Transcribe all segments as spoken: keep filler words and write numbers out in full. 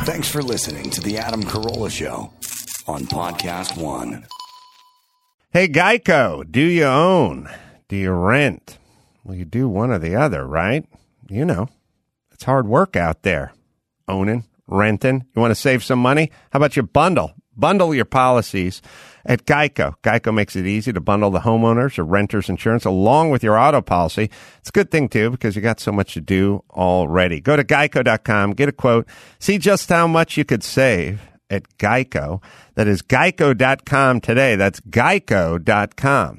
Thanks for listening to The Adam Carolla Show on Podcast One. Hey, Geico, do you own? Do you rent? Well, you do one or the other, right? You know, it's hard work out there. Owning, renting. You want to save some money? How about you bundle? Bundle your policies at Geico. Geico makes it easy to bundle the homeowners or renters insurance along with your auto policy. It's a good thing, too, because you got so much to do already. Go to geico dot com, get a quote, see just how much you could save at Geico. That is geico dot com today. That's geico dot com.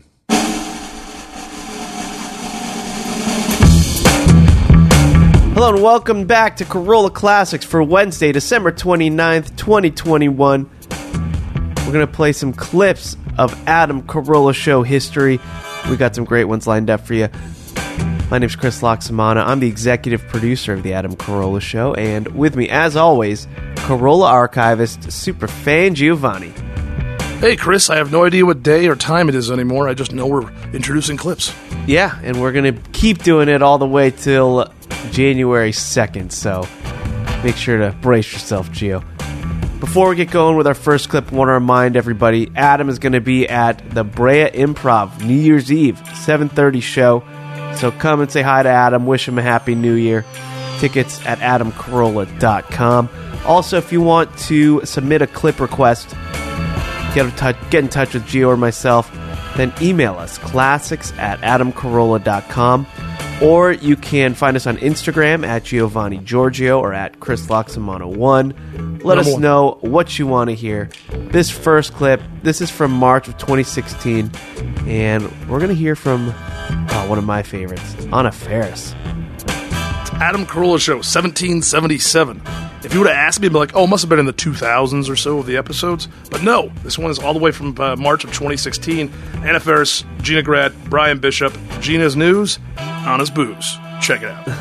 Hello and welcome back to Carolla Classics for Wednesday, December twenty-ninth, twenty twenty-one. We're going to play some clips of Adam Carolla Show history. We got some great ones lined up for you. My name's Chris Loxamana. I'm the executive producer of the Adam Carolla Show, and with me, as always, Carolla archivist, superfan Giovanni. Hey, Chris, I have no idea what day or time it is anymore. I just know we're introducing clips. Yeah, and we're going to keep doing it all the way till January second, so make sure to brace yourself, Gio. Before we get going with our first clip, I want to remind everybody, Adam is going to be at the Brea Improv New Year's Eve, seven thirty show. So come and say hi to Adam, wish him a happy new year. Tickets at adam carolla dot com. Also, if you want to submit a clip request, get in touch, get in touch with Gio or myself, then email us, classics at adam carolla dot com. Or you can find us on Instagram at Giovanni Giorgio or at Chris Loxamana one. Let us know what you want to hear. This first clip, this is from March of twenty sixteen, and we're going to hear from oh, one of my favorites, Anna Faris. Adam Carolla Show, seventeen seventy-seven. If you would have asked me, I'd be like, oh, it must have been in the two thousands or so of the episodes. But no, this one is all the way from uh, March of twenty sixteen. Anna Faris, Gina Grad, Brian Bishop, Gina's News, Anna's Booze. Check it out.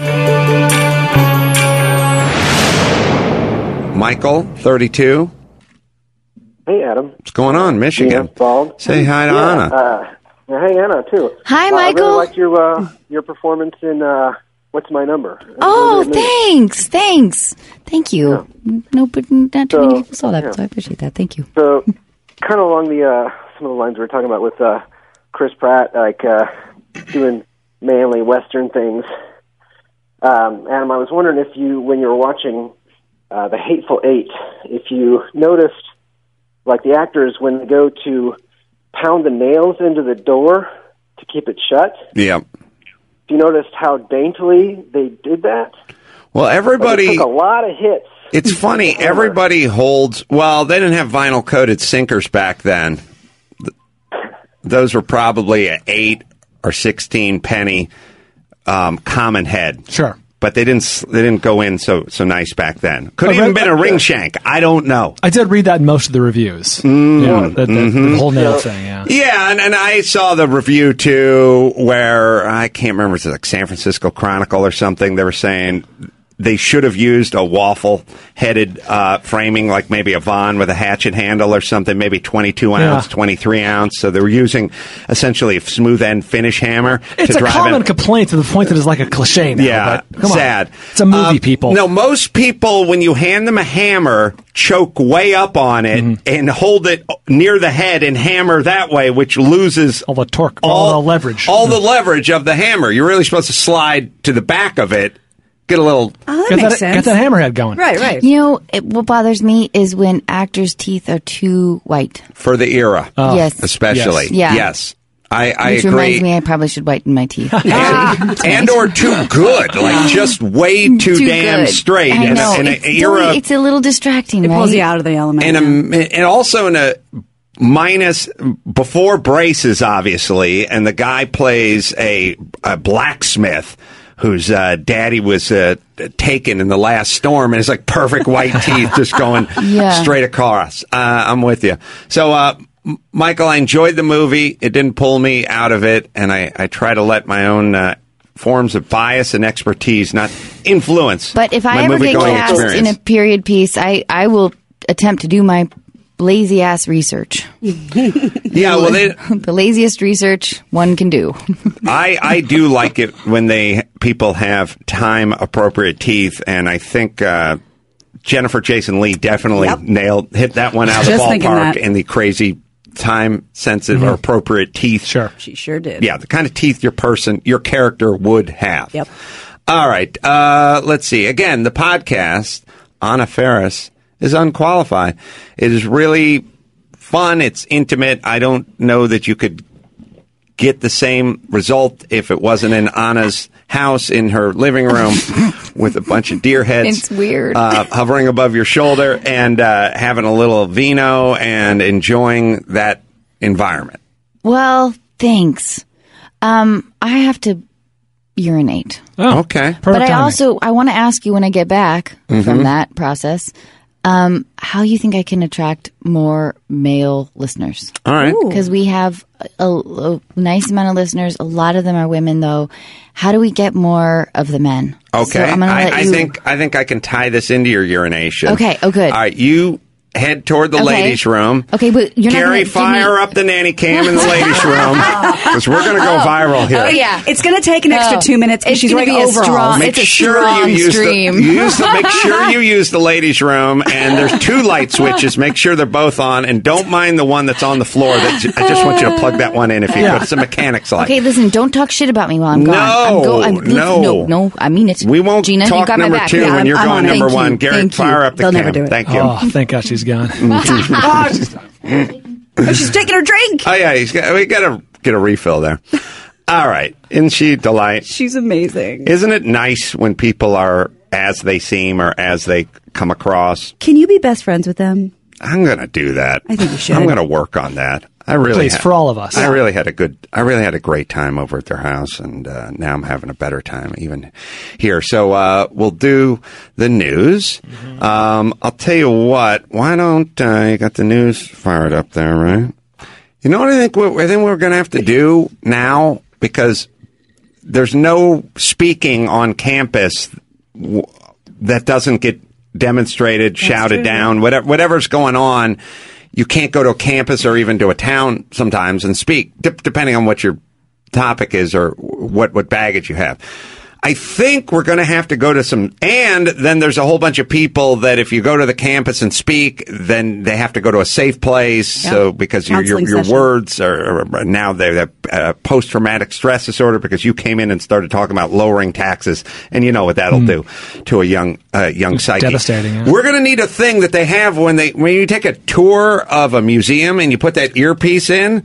Michael, thirty-two. Hey, Adam. What's going on, Michigan? Yeah, Say hi to yeah, Anna. Uh, hey, Anna, too. Hi, uh, Michael. I really liked your, uh, your performance in uh, What's My Number? Oh, thanks. Thanks. Thank you. Yeah. No, but not too so, many people saw that, yeah. so I appreciate that. Thank you. So, kind of along the uh, some of the lines we were talking about with uh, Chris Pratt, like uh, doing manly Western things. Um, Adam, I was wondering if you, when you were watching uh, The Hateful Eight, if you noticed, like the actors, when they go to pound the nails into the door to keep it shut. Yeah. You noticed how daintily they did that? Well, everybody... Like it took a lot of hits. It's funny. Everybody holds... Well, they didn't have vinyl-coated sinkers back then. Those were probably an eight or sixteen penny um, common head. Sure. But they didn't they didn't go in so so nice back then. Could have I even read- been a ring shank. I don't know. I did read that in most of the reviews. Mm, yeah, the, the, mm-hmm. the whole nail thing, yeah. Yeah, and, and I saw the review, too, where, I can't remember, it was like San Francisco Chronicle or something. They were saying they should have used a waffle-headed uh, framing, like maybe a Vaughn with a hatchet handle or something, maybe twenty-two ounce, Yeah. twenty-three ounce. So they were using essentially a smooth-end finish hammer It's to a drive common in. complaint to the point that it's like a cliche now. Yeah, but come sad. On. It's a movie, Um, people. No, most people, when you hand them a hammer, choke way up on it Mm-hmm. and hold it near the head and hammer that way, which loses all the torque, all, the leverage. all the leverage of the hammer. You're really supposed to slide to the back of it, get a little... Oh, that get, makes that, sense. get that hammerhead going. Right, right. You know, it, what bothers me is when actors' teeth are too white. For the era. Oh. Yes. Especially. Yes. Yeah. Yes. I, I Which agree. reminds me I probably should whiten my teeth. and, and or too good, like just way too, Too damn good. straight. I in know. a, in it's, a really- era, it's a little distracting, It right? pulls you out of the element. and, yeah. a, and also in a minus before braces, obviously, and the guy plays a, a blacksmith whose uh, daddy was uh, taken in the last storm, and it's like perfect white teeth just going Yeah. straight across. Uh, I'm with you. So, uh, M- Michael, I enjoyed the movie. It didn't pull me out of it, and I, I try to let my own uh, forms of bias and expertise not influence But if I my ever get movie-going cast experience. in a period piece, I, I will attempt to do my lazy ass research. Yeah, well, they, The laziest research one can do. I, I do like it when they people have time appropriate teeth, and I think uh, Jennifer Jason Leigh definitely Yep. nailed, hit that one out of the Just thinking ballpark that. in the crazy time-sensitive or appropriate teeth. Sure. She sure did. Yeah, the kind of teeth your person, your character would have. Yep. All right. Uh, let's see. Again, the podcast, Anna Faris, is unqualified. It is really fun. It's intimate. I don't know that you could get the same result if it wasn't in Anna's house in her living room with a bunch of deer heads. It's weird. Uh, hovering above your shoulder and uh, having a little vino and enjoying that environment. Well, thanks. Um, I have to urinate. Oh, Okay. perfect but I timing. also I want to ask you when I get back Mm-hmm. from that process, um, how you think I can attract more male listeners? All right. Because we have a, a nice amount of listeners. A lot of them are women, though. How do we get more of the men? Okay. So I'm gonna I, let I you- think I think I can tie this into your urination. Okay. Oh, good. All right. You head toward the Okay. ladies' room. Okay, but you're not Gary, gonna give fire me- up the nanny cam in the ladies' room because we're going to go viral here. Oh yeah. It's going to take an extra Oh. two minutes because It's she's gonna wearing be a overalls. strong- Make It's a sure strong you use stream. the, use the make sure you use the ladies' room, and there's two light switches. Make sure they're both on, and don't mind the one that's on the floor. That j- I just want you to plug that one in if you Yeah. could. It's a mechanic's light. Okay, listen. Don't talk shit about me while I'm gone. No, I'm go- I'm, no. no, no. I mean it. We won't Gina, talk you got number my back. two Yeah, when I'm- you're I'm going on it. number Thank one. you. Gary, Thank you. fire up the They'll cam. never do it. Thank you. Oh, thank God she's gone. Oh, she's taking her drink. Oh yeah, he's got, we got to get a refill there. All right, isn't she a delight? She's amazing. Isn't it nice when people are as they seem or as they come across? Can you be best friends with them? I'm going to do that. I think you should. I'm going to work on that. I really, Please, ha- for all of us. I really had a good, I really had a great time over at their house, and uh, now I'm having a better time even here. So uh, we'll do the news. Mm-hmm. Um, I'll tell you what. Why don't uh, you got the news fired up there, right? You know what I think? What I think we're going to have to do now, because there's no speaking on campus w- that doesn't get demonstrated, shouted true, down, whatever, whatever's going on. You can't go to a campus or even to a town sometimes and speak, de- depending on what your topic is or what, what baggage you have. I think we're going to have to go to some, and then there's a whole bunch of people that if you go to the campus and speak, then they have to go to a safe place. Yeah. So because your your, Counseling your session. words are, are now they have uh, post traumatic stress disorder because you came in and started talking about lowering taxes, and you know what that'll do to a young uh, young psyche. Devastating, yeah. We're going to need a thing that they have when they when you take a tour of a museum and you put that earpiece in.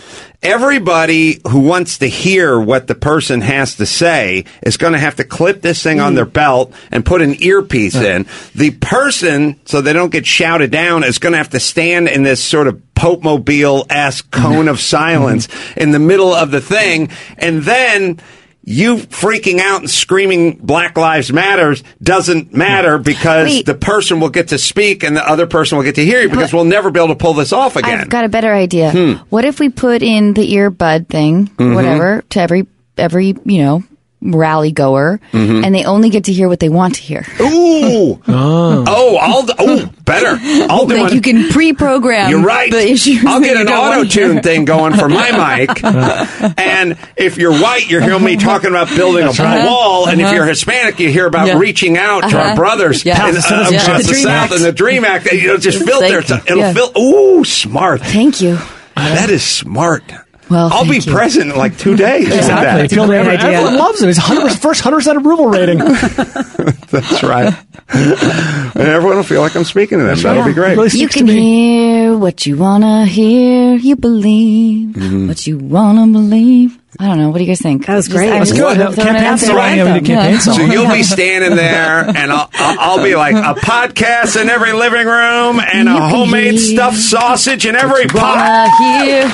Everybody who wants to hear what the person has to say is going to have to clip this thing on their belt and put an earpiece in. The person, so they don't get shouted down, is going to have to stand in this sort of Pope Mobile-esque cone of silence in the middle of the thing, and then you freaking out and screaming Black Lives Matters doesn't matter because Wait. the person will get to speak and the other person will get to hear you because But- we'll never be able to pull this off again. I've got a better idea. Hmm. What if we put in the earbud thing, Mm-hmm. whatever, to every every you know rally goer, Mm-hmm. and they only get to hear what they want to hear. Ooh. Oh, I'll d- oh better. I'll do Like an- you can pre-program. You're right. The issues I'll that get you an don't wanna auto tune hear. thing going for my mic. And if you're white, you hear me talking about building a right. wall. And if you're Hispanic, you hear about Yeah. reaching out to our Uh-huh. brothers Yeah. and, uh, Yeah. across The the, Dream South Act. and the Dream Act. It'll just filter. Thank you. It'll Yeah. fil- Ooh, smart. Thank you. That is smart. Well, I'll be thank you. present in like two days. with Exactly. that. People- great everyone, idea. everyone loves it. It's one hundred percent, first one hundred percent approval rating. That's right. And everyone will feel like I'm speaking to them. That'll be great. Really You speaks can to me. hear what you wanna hear. You believe Mm-hmm. what you wanna believe. I don't know. What do you guys think? That was Just- great. I'm That's just good. throwing it Campaign out there. song. Yeah, we did campaign song. So you'll be standing there, and I'll, I'll, I'll be like a podcast in every living room, and a You can homemade hear stuffed sausage in every pot. Wanna hear.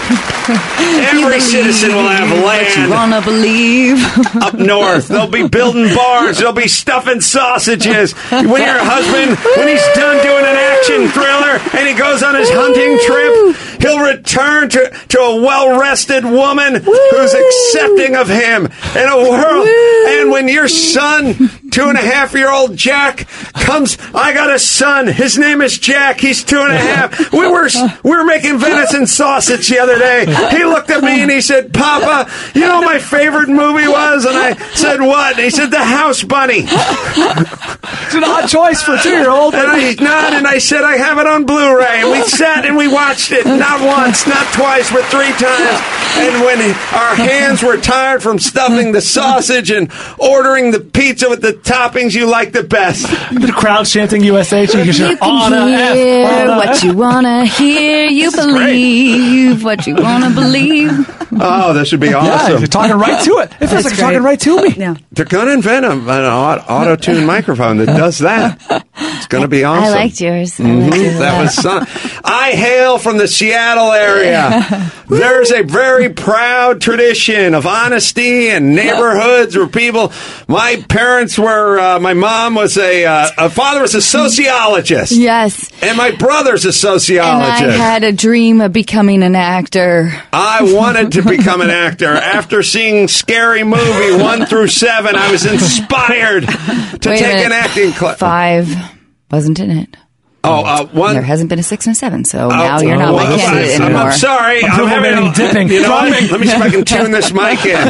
Every citizen will have What you land wanna believe. up north. They'll be building barns. They'll be stuffing sausages. When your husband, when he's done doing an action thriller and he goes on his hunting trip, he'll return to, to a well-rested woman who's accepting of him in a world. And when your son, two and a half year old Jack, comes, I got a son. His name is Jack. He's two and a half. We were we were making venison sausage the other day. He looked at me and he said, "Papa, you know what my favorite movie was?" And I said, "What?" And he said, "The House Bunny." It's an odd choice for a two-year-old. And I nodded and I said, I have it on Blu-ray. And we sat and we watched it, not once, not twice, but three times. And when our hands were tired from stuffing the sausage and ordering the pizza with the toppings you like the best. The crowd chanting U S H. You You can can hear what you wanna hear. You believe what you wanna believe. Oh, this would be Yeah, awesome. you're talking right to it. It feels That's like you're talking great. right to me. Yeah. They're going to invent a, an auto-tune microphone that does that. It's going to be awesome. I liked yours. I Mhm, liked yours a that lot. was fun. I hail from the Seattle area. There's a very proud tradition of honesty and neighborhoods where people. My parents were. Uh, my mom was a. Uh, a father was a sociologist. Yes. And my brother's a And sociologist. I had a dream of becoming an actor. I wanted to become an actor. After seeing Scary Movie one through seven, I was inspired to Wait a take an minute. acting class. Five wasn't in it. Oh, uh, one. There hasn't been a six and a seven, so Oh, now you're not oh, my I'm- candidate I'm, anymore. I'm sorry. I'm Approval having rating dipping. You know, Drumming. let me see if I can tune this mic in.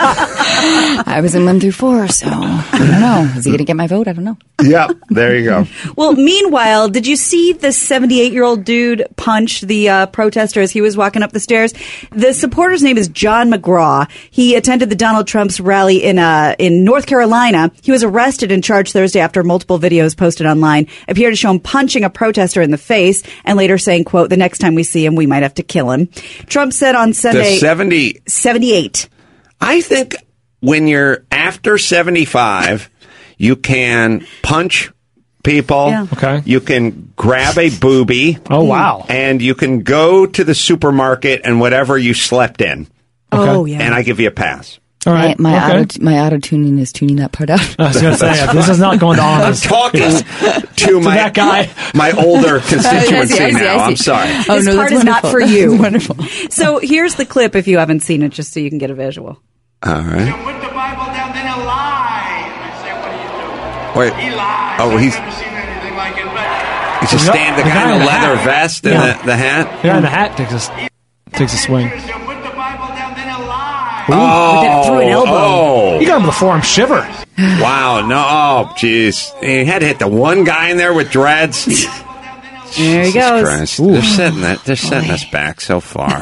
I was in one through four, so I don't know. Is he going to get my vote? I don't know. Yep, there you go. Well, meanwhile, did you see the seventy-eight-year-old dude punch the uh, protester as he was walking up the stairs? The supporter's name is John McGraw. He attended the Donald Trump's rally in uh, in North Carolina. He was arrested and charged Thursday after multiple videos posted online appear to show him punching a protester in the face and later saying, quote, the next time we see him, we might have to kill him. Trump said on Sunday... The seventy... seventy-eight. I think when you're after seventy-five, you can punch people. Yeah. Okay. You can grab a boobie. Oh, wow. And you can go to the supermarket and whatever you slept in. Oh, yeah. And I give you a pass. All right. My, my, okay. auto, my auto tuning is tuning that part out. I was going to say, this is not going to I'm honors. talking to my that guy. my older I see, constituency I see, now. I see. I'm sorry. Oh, This no, part that's is not wonderful. for you. That's wonderful. So here's the clip if you haven't seen it, just so you can get a visual. All right. Put the Bible down, then a lie. I say, what are you doing? Wait. He lies. Oh, I've he's never seen anything like it. But he's just The standing. The guy guy in in the the leather hat. vest and Yeah. the, the hat. The guy in the hat takes a, takes a swing. so put the Bible down, then a lie. Oh, Then through an elbow. Oh, You got him to form shiver. wow. No. Oh, jeez. He had to hit the one guy in there with dreads. There he Jesus goes. Christ. They're setting that. They're setting us back so far.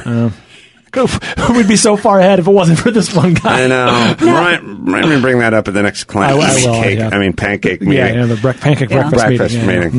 We'd be so far ahead if it wasn't for this one guy. I know. Ryan, Ryan, me bring that up at the next I- I class. will, Cake. yeah. I mean, pancake meeting. Yeah, yeah, the bre- pancake Yeah. breakfast, Breakfast meeting. yeah. meeting.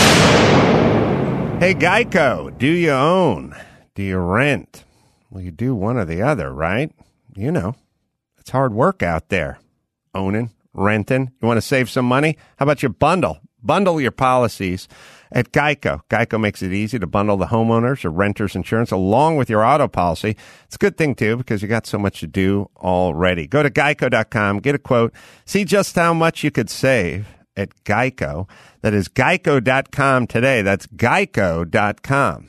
Mm. Hey, Geico, do you own? Do you rent? Well, you do one or the other, right? You know, it's hard work out there. Owning, renting. You want to save some money? How about you bundle? Bundle your policies at Geico. Geico makes it easy to bundle the homeowners or renters insurance along with your auto policy. It's a good thing, too, because you got so much to do already. Go to geico dot com, get a quote, see just how much you could save at Geico. That is geico dot com today. That's geico dot com.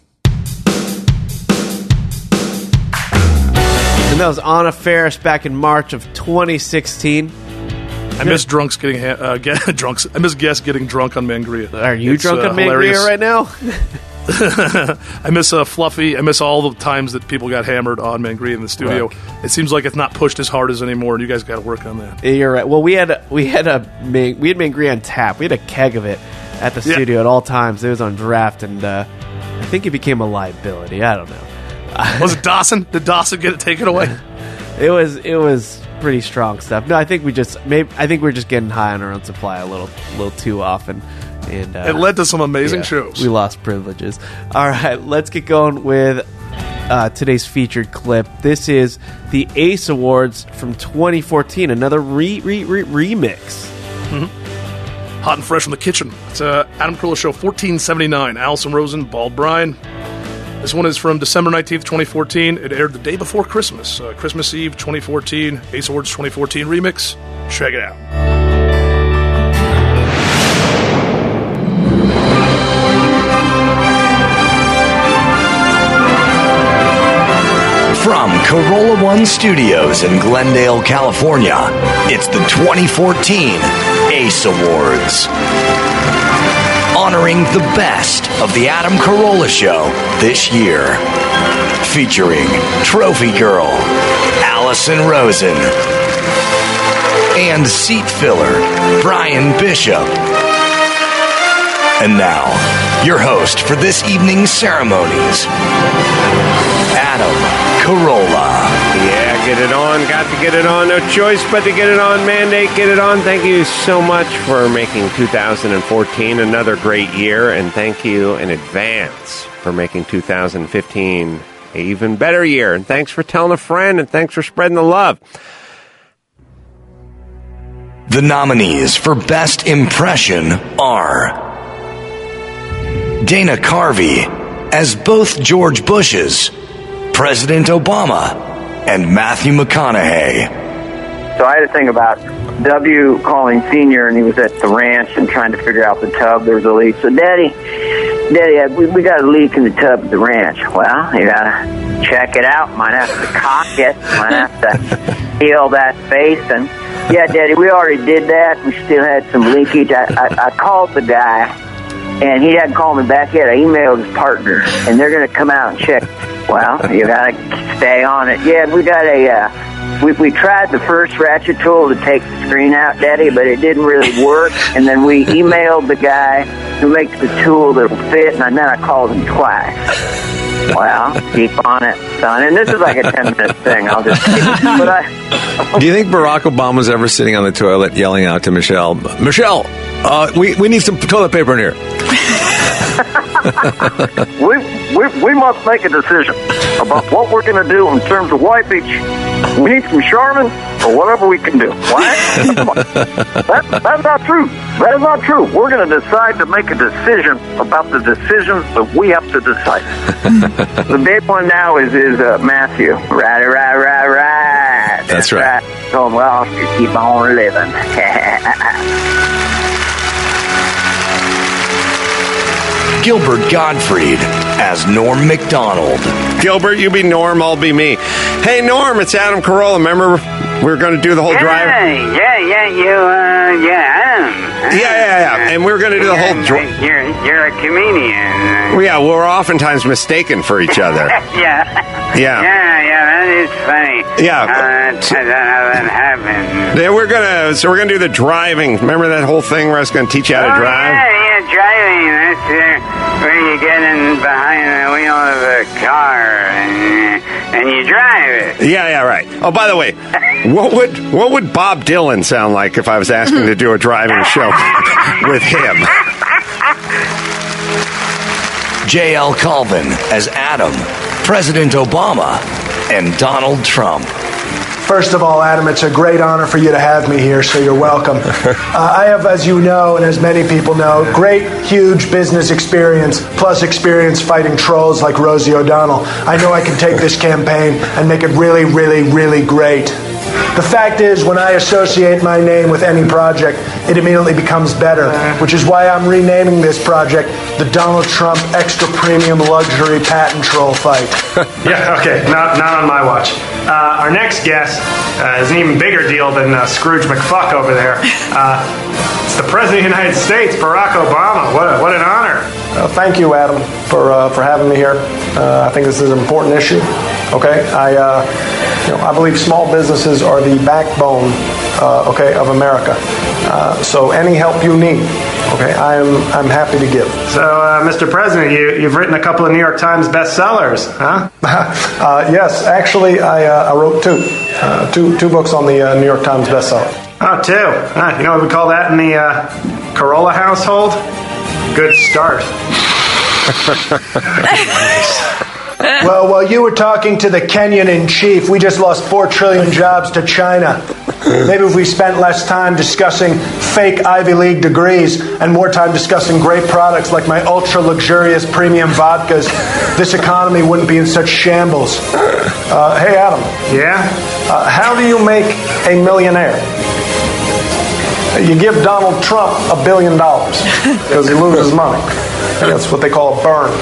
And that was Anna Faris back in March of twenty sixteen. I miss drunks getting ha- uh, get, drunks. I miss guests getting drunk on Mangria. Are you It's, drunk uh, on Mangria hilarious. right now? I miss uh, Fluffy. I miss all the times that people got hammered on Mangria in the studio. It seems like it's not pushed as hard as anymore, and you guys got to work on that. Yeah, you're right. Well, we had we had a man- we had Mangria on tap. We had a keg of it at the Yeah. studio at all times. It was on draft, and uh, I think it became a liability. I don't know. Was it Dawson? Did Dawson get it taken away? It was it was pretty strong stuff. No, I think we just maybe I think we're just getting high on our own supply a little little too often, and uh, It led to some amazing yeah, shows. We lost privileges. All right, let's get going with uh, today's featured clip. This is the Ace Awards from twenty fourteen. Another re re re remix. Hot and fresh from the kitchen. It's uh, Adam Carolla Show fourteen seventy-nine. Allison Rosen, Bald Bryan. This one is from December nineteenth, twenty fourteen. It aired the day before Christmas. Uh, Christmas Eve, twenty fourteen. Ace Awards twenty fourteen remix. Check it out. From Corolla One Studios in Glendale, California, it's the twenty fourteen Ace Awards. Honoring the best of the Adam Carolla Show this year. Featuring Trophy Girl, Allison Rosen, and seat filler, Brian Bishop. And now, your host for this evening's ceremonies, Adam Carolla. Yeah, get it on. Got to get it on. No choice but to get it on. Mandate, get it on. Thank you so much for making two thousand fourteen another great year. And thank you in advance for making two thousand fifteen an even better year. And thanks for telling a friend. And thanks for spreading the love. The nominees for Best Impression are Dana Carvey as both George Bushes, President Obama, and Matthew McConaughey. So I had to think about W calling Senior, and he was at the ranch and trying to figure out the tub. There was a leak. So, Daddy, Daddy, we, we got a leak in the tub at the ranch. Well, you gotta check it out. Might have to cock it. Might have to peel that face. And yeah, Daddy, we already did that. We still had some leakage. I, I, I called the guy, and he hadn't called me back yet. I emailed his partner, and they're going to come out and check. Well, you got to stay on it. Yeah, we got a, uh, we, we tried the first ratchet tool to take the screen out, Daddy, but it didn't really work. And then we emailed the guy who makes the tool that'll fit, and then I called him twice. Well, keep on it, son. And this is like a ten-minute thing. I'll just keep it. But I, Do you think Barack Obama's ever sitting on the toilet yelling out to Michelle, Michelle, uh, we, we need some toilet paper in here? we, we we must make a decision about what we're going to do in terms of White Beach. We need some Charmin or whatever we can do. What? that, that's not true. That is not true. We're going to decide to make a decision about the decisions that we have to decide. The big one now is is uh, Matthew. Right, right, right, right. That's, That's right. right. Going well, you keep on living. Gilbert Gottfried as Norm Macdonald. Gilbert, you be Norm, I'll be me. Hey, Norm, it's Adam Carolla. Remember, we were going to do the whole yeah, drive? Yeah, yeah, you, uh, yeah, Adam. Yeah, yeah, yeah. And we were going to do the whole drive. You're, you're a comedian. Well, yeah, we're oftentimes mistaken for each other. yeah. Yeah. Yeah, yeah, that is funny. Yeah. Uh, that's how that happened. Yeah, we're gonna, so we're going to do the driving. Remember that whole thing where I was going to teach you how to oh, drive? Yeah, yeah, driving. That's uh, where you get in behind the wheel of a car and, and you drive it. Yeah, yeah, right. Oh, by the way, what would what would Bob Dylan sound like if I was asking to do a driving show with him? J L Colvin as Adam, President Obama, and Donald Trump. First of all, Adam, it's a great honor for you to have me here, so you're welcome. Uh, I have, as you know, and as many people know, great, huge business experience, plus experience fighting trolls like Rosie O'Donnell. I know I can take this campaign and make it really, really, really great. The fact is, when I associate my name with any project, it immediately becomes better, which is why I'm renaming this project the Donald Trump Extra Premium Luxury Patent Troll Fight. Yeah, okay, not, not on my watch. Uh, our next guest uh, is an even bigger deal than uh, Scrooge McFuck over there. Uh, it's the President of the United States, Barack Obama. What a, what an honor. Uh, thank you, Adam, for uh, for having me here. Uh, I think this is an important issue. Okay, I uh, you know I believe small businesses are the backbone, uh, okay, of America. Uh, so any help you need, okay, I'm I'm happy to give. So, uh, Mister President, you you've written a couple of New York Times bestsellers, huh? uh, yes, actually, I uh, I wrote two, uh, two two books on the uh, New York Times bestseller. Oh, two. Uh, you know what we call that in the uh, Carolla household? Good start. Well, while you were talking to the Kenyan in chief, we just lost four trillion jobs to China. Maybe if we spent less time discussing fake Ivy League degrees and more time discussing great products like my ultra-luxurious premium vodkas, this economy wouldn't be in such shambles. Uh, hey, Adam. Yeah? Uh, how do you make a millionaire? You give Donald Trump a billion dollars because he loses money. That's what they call a burn.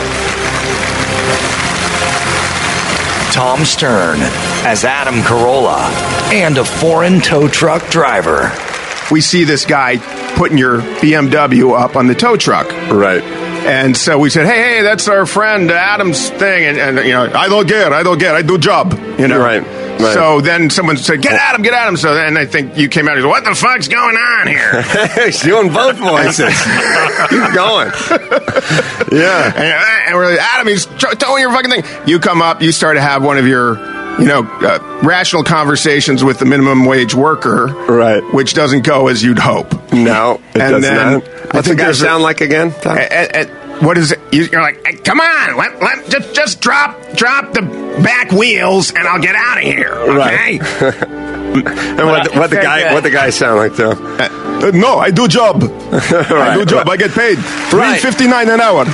Tom Stern as Adam Carolla and a foreign tow truck driver. We see this guy putting your B M W up on the tow truck. Right. And so we said, hey, hey, that's our friend Adam's thing. And, and you know, I don't get, I don't get, I do job. You know, right. Right. So then someone said, "Get at him, get at him." So then I think you came out and said, "What the fuck's going on here?" He's doing both voices. Keep going. Yeah. And, and we're like, "Adam, he's tr- towing your fucking thing." You come up, you start to have one of your, you know, uh, rational conversations with the minimum wage worker, right? Which doesn't go as you'd hope. No, it and does then not. What's the guy sound like again? Tom? A, a, a, what is it? You're like, hey, come on, let, let, just, just drop, drop the back wheels, and I'll get out of here. Okay. Right. And what, what the guy, what the guy sound like though? Uh, no, I do job. right, I do job. Right. I get paid three Right. fifty nine an hour.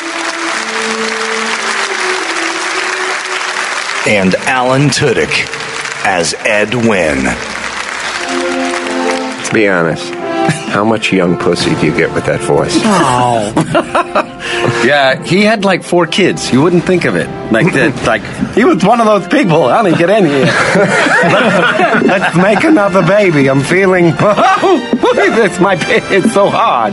And Alan Tudyk as Ed Wynn. To be honest, how much young pussy do you get with that voice? Oh. Yeah, he had like four kids. You wouldn't think of it like that. Like he was one of those people. Honey, get in here. Let's, let's make another baby. I'm feeling. It's my. It's so hard.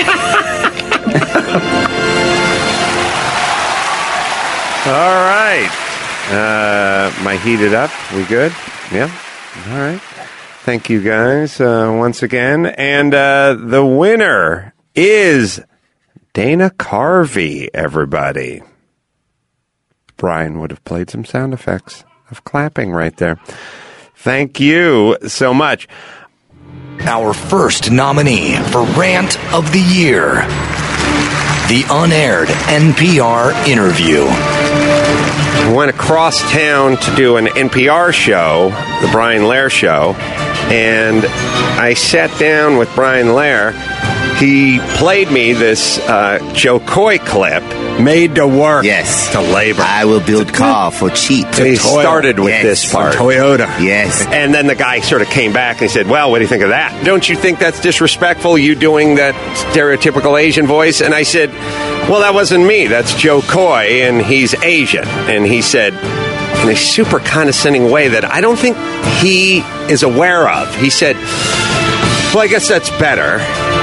All right. Uh, my heated up. We good? Yeah. All right. Thank you guys uh, once again. And uh, the winner is Dana Carvey, everybody. Brian would have played some sound effects of clapping right there. Thank you so much. Our first nominee for Rant of the Year, the unaired N P R interview. Went across town to do an N P R show, the Brian Lehrer Show, and I sat down with Brian Lehrer. He played me this uh, Joe Coy clip, made to work. Yes. To labor. I will build car for cheap. He started with yes. this part. Toyota. Yes. And then the guy sort of came back and he said, well, what do you think of that? Don't you think that's disrespectful, you doing that stereotypical Asian voice? And I said, well, that wasn't me. That's Joe Coy, and he's Asian. And he said, in a super condescending way that I don't think he is aware of, he said, well, I guess that's better.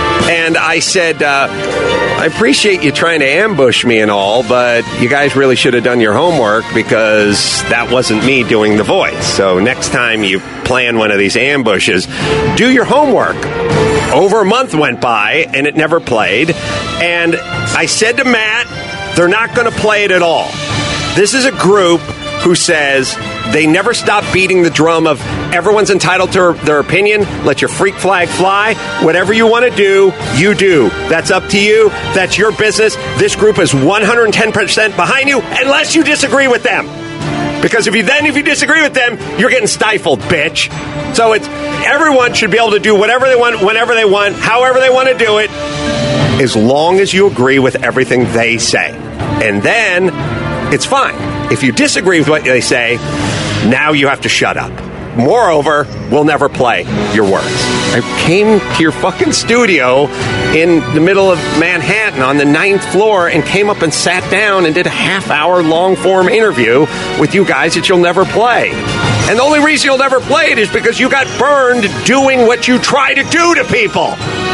And I said, uh, I appreciate you trying to ambush me and all, but you guys really should have done your homework because that wasn't me doing the voice. So next time you plan one of these ambushes, do your homework. Over a month went by, and it never played. And I said to Matt, they're not going to play it at all. This is a group who says they never stop beating the drum of everyone's entitled to their opinion. Let your freak flag fly. Whatever you want to do, you do. That's up to you. That's your business. This group is one hundred ten percent behind you unless you disagree with them. Because if you then if you disagree with them, you're getting stifled, bitch. So it's everyone should be able to do whatever they want, whenever they want, however they want to do it, as long as you agree with everything they say. And then it's fine. If you disagree with what they say, now you have to shut up. Moreover, we'll never play your words. I came to your fucking studio in the middle of Manhattan on the ninth floor and came up and sat down and did a half-hour long-form interview with you guys that you'll never play. And the only reason you'll never play it is because you got burned doing what you try to do to people.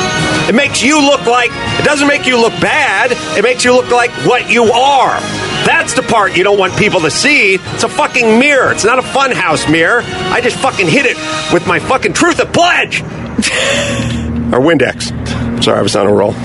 It makes you look like, it doesn't make you look bad, it makes you look like what you are. That's the part you don't want people to see. It's a fucking mirror. It's not a funhouse mirror. I just fucking hit it with my fucking Truth of Pledge. Or Windex. Sorry, I was on a roll.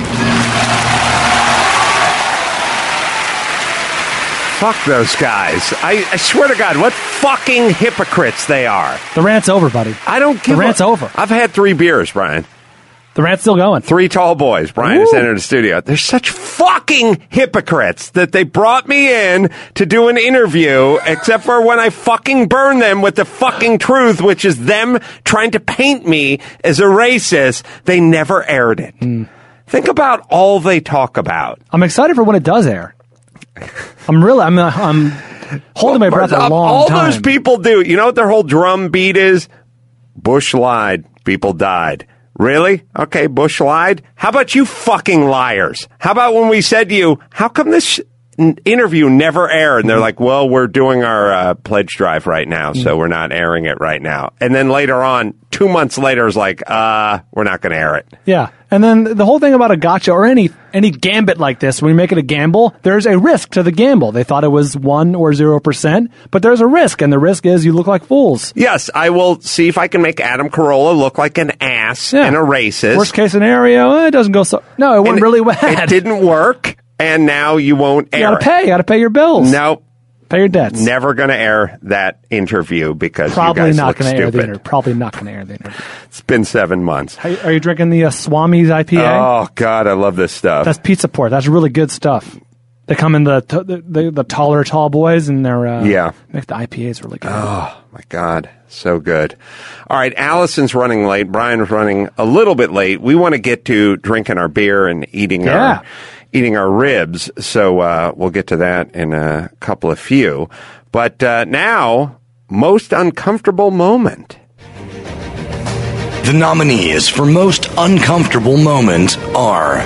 Fuck those guys. I, I swear to God, what fucking hypocrites they are. The rant's over, buddy. I don't give The rant's a, over. I've had three beers, Brian. The rant's still going. Three tall boys. Brian has entered the studio. They're such fucking hypocrites that they brought me in to do an interview, except for when I fucking burn them with the fucking truth, which is them trying to paint me as a racist. They never aired it. Mm. Think about all they talk about. I'm excited for when it does air. I'm really, I'm, uh, I'm holding my breath a long all time. All those people do. You know what their whole drum beat is? Bush lied. People died. Really? Okay, Bush lied. How about you fucking liars? How about when we said to you, how come this sh- interview never aired? And they're like, well, we're doing our uh, pledge drive right now, so we're not airing it right now. And then later on, two months later, it's like, uh, we're not going to air it. Yeah. And then the whole thing about a gotcha or any any gambit like this, when you make it a gamble, there's a risk to the gamble. They thought it was one or zero percent, but there's a risk, and the risk is you look like fools. Yes, I will see if I can make Adam Carolla look like an ass Yeah. and a racist. Worst case scenario, eh, it doesn't go so. No, it went And really it, bad. It didn't work, and now you won't You air gotta it. pay. You gotta pay your bills. No. Pay your debts. Never going to air that interview because Probably you guys not look going to air the stupid. interview. Probably not going to air the interview. It's been seven months. Are, are you drinking the uh, Swami's I P A? Oh, God, I love this stuff. That's pizza port. That's really good stuff. They come in the t- the, the, the taller tall boys, and they're uh, Yeah. Make the I P As really good. Oh, my God. So good. All right, Allison's running late. Brian's running a little bit late. We want to get to drinking our beer and eating Yeah. our eating our ribs. So uh, we'll get to that in a couple of few. But uh, now, most uncomfortable moment. The nominees for most uncomfortable moment are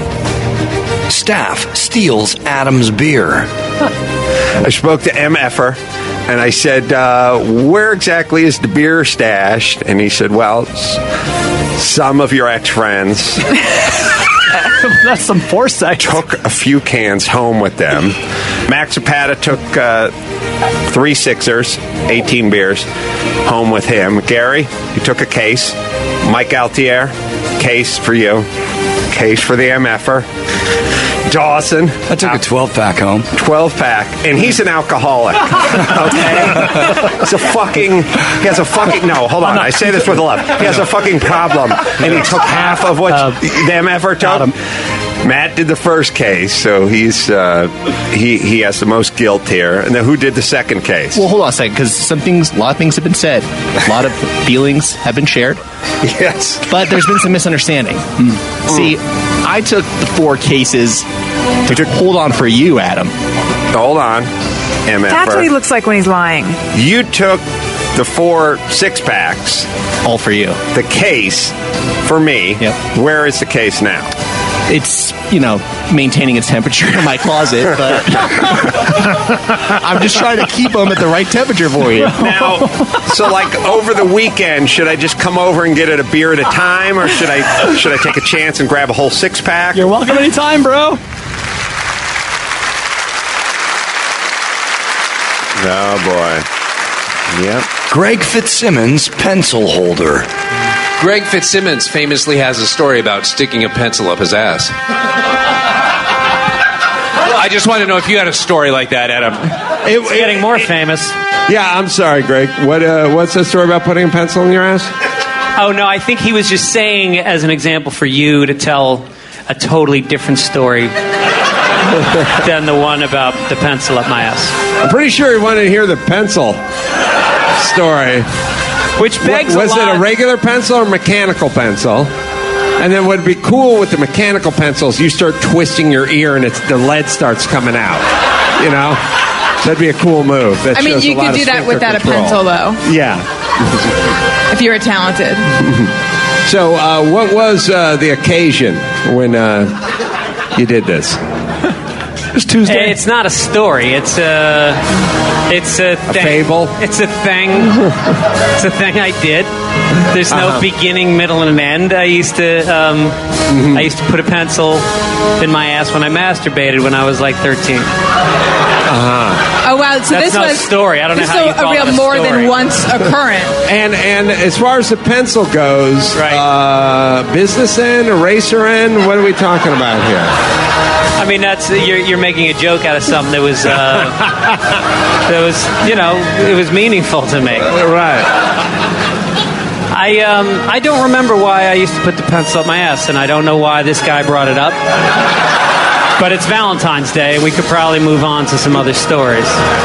staff steals Adam's beer. I spoke to M F-er, and I said, uh, where exactly is the beer stashed? And he said, well, s- some of your ex-friends That's some foresight. took a few cans home with them. Max Zapata took uh, three Sixers, eighteen beers, home with him. Gary, you took a case. Mike Altier, case for you. Case for the M F-er. Dawson. I took a twelve-pack home. twelve-pack, and he's an alcoholic. Okay? It's a fucking, he has a fucking, no, hold on, I say this with love. He has a fucking problem, and he took half of what Uh, them ever took. Matt did the first case, so he's, uh, he, he has the most guilt here. And then who did the second case? Well, hold on a second, because some things, a lot of things have been said. A lot of feelings have been shared. Yes. But there's been some misunderstanding. Mm. See, I took the four cases to hold on for you, Adam. Hold on, M F-er. That's what he looks like when he's lying. You took the four six-packs. All for you. The case for me. Yep. Where is the case now? It's, you know, maintaining its temperature in my closet, but I'm just trying to keep them at the right temperature for you. Now, so like over the weekend, should I just come over and get it a beer at a time, or should I should I take a chance and grab a whole six pack? You're welcome anytime, bro. Oh boy. Yep. Greg Fitzsimmons pencil holder. Greg Fitzsimmons famously has a story about sticking a pencil up his ass. I just want to know if you had a story like that, Adam. It, It's getting more famous. Yeah, I'm sorry, Greg. What uh, what's the story about putting a pencil in your ass? Oh, no, I think he was just saying as an example for you to tell a totally different story than the one about the pencil up my ass. I'm pretty sure he wanted to hear the pencil story. Which begs was a lot. it a regular pencil or mechanical pencil? And then what'd be cool with the mechanical pencils, you start twisting your ear and it's the lead starts coming out. You know? That'd be a cool move. That I mean, shows you a lot could of do that sphincter without a control. pencil, though, Yeah. if you were talented. So, uh, what was uh, the occasion when uh, you did this? It's Tuesday. It's not a story. It's a. It's a, thing. fable? It's a thing. It's a thing I did. There's no Uh-huh. beginning, middle, and an end. I used to. Um, Mm-hmm. I used to put a pencil in my ass when I masturbated when I was like thirteen. Uh-huh. Oh wow! So That's this not a was story. I don't know this how is you call a real it a more story. than once occurrent. And and as far as the pencil goes, uh, business end, eraser end, what are we talking about here? I mean, that's you're, you're making a joke out of something that was uh, that was you know it was meaningful to me. Right. I um I don't remember why I used to put the pencil up my ass, and I don't know why this guy brought it up. But it's Valentine's Day, and we could probably move on to some other stories.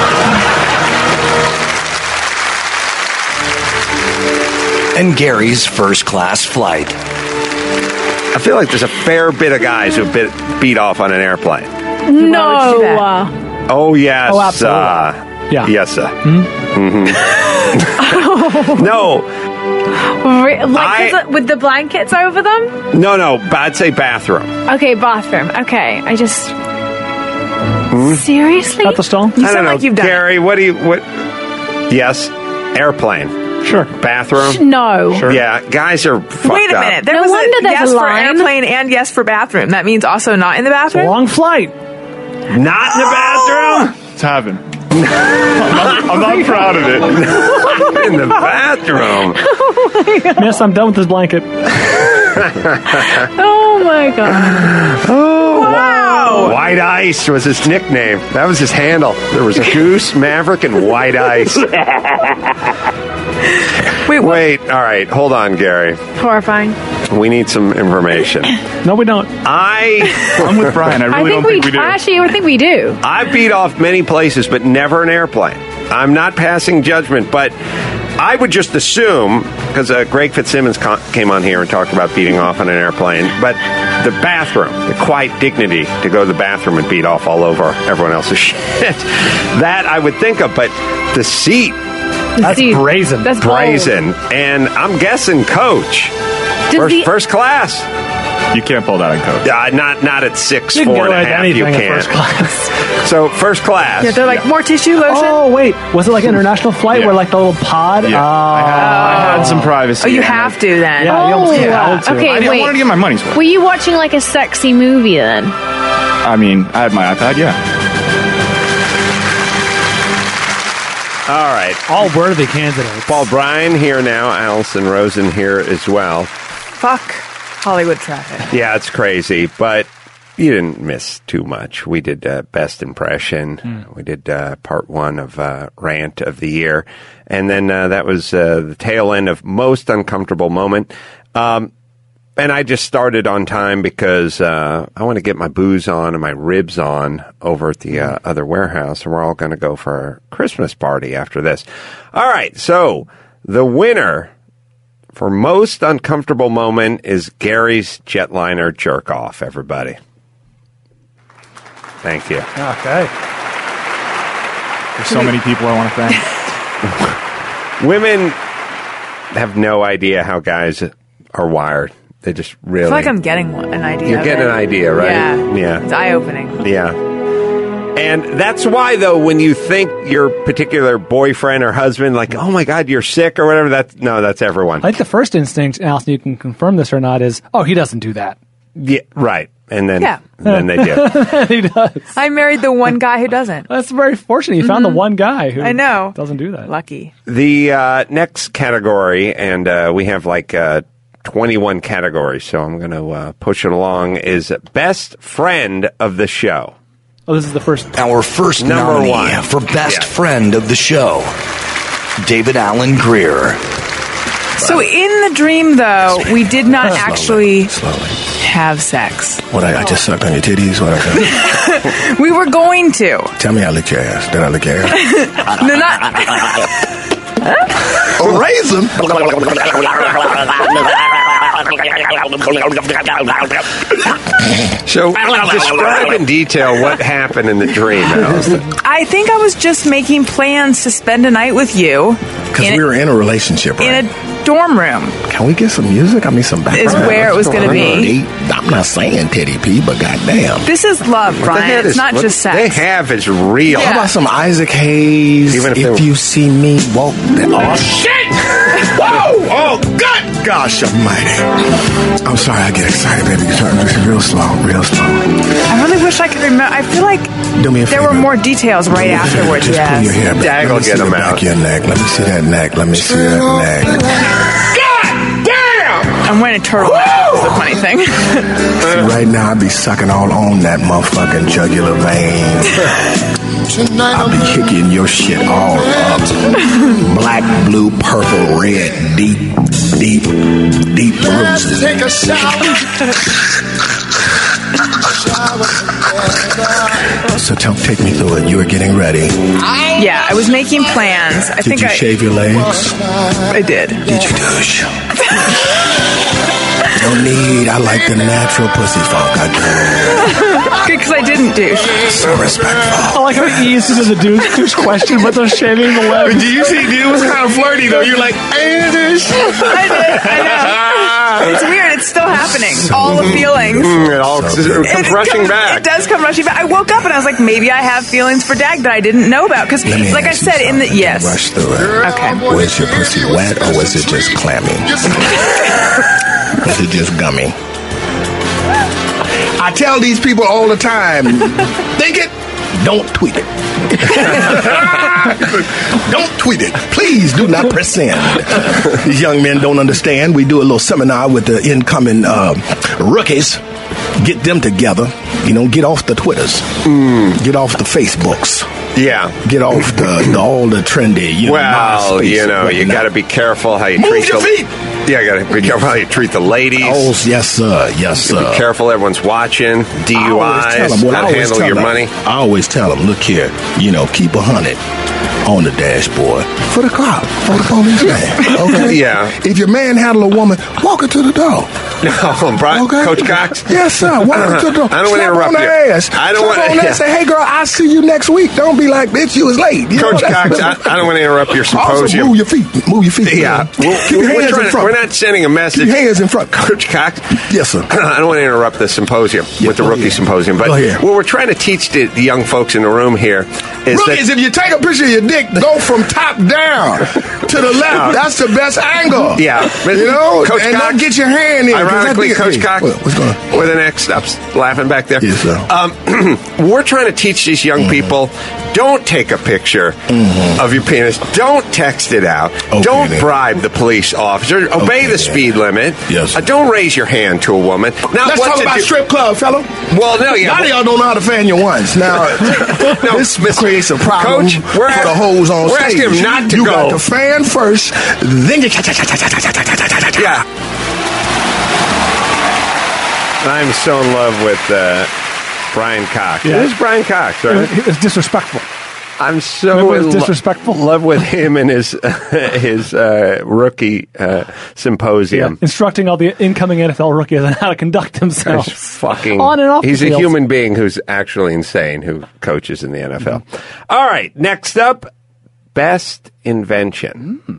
And Gary's first class flight. I feel like there's a fair bit of guys who bit, beat off on an airplane. No. Oh, yes. Oh, absolutely. Uh, yeah. Yes, sir. Mm-hmm. no. Re- like I- with the blankets over them? No, no. I'd say bathroom. Okay, bathroom. Okay, I just... Hmm? Seriously? At the stall? You I sound don't know. like you've done Gary, what do you... What? Yes. Airplane. Sure. Bathroom? No. Sure. Yeah, guys are fucked Wait a up. minute. There No was wonder a there's yes a for line. airplane and yes for bathroom. That means also not in the bathroom? Long flight. Not in the bathroom? It's heaven. I'm, not, I'm not proud of it. In the bathroom. Miss, I'm done with this blanket. Oh my god. Oh, wow. White Ice was his nickname. That was his handle. There was a Goose, Maverick, and White Ice. Wait, Wait, all right, hold on, Gary. Horrifying. We need some information. No, we don't. I, I'm with Brian. I really I think don't we, think we do. actually I think we do. I beat off many places, but never an airplane. I'm not passing judgment, but I would just assume, because uh, Greg Fitzsimmons co- came on here and talked about beating off on an airplane, but the bathroom, the quiet dignity to go to the bathroom and beat off all over everyone else's shit, that I would think of, but the seat, That's See, brazen. That's bold. brazen, and I'm guessing coach, Does first, the- first class. You can't pull that on coach. Uh, not not at six, You can four get and a away with half. anything You in can't. first class. So first class. Yeah, they're like, more tissue lotion? Oh, wait. Was it like an international flight Yeah. where like the little pod? Yeah. Oh. I, had, I had some privacy. Oh, you and have I- to then. Yeah, you almost Oh, had to. okay, I, I wait. wanted to get my money's worth. Were you watching like a sexy movie then? I mean, I had my iPad, yeah. All right. All worthy candidates. Paul Bryan here now. Allison Rosen here as well. Fuck Hollywood traffic. Yeah, it's crazy, but you didn't miss too much. We did uh, Best Impression. Mm. We did uh, part one of uh, Rant of the Year. And then uh, that was uh, the tail end of Most Uncomfortable Moment. Um, and I just started on time because uh, I want to get my booze on and my ribs on over at the uh, other warehouse. And we're all going to go for our Christmas party after this. All right, so the winner for Most Uncomfortable Moment is Gary's jetliner jerk off, everybody. Thank you. Okay. There's so many people I want to thank. Women have no idea how guys are wired. They just I really. feel like I'm getting one- an idea. You're of getting it. an idea, right? Yeah. Yeah. It's eye opening. Yeah. And that's why, though, when you think your particular boyfriend or husband, like, oh my God, you're sick or whatever, that's, no, that's everyone. I think the first instinct, Alison, you can confirm this or not, is, oh, he doesn't do that. Yeah, right. And then, Yeah. then they do. He does. I married the one guy who doesn't. That's very fortunate. You found the one guy who I know. doesn't do that. Lucky. The uh, next category, and uh, we have like uh, twenty-one categories, so I'm going to uh, push it along, is Best Friend of the Show. Oh, this is the first. Our first Number nominee one. for Best Yeah. Friend of the Show, David Allen Greer. So in the dream, though, we did not Slowly, actually slowly. have sex. What, I, I just sucked on your titties? What I We were going to. Tell me I licked your ass. Did I lick your ass? No, not. A raisin? So describe in detail what happened in the dream, Allison. I think I was just making plans to spend a night with you Because in, we were in a relationship, right? in a dorm room. Can we get some music? I mean, some background. Is where it was What's gonna going be. on? I'm not saying Teddy P, but goddamn. This is love, What the Brian. heck It's is- not what just they sex. have is real. How about some Isaac Hayes? Even if if they were- you see me walk the oh shit! Whoa! Oh good gosh almighty! I'm sorry, I get excited, baby. You're starting to real slow, real slow. I really wish I could remember. I feel like Do me a there favor. were more details right Do me a favor. afterwards. Just pull your Yes. hair back. Dag Let will me get see the them back out. of your neck. Let me see that neck. Let me see that neck. I'm wearing a turtleneck. That's the funny thing. See, right now, I be sucking all on that motherfucking jugular vein. I be kicking your shit all up. Black, blue, purple, red, deep, deep, deep roses. Take a shower. So tell, take me through it. You were getting ready. Yeah, I was making plans. I Did think you I shave your legs? I did. Did you douche? No don't need. I like the natural pussy funk. I do. Good, because I didn't douche. So respectful. I like how he eased into the douche, douche question, but they're shaving the leg. Do you see? Dude, it was kind of flirty though. You're like, hey, this. I did. I know. It's weird. It's still happening. All the feelings. Mm, it all comes It rushing comes- back. It does come rushing back. I woke up and I was like, maybe I have feelings for Dag that I didn't know about. Because, Let me like I ask you said, in the something. yes. Rush through it. Okay. Was your pussy wet or was it just clammy? Was it just gummy? I tell these people all the time, think it, don't tweet it. Don't tweet it. Please do not press send. These young men don't understand. We do a little seminar with the incoming uh, rookies. Get them together. You know, get off the Twitters. Mm. Get off the Facebooks. Yeah. Get off the, the all the trendy, you know, Well, MySpace you know, and you whatnot. got to be careful how you Move treat your the feet. Yeah, you got to be careful how you treat the ladies. Oh, yes, sir. Yes, You sir. Be careful, everyone's watching. D U I always tell Is, them, well, how I to always handle tell your them, money. I always tell them, look here, you know, keep a hundred on the dashboard for the cop, for the police man. Okay? Yeah. If your man handle a woman, walk her to the door. No, Brian, Okay? Coach Cox. Yes, sir. Walk her to the door. I don't want to Slap interrupt on you. her ass. I don't Slap want on to. that. Say, hey, girl, I'll see you next week. Don't be like, bitch, you was late. You Coach know, that's- Cox, I, I don't want to interrupt your Also, symposium. move your feet. Move your feet. Yeah, Keep we're, your we're, hands trying in to- front. we're not sending a message. Keep your hands in front. Coach Cox. Yes, sir. I don't want to interrupt the symposium with the go rookie ahead. symposium, but Go ahead. what we're trying to teach the, the young folks in the room here is Rookies, that if you take a picture of your dick, go from top down to the left. That's the best angle. Yeah, You know, Coach and Cox, don't get your hand in. 'cause that Ironically, thing- Coach hey, Cox, what- what's going on? with an X, stops laughing back there. Yes, sir. Um, we're trying to teach these young people: don't take a picture of your penis. Don't text it out. don't then. bribe the police officer. Obey the speed limit. Yes. Uh, don't raise your hand to a woman. Now, Let's what talk to about do- strip club, fella. Well, no, yeah. A lot of y'all don't know how to fan your ones. Now, this creates a problem Coach, we're for ask- the hoes on we're stage. asking him not to you go. got to fan first, then you... Yeah. I'm so in love with uh, Brian Cox. Yeah. This is Brian Cox, right? It was disrespectful. I'm so Remember it was in lo- disrespectful? love with him and his his uh, rookie uh, symposium. Instructing all the incoming N F L rookies on how to conduct themselves. He's fucking. On and off He's the a field. human being who's actually insane who coaches in the N F L. All right, next up, best invention.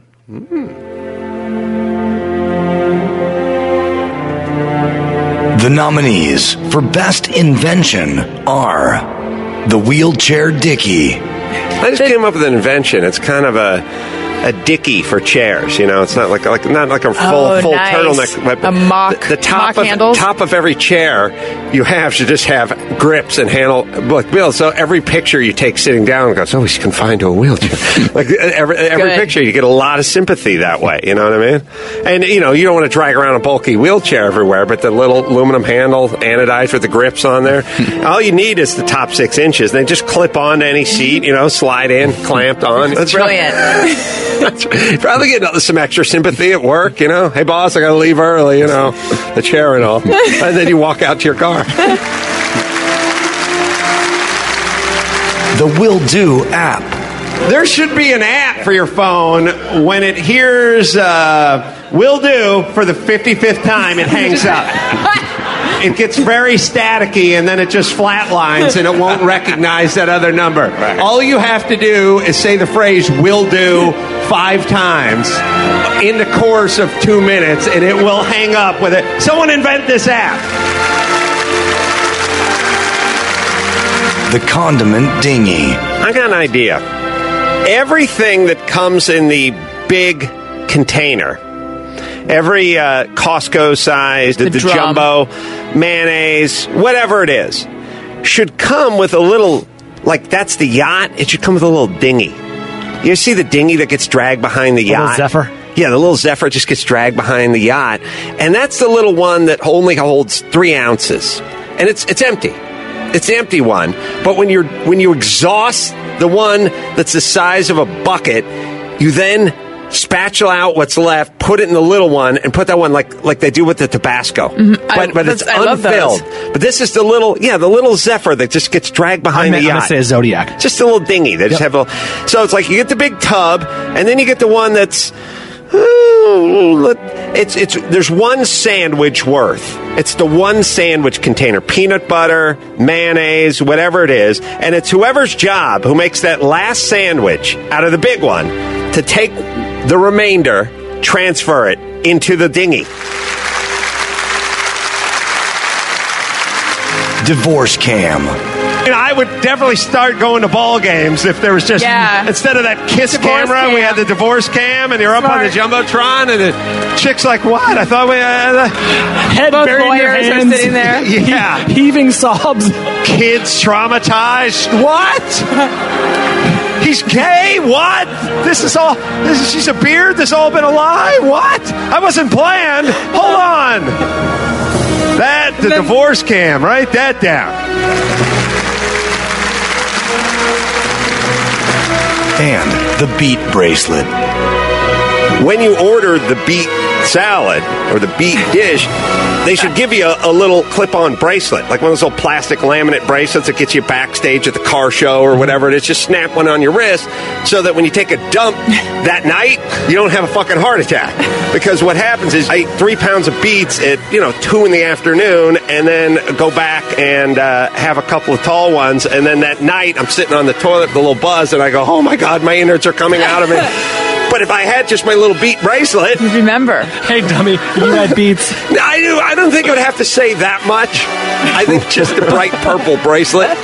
The nominees for Best Invention are the Wheelchair Dickie, I just came up with an invention. It's kind of a a dicky for chairs. You know, it's not like like not like a full Oh, full nice. turtleneck. But A mock- the, the top mock of handles? top of every chair you have should just have grips and handle. Look, Bill. So every picture you take sitting down goes, oh, he's confined to a wheelchair. Like every every Good. picture, you get a lot of sympathy that way. You know what I mean? And you know, you don't want to drag around a bulky wheelchair everywhere, but the little aluminum handle, anodized with the grips on there. All you need is the top six inches. They just clip on to any seat. You know, slide in, clamped on. That's Brilliant. That's right. Probably get some extra sympathy at work, you know. Hey, boss, I got to leave early, you know, the chair and all. And then you walk out to your car. the Will Do app, There should be an app for your phone. When it hears uh, will do for the fifty-fifth time, it hangs up. It gets very staticky, and then it just flatlines, and it won't recognize that other number. All you have to do is say the phrase will do five times in the course of two minutes, and it will hang up with it. Someone invent this app. the Condiment Dinghy, I got an idea. Everything that comes in the big container, every uh, Costco size, the, The the drum. jumbo, mayonnaise, whatever it is, should come with a little, like that's the yacht, it should come with a little dinghy. You see the dinghy that gets dragged behind the A little yacht? Zephyr? Yeah, the little Zephyr just gets dragged behind the yacht. And that's the little one that only holds three ounces. And it's it's empty. It's the empty one. But when you're when you exhaust the one that's the size of a bucket, you then spatula out what's left, put it in the little one, and put that one like like they do with the Tabasco. Mm-hmm. I- But but it's that's- I love those. unfilled. But this is the little yeah, the little Zephyr that just gets dragged behind I'm, the I'm yacht. gonna say a Zodiac. Just a little dinghy. They just have a. So it's like you get the big tub, and then you get the one that's. It's it's there's one sandwich worth. It's the one sandwich container, peanut butter, mayonnaise, whatever it is, and it's whoever's job who makes that last sandwich out of the big one to take the remainder, transfer it into the dinghy. Divorce cam. You know, I would definitely start going to ball games if there was just Yeah. instead of that kiss Divorce camera, we cam. had the divorce cam, and you're up on the jumbotron, and the chick's like, "What? I thought we had uh, Head Both buried in your lawyers are hands. sitting there. Yeah, heaving sobs. Kids traumatized. What? He's gay? What? This is all. This is. She's a beard. This all been a lie? What? I wasn't planned. Hold on. That the divorce cam. Write that down. And the beet bracelet. When you order the beet salad or the beet dish, they should give you a, a little clip-on bracelet, like one of those little plastic laminate bracelets that gets you backstage at the car show or whatever it is. Just snap one on your wrist so that when you take a dump that night, you don't have a fucking heart attack. Because what happens is I eat three pounds of beets at, you know, two in the afternoon and then go back and uh, have a couple of tall ones. And then that night, I'm sitting on the toilet with a little buzz and I go, oh my God, my innards are coming out of me. But if I had just my little beet bracelet... Remember. Hey, dummy, you had beets. I, do, I don't think it would have to say that much. I think just a bright purple bracelet.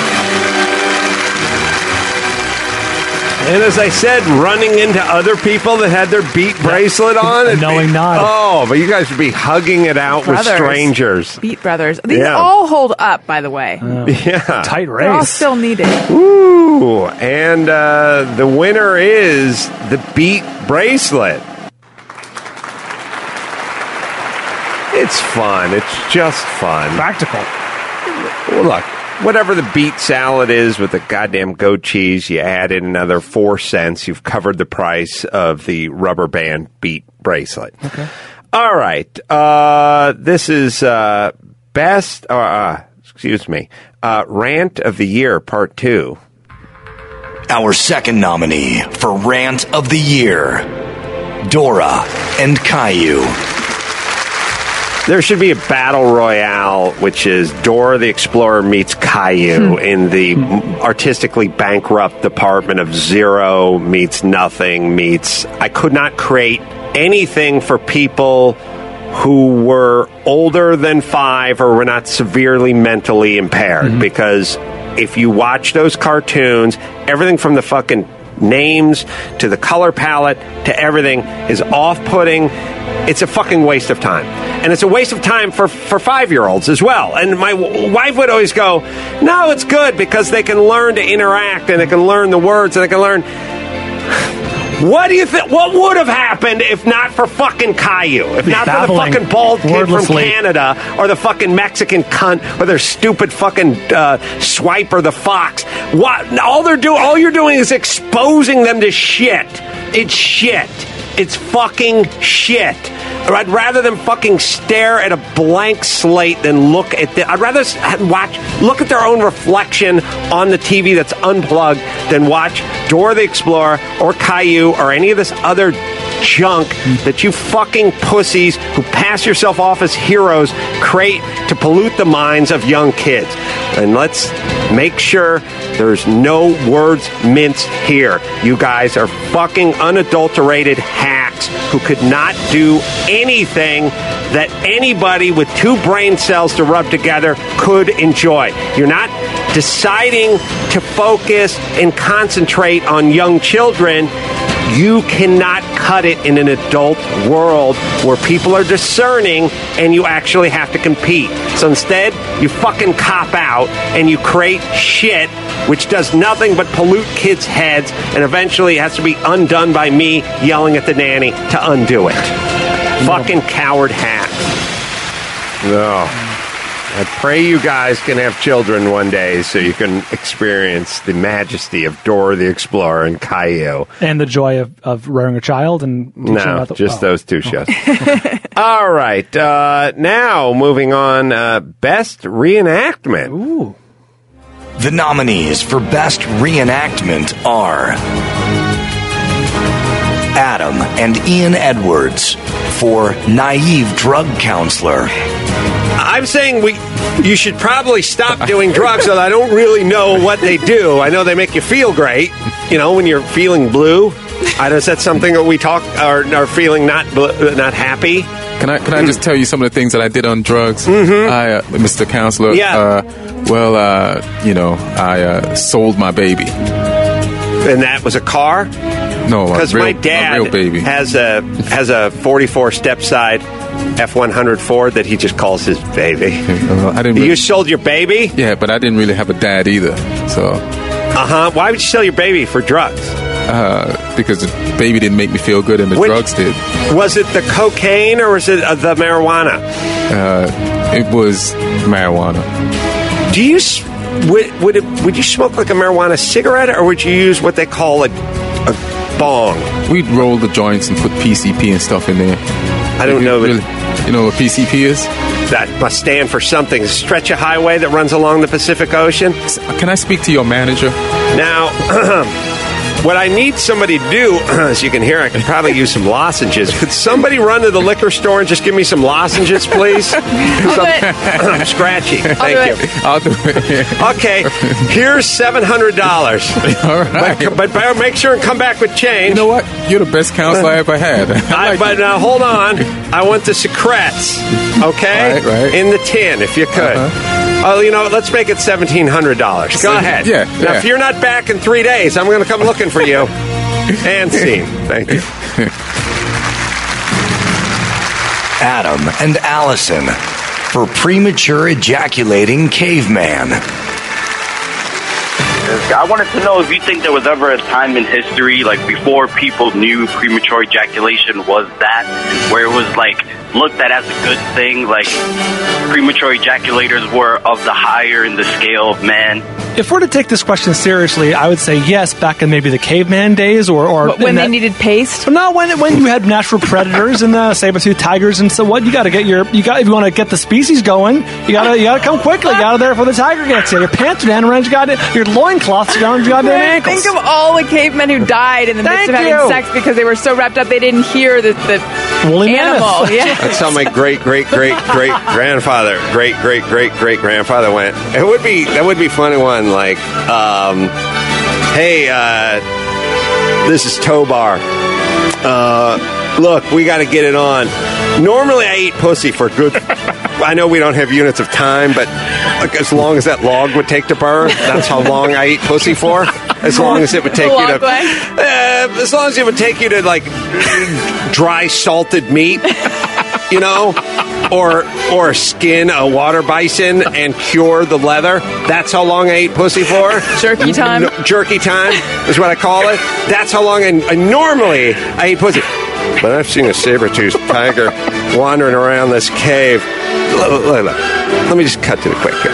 And as I said, running into other people that had their beet bracelet on. it'd Knowing be- not. Oh, but you guys would be hugging it out Brothers. with strangers. Beat Brothers. These Yeah. all hold up, by the way. Yeah. Tight They're all race. still needed. Ooh, and uh, the winner is the beet bracelet. It's fun. It's just fun. Practical. Well, look, whatever the beet salad is with the goddamn goat cheese, you add in another four cents. You've covered the price of the rubber band beet bracelet. Okay. All right. Uh, this is uh, best, uh, uh, excuse me, uh, Rant of the Year, Part two. Our second nominee for Rant of the Year, Dora and Caillou. There should be a battle royale, which is Dora the Explorer meets Caillou in the artistically bankrupt department of Zero meets Nothing meets... I could not create anything for people who were older than five or were not severely mentally impaired. Because if you watch those cartoons, everything from the fucking names to the color palette to everything is off-putting. It's a fucking waste of time. And it's a waste of time for, for five-year-olds as well. And my w- wife would always go, no, it's good because they can learn to interact and they can learn the words and they can learn... What do you think? What would have happened if not for fucking Caillou? If not for the Babbling fucking bald kid from wordlessly. Canada or the fucking Mexican cunt or their stupid fucking uh, Swiper the fox? What? All they're doing, all you're doing is exposing them to shit. It's shit. It's fucking shit. Or I'd rather them fucking stare at a blank slate than look at the... I'd rather s- watch, look at their own reflection on the T V that's unplugged than watch Dora the Explorer or Caillou or any of this other junk that you fucking pussies who pass yourself off as heroes create to pollute the minds of young kids. And let's make sure there's no words minced here. You guys are fucking unadulterated hacks who could not do anything that anybody with two brain cells to rub together could enjoy. You're not deciding to focus and concentrate on young children. You cannot cut it in an adult world where people are discerning and you actually have to compete. So instead, you fucking cop out and you create shit which does nothing but pollute kids' heads and eventually has to be undone by me yelling at the nanny to undo it. Fucking coward hat. No. I pray you guys can have children one day so you can experience the majesty of Dora the Explorer and Caillou. And the joy of, of rearing a child and teaching No, about the, just oh. those two shows. All right. Uh, now, moving on, uh, Best Reenactment. Ooh. The nominees for Best Reenactment are Adam and Ian Edwards for Naive Drug Counselor. I'm saying we, you should probably stop doing drugs, although I don't really know what they do. I know they make you feel great, you know, when you're feeling blue. I know, is that something that we talk, or are feeling not bl- not happy? Can I can I just tell you some of the things that I did on drugs? Mm-hmm. I, uh, Mister Counselor. Yeah. Uh, well, uh, you know, I uh, sold my baby. And that was a car? No, because my dad a real baby. has a has a forty-four step side F one hundred Ford that he just calls his baby. Uh, I didn't. Really, you sold your baby? Yeah, but I didn't really have a dad either. So. Uh huh. Why would you sell your baby for drugs? Uh, because the baby didn't make me feel good, and the Which, drugs did. Was it the cocaine or was it uh, the marijuana? Uh, it was marijuana. Do you would would, it, would you smoke like a marijuana cigarette, or would you use what they call a, a bong? We'd roll the joints and put P C P and stuff in there. I don't know. Really, you know what P C P is? That must stand for something. Stretch a highway that runs along the Pacific Ocean. Can I speak to your manager? Now. What I need somebody to do, as you can hear, I could probably use some lozenges. Could somebody run to the liquor store and just give me some lozenges, please? I'm scratchy. Thank you. I'll do it. Okay, here's seven hundred dollars. All right. But, but make sure and come back with change. You know what? You're the best counselor I ever had. I, but now, hold on. I want the secrets, okay? Right, right. In the tin, if you could. Uh-huh. Oh, you know, let's make it seventeen hundred dollars. Go ahead. Yeah, Now, yeah. if you're not back in three days, I'm going to come looking for you. And scene. Thank you. Adam and Allison for Premature Ejaculating Caveman. I wanted to know if you think there was ever a time in history, like before people knew premature ejaculation was that, where it was like looked at as a good thing, like premature ejaculators were of the higher in the scale of men. If we're to take this question seriously, I would say yes, back in maybe the caveman days, or, or But when in they that- needed paste. No, when when you had natural predators and the saber-toothed tigers and so what, you got to get your you got if you want to get the species going, you got to you got to come quickly. Get out of there before the tiger gets you. Your pants are down around. You got your loincloths around your goddamn ankles. Think of all the cavemen who died in the midst Thank of having you. sex because they were so wrapped up they didn't hear the, the Woolly animal. mammoth. Yeah. That's how my great, great, great, great grandfather, great, great, great, great grandfather went. It would be that would be a funny one. Like, um, hey, uh, this is Tobar. Uh, look, we got to get it on. Normally, I eat pussy for good. I know we don't have units of time, but like, as long as that log would take to burn, that's how long I eat pussy for. As long as it would take you to, uh, as long as it would take you to like dry salted meat, you know, or or skin a water bison and cure the leather. That's how long I eat pussy for. Jerky time. No, jerky time is what I call it. That's how long I, I normally I eat pussy. But I've seen a saber-toothed tiger wandering around this cave. Look, look, look. Let me just cut to the quick here.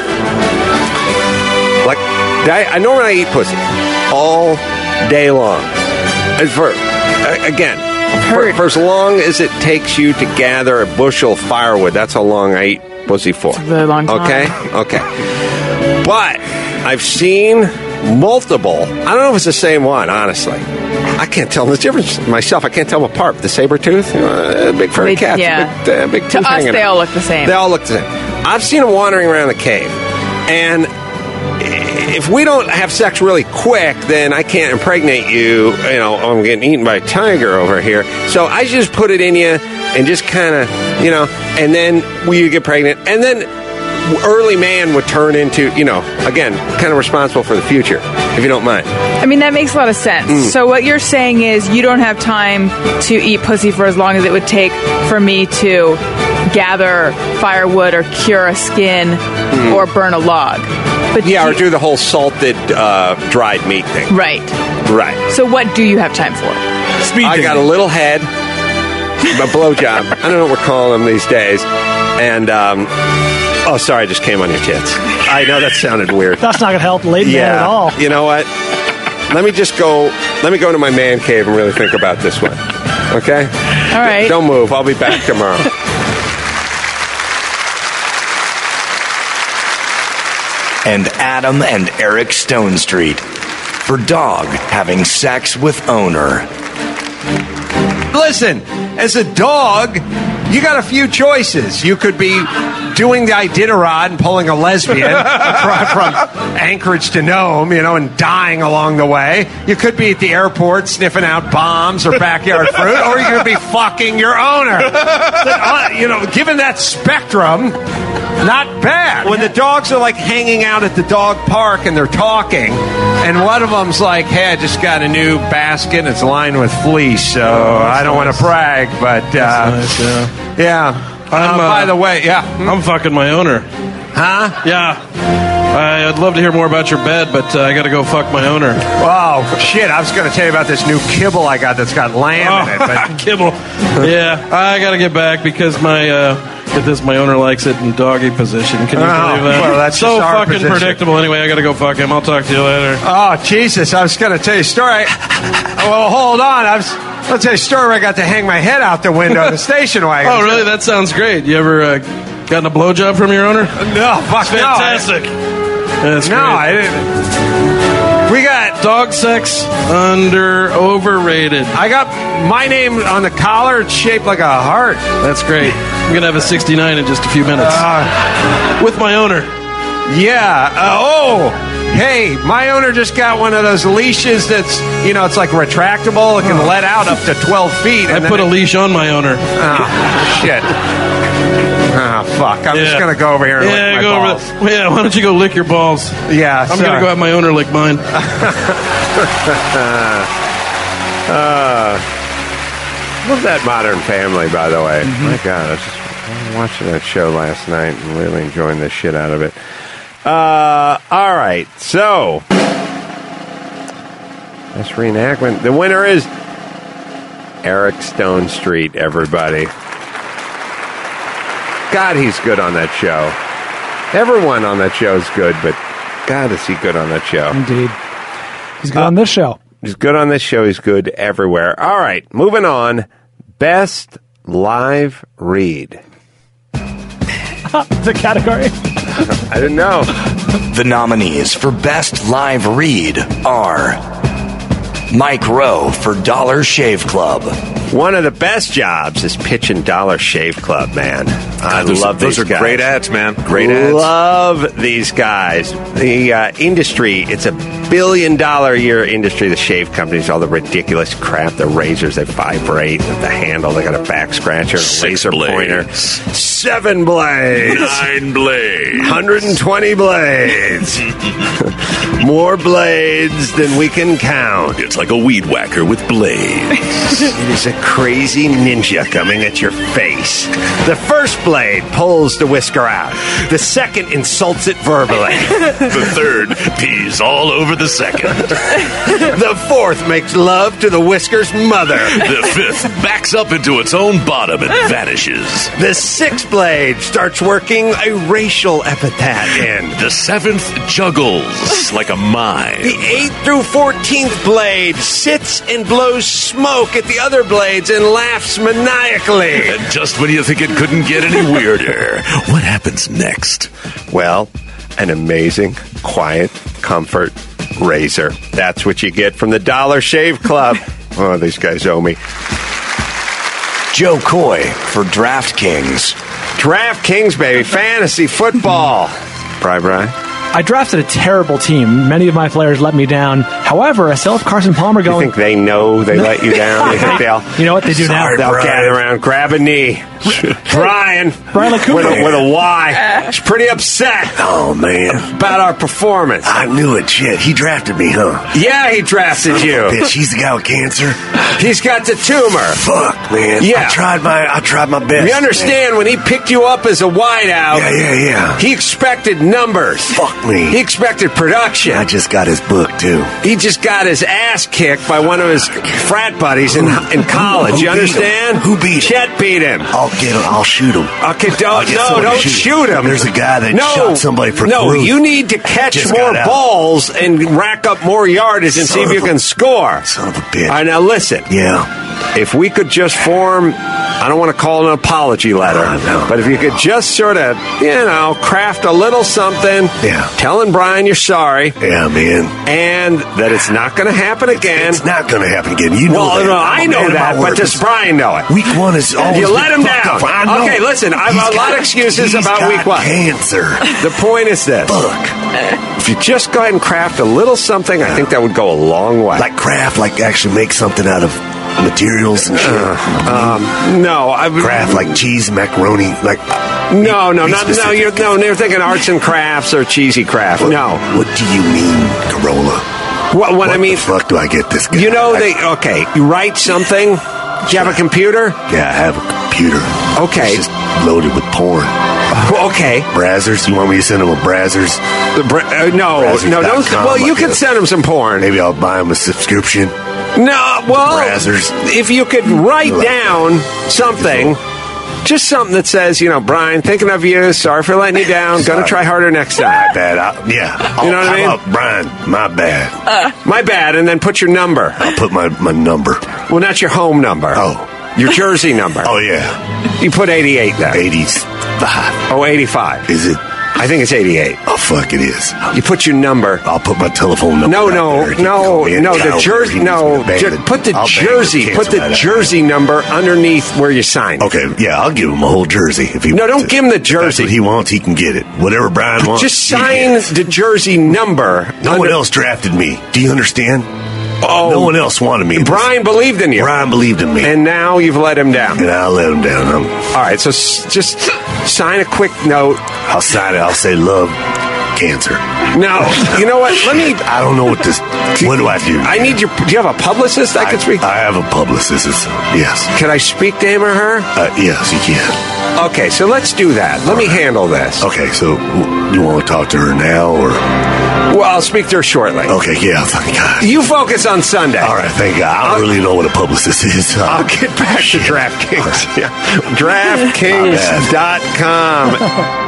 Like, I, I normally eat pussy all day long. And for again, for, for as long as it takes you to gather a bushel of firewood, that's how long I eat pussy for. It's a very long time. Okay, okay. But I've seen multiple. I don't know if it's the same one, honestly. I can't tell the difference myself. I can't tell them apart. The saber tooth, you know, big furry They- cat, yeah. big, uh, big To tooth us, hanging they out. all look the same. They all look the same. I've seen them wandering around the cave, and if we don't have sex really quick, then I can't impregnate you. You know, I'm getting eaten by a tiger over here. So I just put it in you and just kind of, you know, and then we get pregnant, and then early man would turn into, you know, again, kind of responsible for the future, if you don't mind. I mean, that makes a lot of sense. Mm. So what you're saying is you don't have time to eat pussy for as long as it would take for me to gather firewood or cure a skin or burn a log. But Yeah, or do the whole salted, uh, dried meat thing. Right. Right. So what do you have time for? I got a little head, a blowjob. I don't know what we're calling them these days. And, um, oh, sorry, I just came on your tits. I know that sounded weird. That's not going to help late man Yeah. at all. You know what? Let me just go, let me go to my man cave and really think about this one. Okay? All right. Don't move. I'll be back tomorrow. And Adam and Eric Stone Street for dog having sex with owner. listen, as a dog, you got a few choices. You could be doing the Iditarod and pulling a lesbian from, from Anchorage to Nome, you know, and dying along the way. You could be at the airport sniffing out bombs or backyard fruit, or you could be fucking your owner. Uh, you know, given that spectrum, not bad. When the dogs are like hanging out at the dog park and they're talking, and one of them's like, hey, I just got a new basket and it's lined with fleece, so oh, I don't nice. want to brag, but uh, nice, yeah. yeah. I'm, uh, uh, by the way, yeah. I'm fucking my owner. Huh? Yeah. I, I'd love to hear more about your bed, but uh, I got to go fuck my owner. Oh, shit. I was going to tell you about this new kibble I got that's got lamb oh, in it. But... kibble. Yeah. I got to get back because my... Uh, Get this, my owner likes it in doggy position. Can you oh, believe that? Well, that's so just our fucking position. predictable. Anyway, I got to go fuck him. I'll talk to you later. Oh, Jesus. I was going to tell you a story. Well, hold on. I was... I'll tell you a story where I got to hang my head out the window of the station wagon. Oh, really? That sounds great. You ever uh, gotten a blowjob from your owner? No, fuck it's fantastic. No, I, That's no, great. I didn't. We got dog sex under overrated. I got my name on the collar. It's shaped like a heart. That's great. I'm gonna have a sixty-nine in just a few minutes uh, with my owner. Yeah. Uh, oh, hey, my owner just got one of those leashes that's, you know, it's like retractable. It can oh. let out up to twelve feet. I and put then a it, leash on my owner. Oh, shit. Oh, fuck. I'm yeah. just going to go over here and yeah, lick my go balls. Over the, yeah, why don't you go lick your balls? Yeah, I'm going to go have my owner lick mine. uh, love that Modern Family, by the way. Mm-hmm. My God, I was just watching that show last night and really enjoying the shit out of it. Uh, all right, so this reenactment. The winner is Eric Stone Street, everybody. God, he's good on that show. Everyone on that show is good, but God, is he good on that show. Indeed. He's good uh, on this show. He's good on this show. He's good everywhere. All right, moving on. Best live read. The category? I didn't know. The nominees for Best Live Read are Mike Rowe for Dollar Shave Club. One of the best jobs is pitching Dollar Shave Club, man. I those, love these those are guys. great ads, man. Great ads. Love these guys. The uh, industry, it's a billion dollar a year industry. The shave companies, all the ridiculous crap. The razors, they vibrate. The handle, they got a back scratcher, Six laser blades. pointer, seven blades, nine blades, one hundred twenty blades. More blades than we can count. It's like a weed whacker with blades. It is a crazy ninja coming at your face. The first blade pulls the whisker out. The second insults it verbally. The third pees all over the second. The fourth makes love to the whisker's mother. The fifth backs up into its own bottom and vanishes. The sixth blade starts working a racial epithet in. The seventh juggles like a mime. The eighth through fourteenth blade sits and blows smoke at the other blades and laughs maniacally. And just when you think it couldn't get any weirder, what happens next? Well, an amazing, quiet, comfort razor. That's what you get from the Dollar Shave Club. Oh, these guys owe me. Joe Coy for DraftKings. DraftKings, baby. Fantasy football. Bri, Bri? I drafted a terrible team. Many of my players let me down. However, I still have Carson Palmer going. You think they know they let you down? You think they'll, you know what they do Sorry, now? They'll Brian. gather around, grab a knee. Brian, Brian with, a, with a Y. He's pretty upset. Oh, man. About our performance. I knew it. Shit, he drafted me, huh? Yeah, he drafted you. Bitch, he's the guy with cancer. He's got the tumor. Fuck, man. Yeah. I tried my, I tried my best. You understand, man. When he picked you up as a wideout, yeah, yeah, yeah. he expected numbers. Fuck me. He expected production. I just got his book, too. He just got his ass kicked by one of his frat buddies in, in college. Who you understand? Him? Who beat him? Chet beat him. I'll get him. I'll shoot him. Okay, don't, no, don't shoot, shoot him. There's a guy that no, shot somebody for No, cruise. you need to catch Just more balls and rack up more yardage and Son see if you a, can score. Son of a bitch. All right, now listen. Yeah. if we could just form, I don't want to call it an apology letter, but if you could just sort of, you know, craft a little something, yeah. telling Brian you're sorry. Yeah, man. And that it's not going to happen again. It's not going to happen again. You know well, that. no, I I'm know that, but does Brian know it? Week one is always You let him fucked down. up. I know. Okay, listen, I have a lot of excuses he's about got week one. cancer. The point is this. Fuck. If you just go ahead and craft a little something, I think that would go a long way. Like craft, like actually make something out of materials and shit. Uh, um, no, I craft like cheese, macaroni, like. No, no, not, no. You're no. You're thinking arts and crafts or cheesy craft. What, no. What do you mean, Corolla? What, what, what I mean? The fuck do I get this guy? You know they. Okay, you write something. Do you have a computer? Yeah, I have a computer. Okay. It's just loaded with porn. Uh, okay. Brazzers? You want me to send him a Brazzers? The bra- uh, no, Brazzers no, don't. dot com, Well, you like can a, send him some porn. Maybe I'll buy him a subscription. No, well, Brazzers. If you could write like down something, just something that says, you know, Brian, thinking of you, sorry for letting you down, Sorry. gonna try harder next time. My bad. I, yeah. You know what How I mean? about, Brian, my bad. Uh, my bad, and then put your number. I'll put my, my number. Well, not your home number. Oh. Your Jersey number. Oh, yeah. You put eighty-eight there. eighty-five. Oh, eighty-five. Is it? I think it's eighty-eight. Oh, fuck, it is. You put your number. I'll put my telephone number. No, no, there. no, no. The jersey, no. Jer- put the I'll jersey, put the jersey number underneath where you signed. Okay, yeah, I'll give him a whole jersey if he. No, wants don't it. give him the If jersey. that's what he wants, he can get it. Whatever Brian wants. Just he sign gets. the jersey number. No under- one else drafted me. Do you understand? Oh, no one else wanted me. Brian believed in you. Brian believed in me, and now you've let him down. And I'll let him down. I'm, All right, so s- just sign a quick note. I'll sign it. I'll say love cancer. No, you know what? Let me. I don't know what this. What do I do? I need your. Do you have a publicist I, I can speak? I have a publicist. It's, yes. Can I speak to him or her? Uh, yes, you can. Okay, so let's do that. Let All me right. handle this. Okay, so w- you want to talk to her now, or? Well, I'll speak to her shortly. Okay, yeah, thank God. You focus on Sunday. All right, thank God. I don't I'll, really know what a publicist is. Uh, I'll get back to DraftKings. Yeah. DraftKings dot com.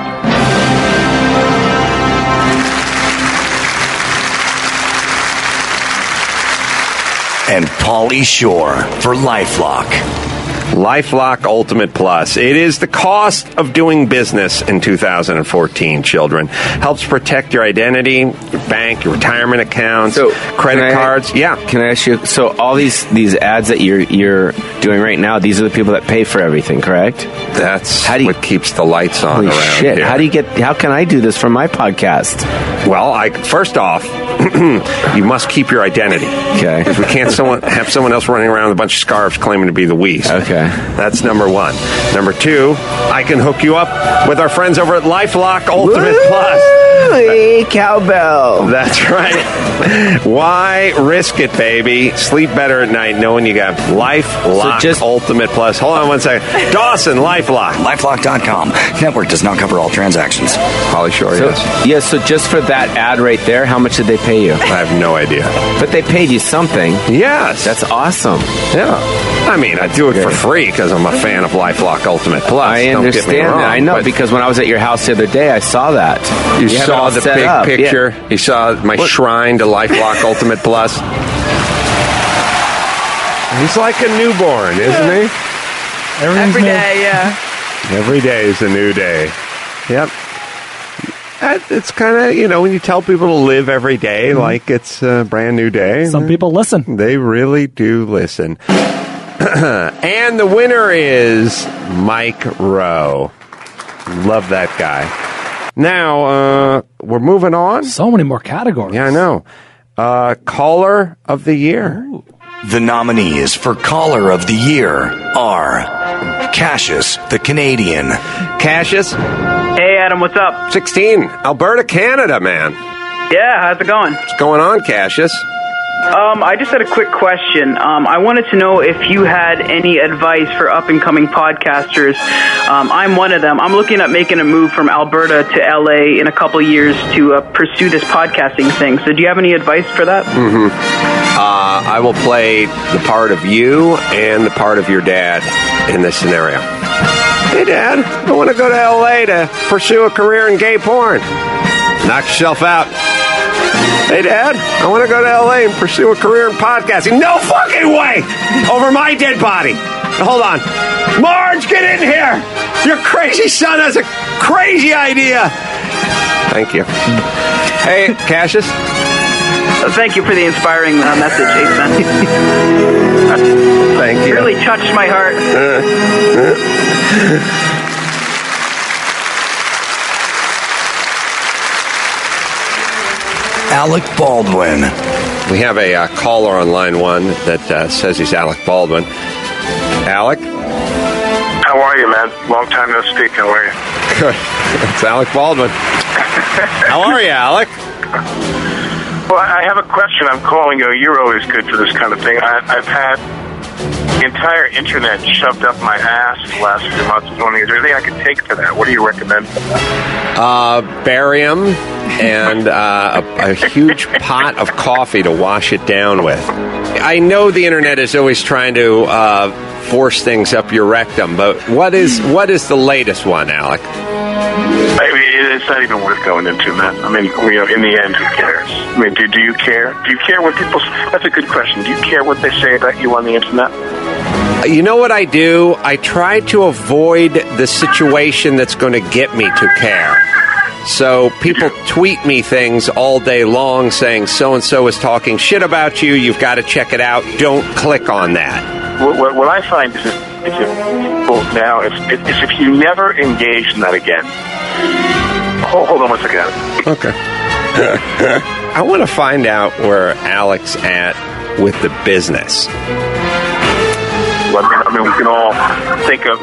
And Pauly Shore for LifeLock. LifeLock Ultimate Plus. It is the cost of doing business in two thousand fourteen, children. Helps protect your identity, your bank, your retirement accounts, so, credit can I, cards. Yeah. Can I ask you, so all these, these ads that you're you're doing right now, these are the people that pay for everything, correct? That's how do you, what keeps the lights on holy around shit. here. How do you get, how can I do this for my podcast? Well, I first off, you must keep your identity. Okay. Because we can't someone, have someone else running around with a bunch of scarves claiming to be the Weast. Okay. That's number one. Number two, I can hook you up with our friends over at LifeLock Ultimate Woo! Plus. Hey, cowbell. That's right. Why risk it, baby? Sleep better at night knowing you got LifeLock So just- Ultimate Plus. Hold on one second. Dawson, LifeLock. LifeLock dot com. Network does not cover all transactions. Holly Shore, So, yes. yeah, so just for that ad right there, how much did they pay you? I have no idea. But they paid you something. Yes. That's awesome. Yeah. I mean, I do it for free because I'm a fan of LifeLock Ultimate Plus. I Don't get me understand wrong, that. I know, but because when I was at your house the other day, I saw that. You, have it saw all the set big up. picture. Yeah. You saw my What? shrine to LifeLock Ultimate Plus. He's like a newborn, isn't he? Every day, yeah. Every day is a new day. Yep. That- It's kind of, you know, when you tell people to live every day like it's a brand new day. Some people listen. They really do listen. And the winner is Mike Rowe. Love that guy. Now, uh, we're moving on. So many more categories. Yeah, I know. Uh, Caller of the Year. Ooh. The nominees for Caller of the Year are Cassius the Canadian. Cassius, Hey, Adam, what's up? sixteen, Alberta, Canada, man. Yeah, how's it going? What's going on, Cassius? Um, I just had a quick question. Um, I wanted to know if you had any advice for up-and-coming podcasters. Um, I'm one of them. I'm looking at making a move from Alberta to L A in a couple years to uh, pursue this podcasting thing. So do you have any advice for that? Mm-hmm. Uh, I will play the part of you and the part of your dad in this scenario. Hey, Dad, I want to go to L A to pursue a career in gay porn. Knock yourself out. Hey, Dad, I want to go to L A and pursue a career in podcasting. No fucking way! Over my dead body. Hold on. Marge, get in here! Your crazy son has a crazy idea. Thank you. Hey, Cassius. Uh, thank you for the inspiring uh, message, Jason. Thank you. It really touched my heart. Alec Baldwin. We have a uh, caller on line one that uh, says he's Alec Baldwin. Alec? How are you, man? Long time no speak. How are you? Good. It's Alec Baldwin. How are you, Alec? Well, I have a question. I'm calling you. You're always good for this kind of thing. I, I've had the entire internet shoved up my ass the last few months. Is there anything I can take for that? What do you recommend? Uh, barium and uh, a, a huge pot of coffee to wash it down with. I know the internet is always trying to uh, force things up your rectum, but what is what is the latest one, Alec? I mean, it's not even worth going into, man. I mean, you know, in the end, who cares? I mean, do, do you care? Do you care what people... That's a good question. Do you care what they say about you on the internet? You know what I do? I try to avoid the situation that's going to get me to care. So people tweet me things all day long saying so-and-so is talking shit about you. You've got to check it out. Don't click on that. What, what, what I find is, if, is if people now, is, is if you never engage in that again. Hold, hold on one second. Okay. I want to find out where Alec's at with the business. Well, I mean, we can all think of...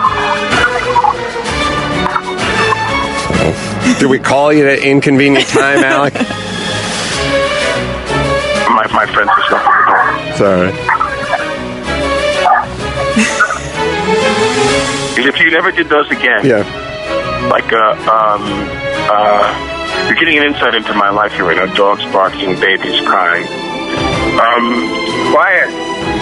Do we call you at an inconvenient time, Alec? My, my friends are stuck at the door. It's all right. If you never did those again, yeah, like uh, um, uh, you're getting an insight into my life here right now. Dogs barking, babies crying. Um, quiet.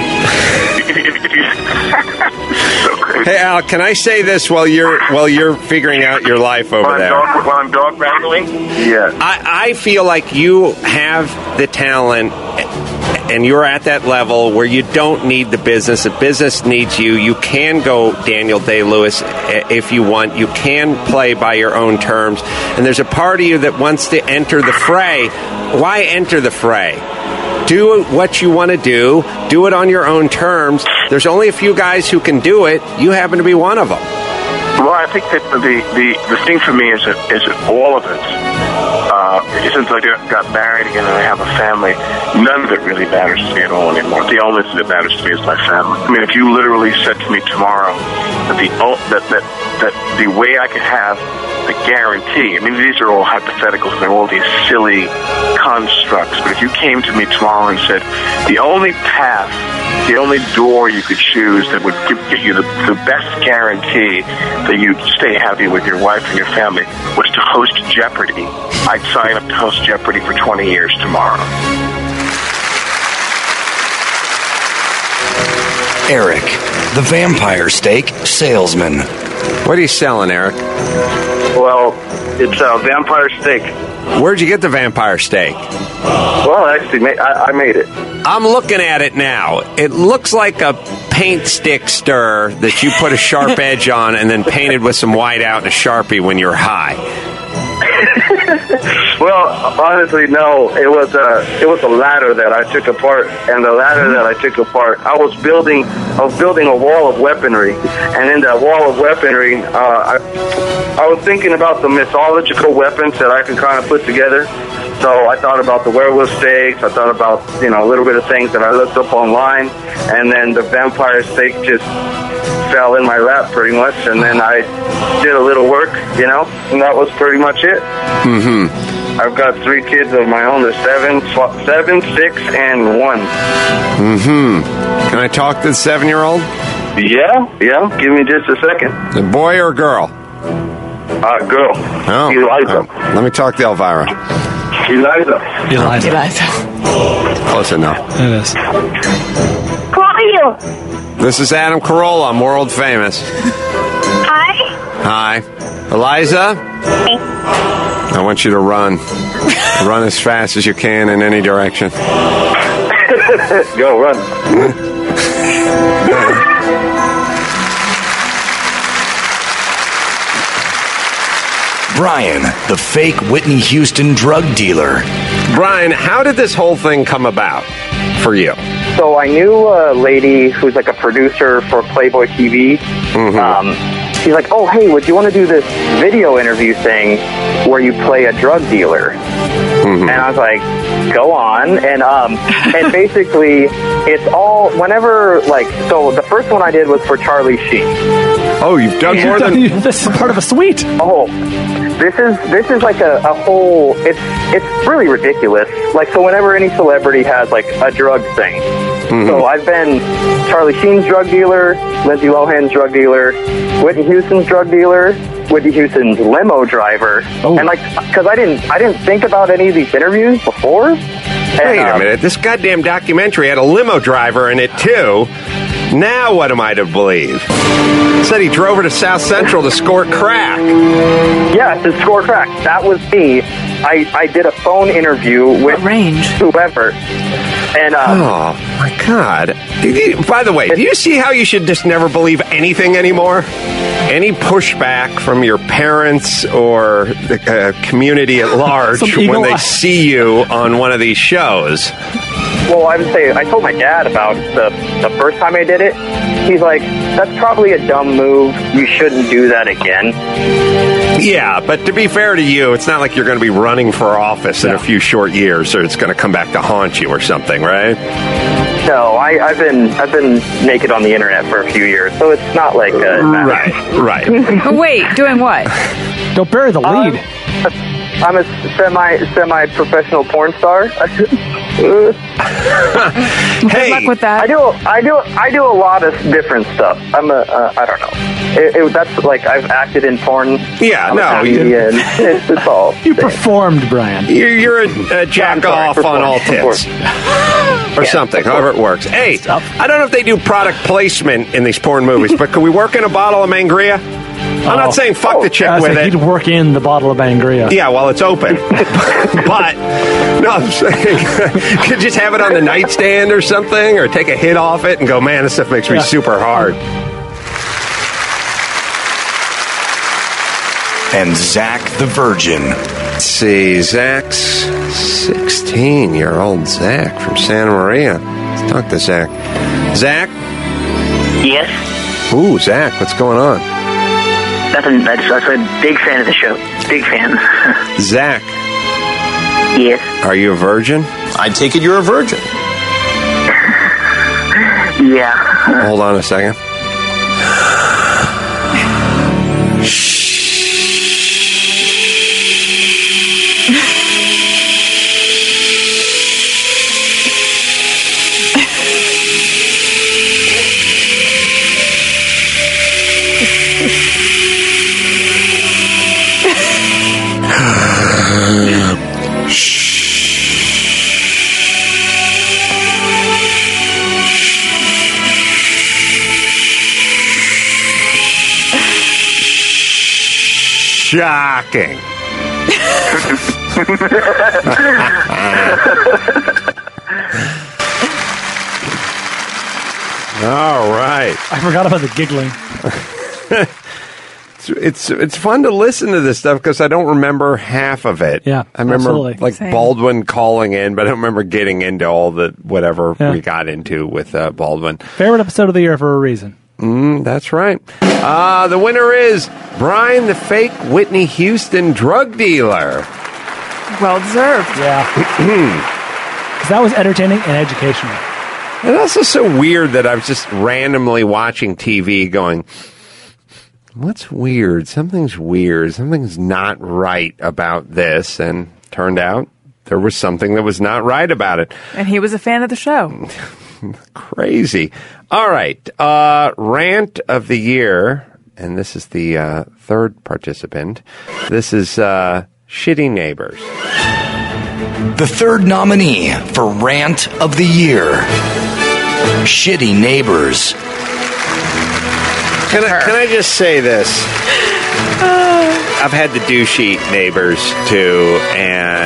So crazy. Hey, Al, can I say this while you're while you're figuring out your life over while there? I'm dog, while I'm dog wrangling? Yeah. I, I feel like you have the talent, and you're at that level where you don't need the business. The business needs you. You can go Daniel Day-Lewis if you want. You can play by your own terms. And there's a part of you that wants to enter the fray. Why enter the fray? Do what you want to do. Do it on your own terms. There's only a few guys who can do it. You happen to be one of them. Well, I think that the the, the thing for me is that, is that all of it, uh, since I got married again and I have a family, none of it really matters to me at all anymore. The only thing that matters to me is my family. I mean, if you literally said to me tomorrow that the that that, that the way I could have the guarantee, I mean, these are all hypotheticals, they're all these silly constructs, but if you came to me tomorrow and said the only path, the only door you could choose that would give, get you the, the best guarantee that you'd stay happy with your wife and your family was to host Jeopardy, I'd sign up to host Jeopardy for twenty years tomorrow. Eric, the vampire steak salesman. What are you selling, Eric? Well, it's a vampire steak. Where'd you get the vampire steak? Well, actually, I, I made it. I'm looking at it now. It looks like a paint stick stir that you put a sharp edge on and then painted with some white out and a Sharpie when you're high. Well, honestly, no. It was a it was a ladder that I took apart, and the ladder that I took apart, I was building I was building a wall of weaponry, and in that wall of weaponry, uh, I I was thinking about the mythological weapons that I could kind of put together. So I thought about the werewolf steaks. I thought about, you know, a little bit of things that I looked up online, and then the vampire steak just fell in my lap pretty much, and then I did a little work, you know, and that was pretty much it. Mm-hmm. I've got three kids of my own. They're seven, seven, six, and one. Mm-hmm. Can I talk to the seven-year-old? Yeah, yeah. Give me just a second. A boy or a girl? Uh, girl. Oh. Eliza. Oh. Let me talk to Elvira. Eliza. Eliza. Eliza. Close enough. It is. Who are you? This is Adam Carolla. I'm world famous. Hi. Hi. Eliza? I want you to run. Run as fast as you can in any direction. Go, run. Brian, the fake Whitney Houston drug dealer. Brian, how did this whole thing come about for you? So I knew a lady who's like a producer for Playboy T V. Mm-hmm. Um, she's like, oh, hey, would you want to do this video interview thing where you play a drug dealer? Mm-hmm. And I was like, go on. And um, and basically, it's all, whenever, like, so the first one I did was for Charlie Sheen. Oh, you've done more than... This is part of a suite. Oh, this is this is like a, a whole, it's it's really ridiculous. Like, so whenever any celebrity has, like, a drug thing. Mm-hmm. So I've been Charlie Sheen's drug dealer, Lindsay Lohan's drug dealer, Whitney Houston's drug dealer, Whitney Houston's limo driver, Oh. and like, because I didn't, I didn't think about any of these interviews before. And, Wait a um, minute. This goddamn documentary had a limo driver in it, too. Now what am I to believe? Said he drove her to South Central to score crack. Yeah, to score crack. That was me. I, I did a phone interview with range? whoever. And um, Oh, my God. Did you- by the way, do you see how you should just never believe anything anymore? Any pushback from your parents or the uh, community at large Some when eagle they eye. see you on one of these shows? well, I would say, I told my dad about the, the first time I did it. He's like, that's probably a dumb move. You shouldn't do that again. Yeah, but to be fair to you, it's not like you're going to be running for office in a few short years, or it's going to come back to haunt you or something, right? No, I, I've been I've been naked on the internet for a few years, so it's not like uh, right, right. Wait, doing what? Don't bury the lead. Um, I'm a semi semi professional porn star. Good luck with that. I do I do I do a lot of different stuff. I'm a uh, I don't know. It, it, that's like I've acted in porn. Yeah, I'm no, a you- comedian. it's, it's all. You performed, Brian. You're, you're a, a jack sorry, off on all tits. Or something, however it works. Hey, I don't know if they do product placement in these porn movies, but could we work in a bottle of Mangria? I'm not saying fuck the chick I was with like, it. He'd work in the bottle of Angria. Yeah, while it's open. But, no, I'm saying, could just have it on the nightstand or something, or take a hit off it and go, man, this stuff makes me Yeah. super hard. And Zach the Virgin. Let's see, Zach's sixteen-year-old Zach from Santa Maria. Let's talk to Zach. Zach? Yes? Ooh, Zach, what's going on? Nothing. That's, that's a big fan of the show. Big fan. Zach. Yes? Are you a virgin? I take it you're a virgin. Yeah. Hold on a second. Shocking. All right. I forgot about the giggling. It's, it's it's fun to listen to this stuff because I don't remember half of it. Yeah, I remember absolutely. like Same. Baldwin calling in, but I don't remember getting into all the whatever Yeah. we got into with uh, Baldwin. Favorite episode of the year for a reason. Mm, that's right. Uh, the winner is Brian, the fake Whitney Houston drug dealer. Well deserved. Yeah. 'Cause that was entertaining and educational. And also so weird that I was just randomly watching T V going, what's weird? Something's weird. Something's not right about this. And turned out there was something that was not right about it. And he was a fan of the show. Crazy. All right. Uh, rant of the year. And this is the uh, third participant. This is uh, Shitty Neighbors. The third nominee for Rant of the Year. Shitty Neighbors. Can I, can I just say this? I've had the douchey neighbors too, and the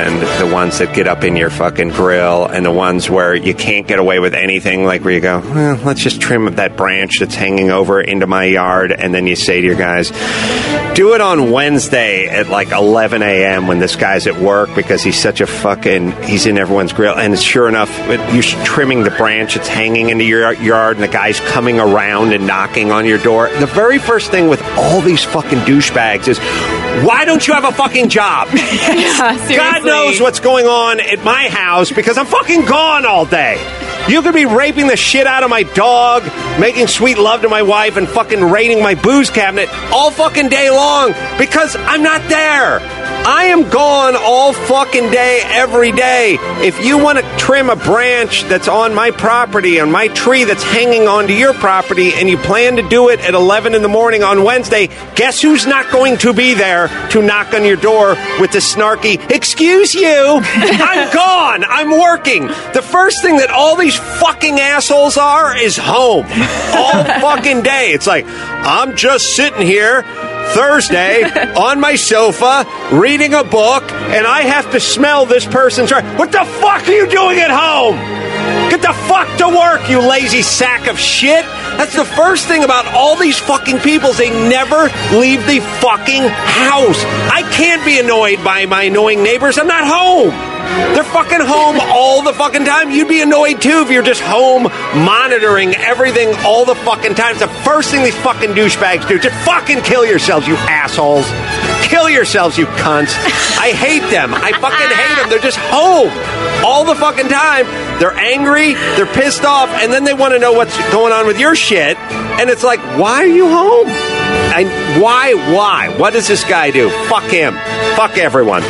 ones that get up in your fucking grill, and the ones where you can't get away with anything, like where you go, well, let's just trim that branch that's hanging over into my yard, and then you say to your guys, do it on Wednesday at like eleven a.m. when this guy's at work, because he's such a fucking, he's in everyone's grill, and sure enough, you're trimming the branch that's hanging into your yard, and the guy's coming around and knocking on your door. The very first thing with all these fucking douchebags is, why don't you have a fucking job? Yeah, God knows what's going on at my house, because I'm fucking gone all day. You could be raping the shit out of my dog, making sweet love to my wife, and fucking raiding my booze cabinet all fucking day long, because I'm not there. I am gone all fucking day, every day. If you want to trim a branch that's on my property, on my tree that's hanging onto your property, and you plan to do it at eleven in the morning on Wednesday, guess who's not going to be there to knock on your door with the snarky, excuse you, I'm gone, I'm working. The first thing that all these fucking assholes are is home. All fucking day. It's like, I'm just sitting here Thursday on my sofa reading a book, and I have to smell this person's right. What the fuck are you doing at home? Get the fuck to work, you lazy sack of shit. That's the first thing about all these fucking people, is they never leave the fucking house. I can't be annoyed by my annoying neighbors. I'm not home. They're fucking home all the fucking time. You'd be annoyed too if you're just home monitoring everything all the fucking time. It's the first thing these fucking douchebags do. Just fucking kill yourselves, you assholes. Kill yourselves, you cunts. I hate them. I fucking hate them. They're just home all the fucking time. They're angry. They're pissed off. And then they want to know what's going on with your shit. And it's like, why are you home? I, why? Why? What does this guy do? Fuck him. Fuck everyone.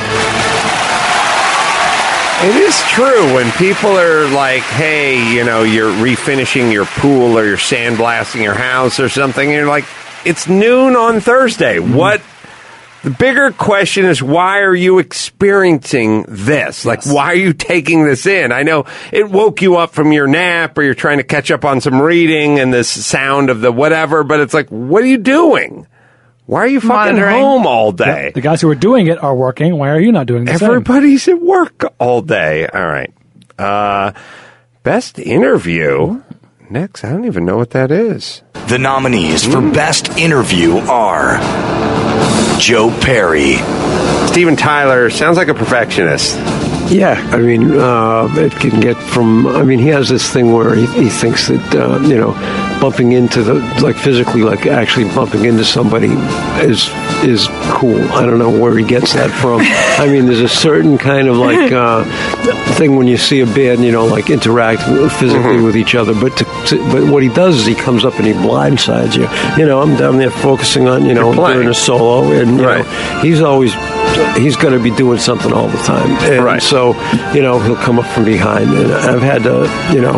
It is true when people are like, hey, you know, you're refinishing your pool or you're sandblasting your house or something, and you're like, it's noon on Thursday. Mm-hmm. What? The bigger question is, why are you experiencing this? Like, yes. Why are you taking this in? I know it woke you up from your nap, or you're trying to catch up on some reading and this sound of the whatever, but it's like, what are you doing? Why are you fucking Monitoring. home all day? Yeah, the guys who are doing it are working. Why are you not doing the same? Everybody's at work all day. All right. Uh, best interview. Next, I don't even know what that is. The nominees for Best Interview are Joe Perry. Steven Tyler sounds like a perfectionist. Yeah, I mean, uh, it can get from, I mean, he has this thing where he, he thinks that, uh, you know, bumping into the, like physically, like actually bumping into somebody is is cool. I don't know where he gets that from. I mean, there's a certain kind of like uh, thing when you see a band, you know, like interact physically mm-hmm. with each other. But to, to, but what he does is he comes up and he blindsides you. You know, I'm down there focusing on, you know, doing a solo, and you right. know, he's always, he's going to be doing something all the time. And right. so, you know, he'll come up from behind, and I've had to, you know,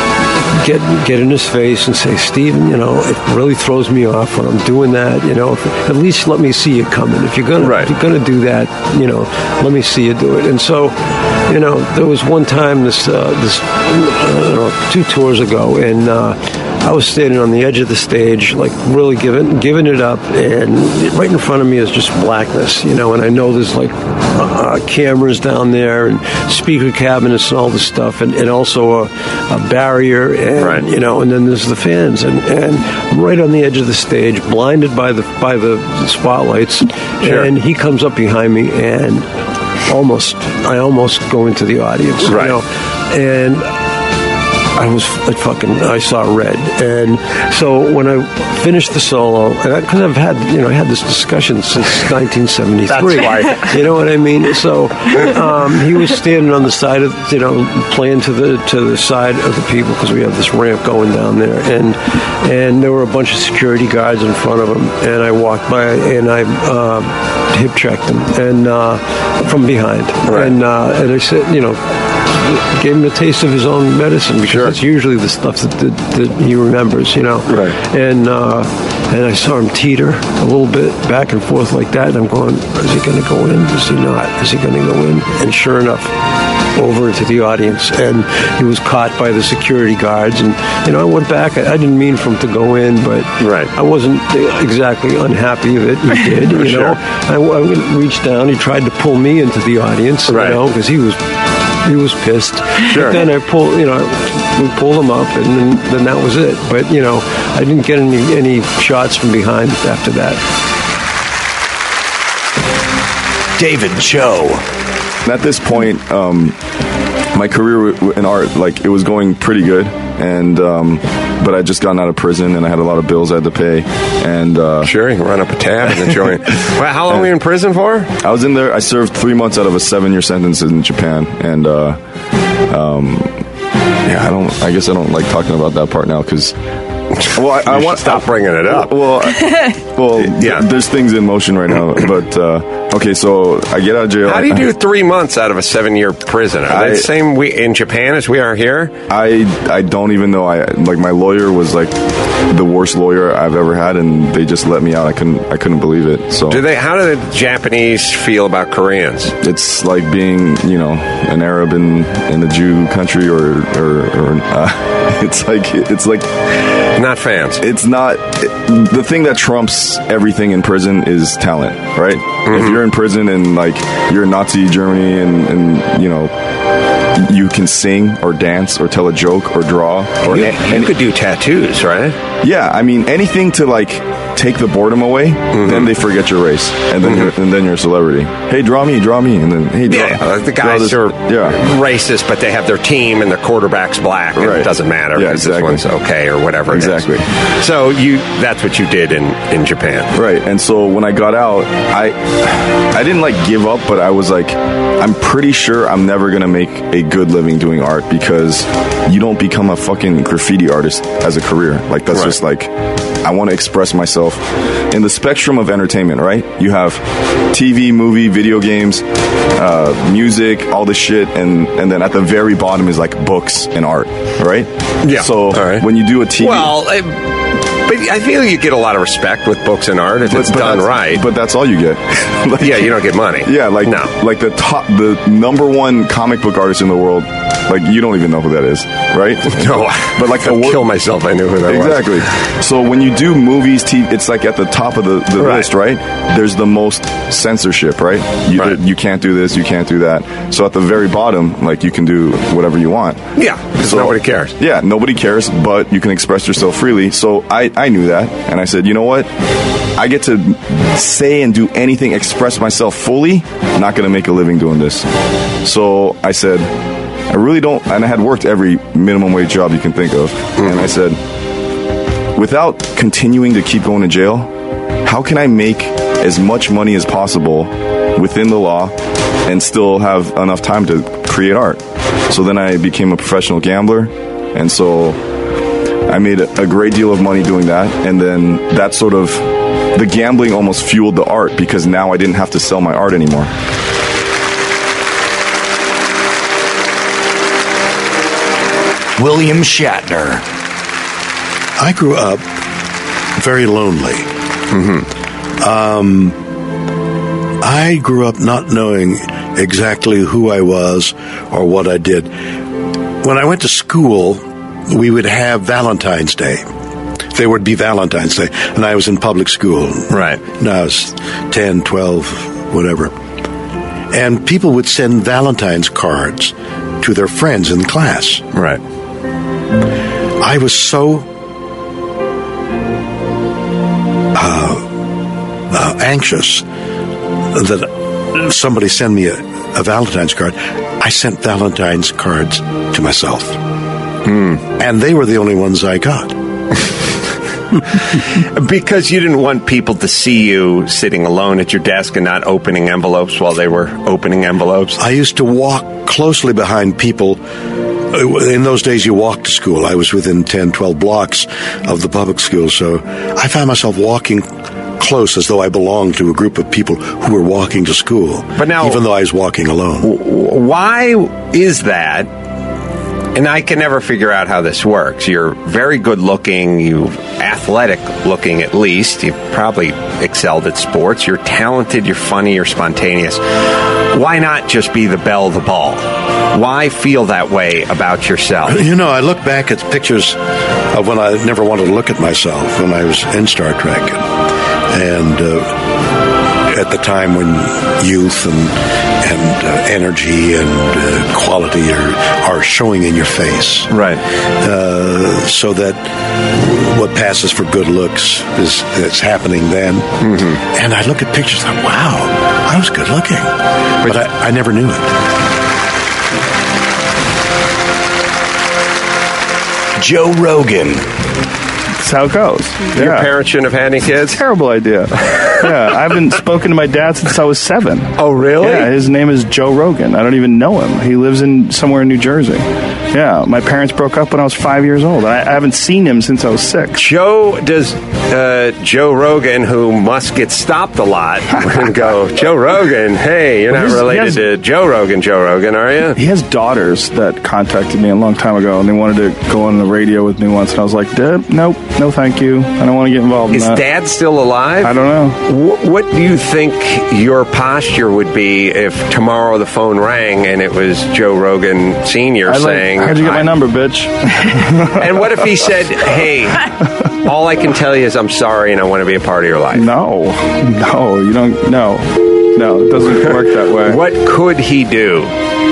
get get in his face and say, Steven, you know, it really throws me off when I'm doing that. You know, if, at least let me see you coming. If you're gonna right. if you're gonna do that, you know, let me see you do it. And so, you know, there was one time this uh, this I don't know, two tours ago, and uh, I was standing on the edge of the stage, like really giving giving it up, and right in front of me is just blackness, you know, and I know there's like uh, cameras down there and speaker cabinets and all this stuff, and, and also a, a barrier, and right. you know, and then there's the fans, and, and I'm right on the edge of the stage, blinded by the by the spotlights, sure. and he comes up behind me, and almost I almost go into the audience, right. you know, and I was I fucking I saw red, and so when I finished the solo, because I've had you know I had this discussion since nineteen seventy-three. That's why. You know what I mean? So um, he was standing on the side of you know playing to the to the side of the people, because we have this ramp going down there, and and there were a bunch of security guards in front of him, and I walked by and I uh, hip checked him and uh, from behind, right. and uh, and I said you know. gave him a taste of his own medicine, because sure. that's usually the stuff that, that, that he remembers, you know. Right. And uh, and I saw him teeter a little bit back and forth like that, and I'm going, is he going to go in? Is he not? Is he going to go in? And sure enough, over into the audience, and he was caught by the security guards. And you know, I went back. I, I didn't mean for him to go in, but right. I wasn't exactly unhappy that he did. You Sure. know, I, I reached down. He tried to pull me into the audience, Right. you know, because he was he was pissed. Sure. But then I pulled, you know, we pulled him up, and then, then that was it. But you know, I didn't get any any shots from behind after that. David Cho. At this point, um, my career w- in art, like, it was going pretty good, and um, but I'd just gotten out of prison, and I had a lot of bills I had to pay, and uh, sure, you can run up a tab and join. Well, how long were you in prison for? I was in there. I served three months out of a seven-year sentence in Japan, and uh, um, yeah, I don't. I guess I don't like talking about that part now because. Well, I, I want stop bringing it up. Well, I, well, yeah. There's things in motion right now, but uh, okay. So I get out of jail. How do you do three months out of a seven-year prison? Are they I- the same we, in Japan as we are here? I I don't even know. I like my lawyer was like the worst lawyer I've ever had, and they just let me out. I couldn't I couldn't believe it. So Do they? How do the Japanese feel about Koreans? it's like being, you know, an Arab in in a Jew country, or or, or uh, it's like it's like not fans. It's not it, the thing that trumps everything in prison is talent, right? Mm-hmm. If you're in prison and like you're in Nazi Germany and and you know. You can sing or dance or tell a joke or draw. Or You, you could do tattoos, right? Yeah, I mean anything to like take the boredom away. Mm-hmm. Then they forget your race, and then you're, and then you're a celebrity. Hey, draw me, draw me, and then hey, draw. Yeah, like the draw guys this- are yeah. racist, but they have their team and their quarterback's black, and Right. it doesn't matter Yeah, because exactly. this one's okay or whatever. Exactly. It is. So you—that's what you did in in Japan, Right, and so when I got out, I I didn't like give up, but I was like, I'm pretty sure I'm never gonna make a good living doing art because you don't become a fucking graffiti artist as a career. Like that's Right. just like I want to express myself in the spectrum of entertainment. Right, you have T V, movie, video games, uh, music, all this shit, and and then at the very bottom is like books and art. Right. Yeah. So when you do a T V, Well, uh, but I feel you get a lot of respect with books and art if it's done that's- right. But that's all you get. Like- yeah, you don't get money. Yeah, like No. like the top, the number one comic book artist in the world. Like you don't even know who that is, right? No, but like the I'd wor- kill myself. I knew who that was. exactly. So when you do movies, T V, it's like at the top of the, the Right. list, right? There's the most censorship, right? You Right. you can't do this, you can't do that. So at the very bottom, like you can do whatever you want. Yeah, because nobody cares. Yeah, nobody cares, but you can express yourself freely. So I, I knew that, and I said, you know what? I get to say and do anything, express myself fully. I'm not going to make a living doing this. So I said, I really don't, and I had worked every minimum wage job you can think of. And I said, without continuing to keep going to jail, how can I make as much money as possible within the law and still have enough time to create art? So then I became a professional gambler, and so I made a, a great deal of money doing that, and then that sort of, the gambling almost fueled the art because now I didn't have to sell my art anymore. William Shatner. I grew up very lonely. Mm-hmm. Um, I grew up not knowing exactly who I was or what I did. When I went to school, we would have Valentine's Day. There would be Valentine's Day, and I was in public school. Right. And I was ten, twelve, whatever. And people would send Valentine's cards to their friends in class. Right. I was so uh, uh, anxious that somebody sent me a, a Valentine's card. I sent Valentine's cards to myself. And they were the only ones I got. Because you didn't want people to see you sitting alone at your desk and not opening envelopes while they were opening envelopes? I used to walk closely behind people. In those days, you walked to school. I was within ten, twelve blocks of the public school, so I found myself walking close as though I belonged to a group of people who were walking to school, But now- even though I was walking alone. Why is that? And I can never figure out how this works. You're very good looking, you athletic looking at least. You've probably excelled at sports. You're talented, you're funny, you're spontaneous. Why not just be the belle of the ball? Why feel that way about yourself? You know, I look back at pictures of when I never wanted to look at myself when I was in Star Trek. And uh, at the time when youth and and uh, energy and uh, quality are, are showing in your face. Right. Uh, so that what passes for good looks is, is happening then. Mm-hmm. And I look at pictures and I, wow, I was good looking. But, but I, I never knew it. Joe Rogan. That's how it goes. Your Yeah. parents shouldn't have had any kids? Terrible idea. Yeah, I haven't spoken to my dad since I was seven. Oh, really? Yeah, his name is Joe Rogan. I don't even know him. He lives in somewhere in New Jersey. Yeah, my parents broke up when I was five years old. I, I haven't seen him since I was six. Joe, does uh, Joe Rogan, who must get stopped a lot, and go, Joe Rogan, hey, you're Well, not he's- he related has- to Joe Rogan, Joe Rogan, are you? He has daughters that contacted me a long time ago, and they wanted to go on the radio with me once, and I was like, Dad, nope, no thank you. I don't want to get involved Is in that. Dad still alive? I don't know. Wh- What do you think your posture would be if tomorrow the phone rang and it was Joe Rogan Senior I'd like, saying, how'd you get my I- number, bitch? And what if he said, hey, all I can tell you is I'm sorry and I want to be a part of your life? No, no, you don't, no. No, it doesn't work that way. What could he do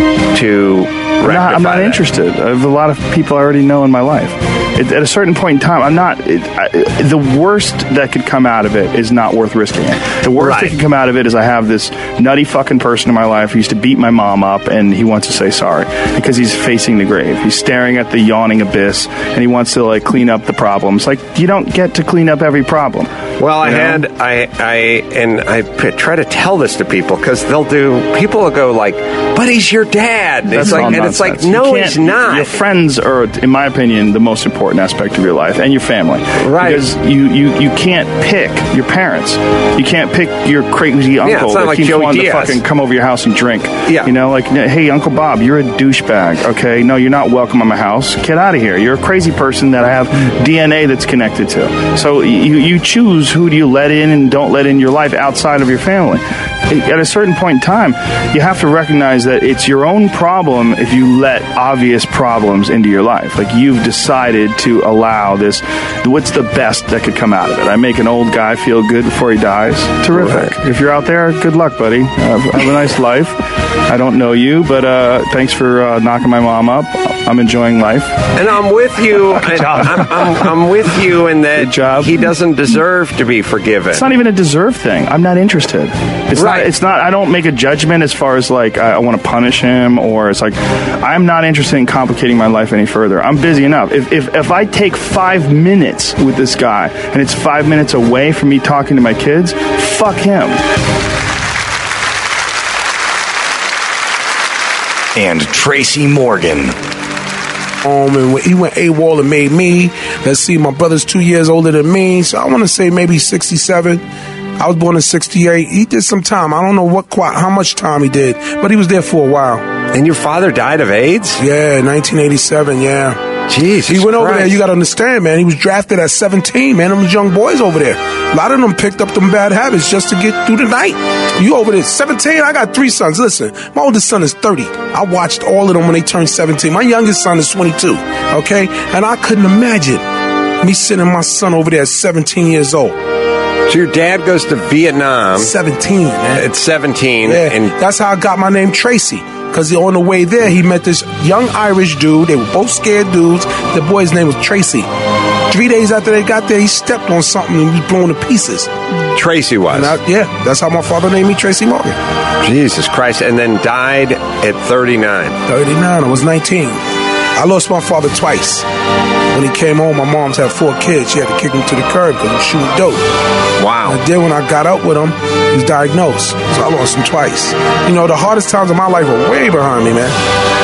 to I'm not, I'm not that? interested. I have a lot of people I already know in my life. It, at a certain point in time, I'm not. It, I, the worst that could come out of it is not worth risking it. The worst Right. that could come out of it is I have this nutty fucking person in my life who used to beat my mom up, and he wants to say sorry because he's facing the grave. He's staring at the yawning abyss, and he wants to like clean up the problems. Like you don't get to clean up every problem. Well, I You know? had I I and I p- try to tell this to people because they'll do. People will go like, "But he's your dad." And That's it's like, all and it's like, nonsense. no, You can't- he's not. Your friends are, in my opinion, the most important aspect of your life, and your family. Right. Because you, you, you can't pick your parents. You can't pick your crazy uncle Yeah, it's not that like keeps Joey wanting Diaz. to fucking come over your house and drink. Yeah. You know, like, hey, Uncle Bob, you're a douchebag. Okay, no, you're not welcome at my house. Get out of here. You're a crazy person that I have D N A that's connected to. So you, you choose who do you let in and don't let in your life outside of your family. At a certain point in time, you have to recognize that it's your own problem if you let obvious problems into your life. Like you've decided to allow this. What's the best that could come out of it? I make an old guy feel good before he dies. Terrific. If you're out there, good luck, buddy. Have, have a nice life. I don't know you, but uh, thanks for uh, knocking my mom up. I'm enjoying life. And I'm with you. Good job. I'm, I'm, I'm with you in that he doesn't deserve to be forgiven. It's not even a deserve thing. I'm not interested. It's Right. not. It's not. I don't make a judgment as far as like I, I want to punish him or it's like I'm not interested in complicating my life any further. I'm busy enough. If if if I take five minutes with this guy and it's five minutes away from me talking to my kids, fuck him. And Tracy Morgan. Um, and when he went AWOL and made me. Let's see, my brother's two years older than me, so I want to say maybe sixty-seven. I was born in sixty-eight. He did some time. I don't know what quite how much time he did, but he was there for a while. And your father died of AIDS? Yeah, nineteen eighty-seven. Yeah. Jesus he went over Christ. there. You got to understand, man. He was drafted at seventeen. Man, them young boys over there. A lot of them picked up them bad habits just to get through the night. You over there, seventeen. I got three sons. Listen, my oldest son is thirty. I watched all of them when they turned seventeen. My youngest son is twenty-two. Okay, and I couldn't imagine me sending my son over there at seventeen years old. So your dad goes to Vietnam. seventeen, man. At seventeen. Yeah, And that's how I got my name Tracy. Because on the way there, he met this young Irish dude. They were both scared dudes. The boy's name was Tracy. Three days after they got there, he stepped on something and he was blown to pieces. Tracy was. And I, yeah, that's how my father named me Tracy Morgan. Jesus Christ. And then died at thirty-nine. thirty-nine, I was nineteen. I lost my father twice. When he came home, my mom's had four kids. She had to kick him to the curb because he was shooting dope. Wow. And then when I got up with him, he was diagnosed. So I lost him twice. You know, the hardest times of my life are way behind me, man.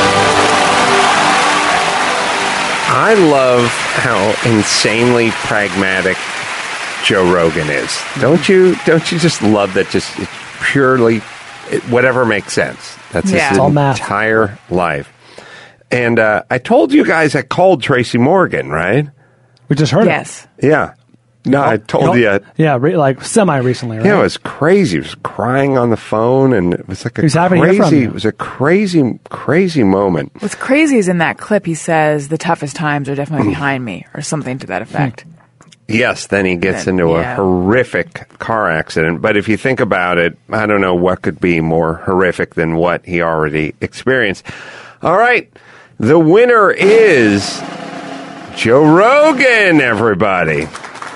I love how insanely pragmatic Joe Rogan is. Don't you? Don't you just love that? Just it's purely it, whatever makes sense. That's Yeah. his It's all math. entire life. And uh, I told you guys I called Tracy Morgan, right? We just heard yes. it. Yeah. No, I told You know- you. Yeah, re- like semi-recently, right? Yeah, it was crazy. He was crying on the phone, and it was like a He was happy to hear from crazy. you. It was a crazy, crazy moment. What's crazy is in that clip he says the toughest times are definitely behind me, or something to that effect. Yes, then he gets Then, into yeah. a horrific car accident. But if you think about it, I don't know what could be more horrific than what he already experienced. All right, the winner is Joe Rogan, everybody.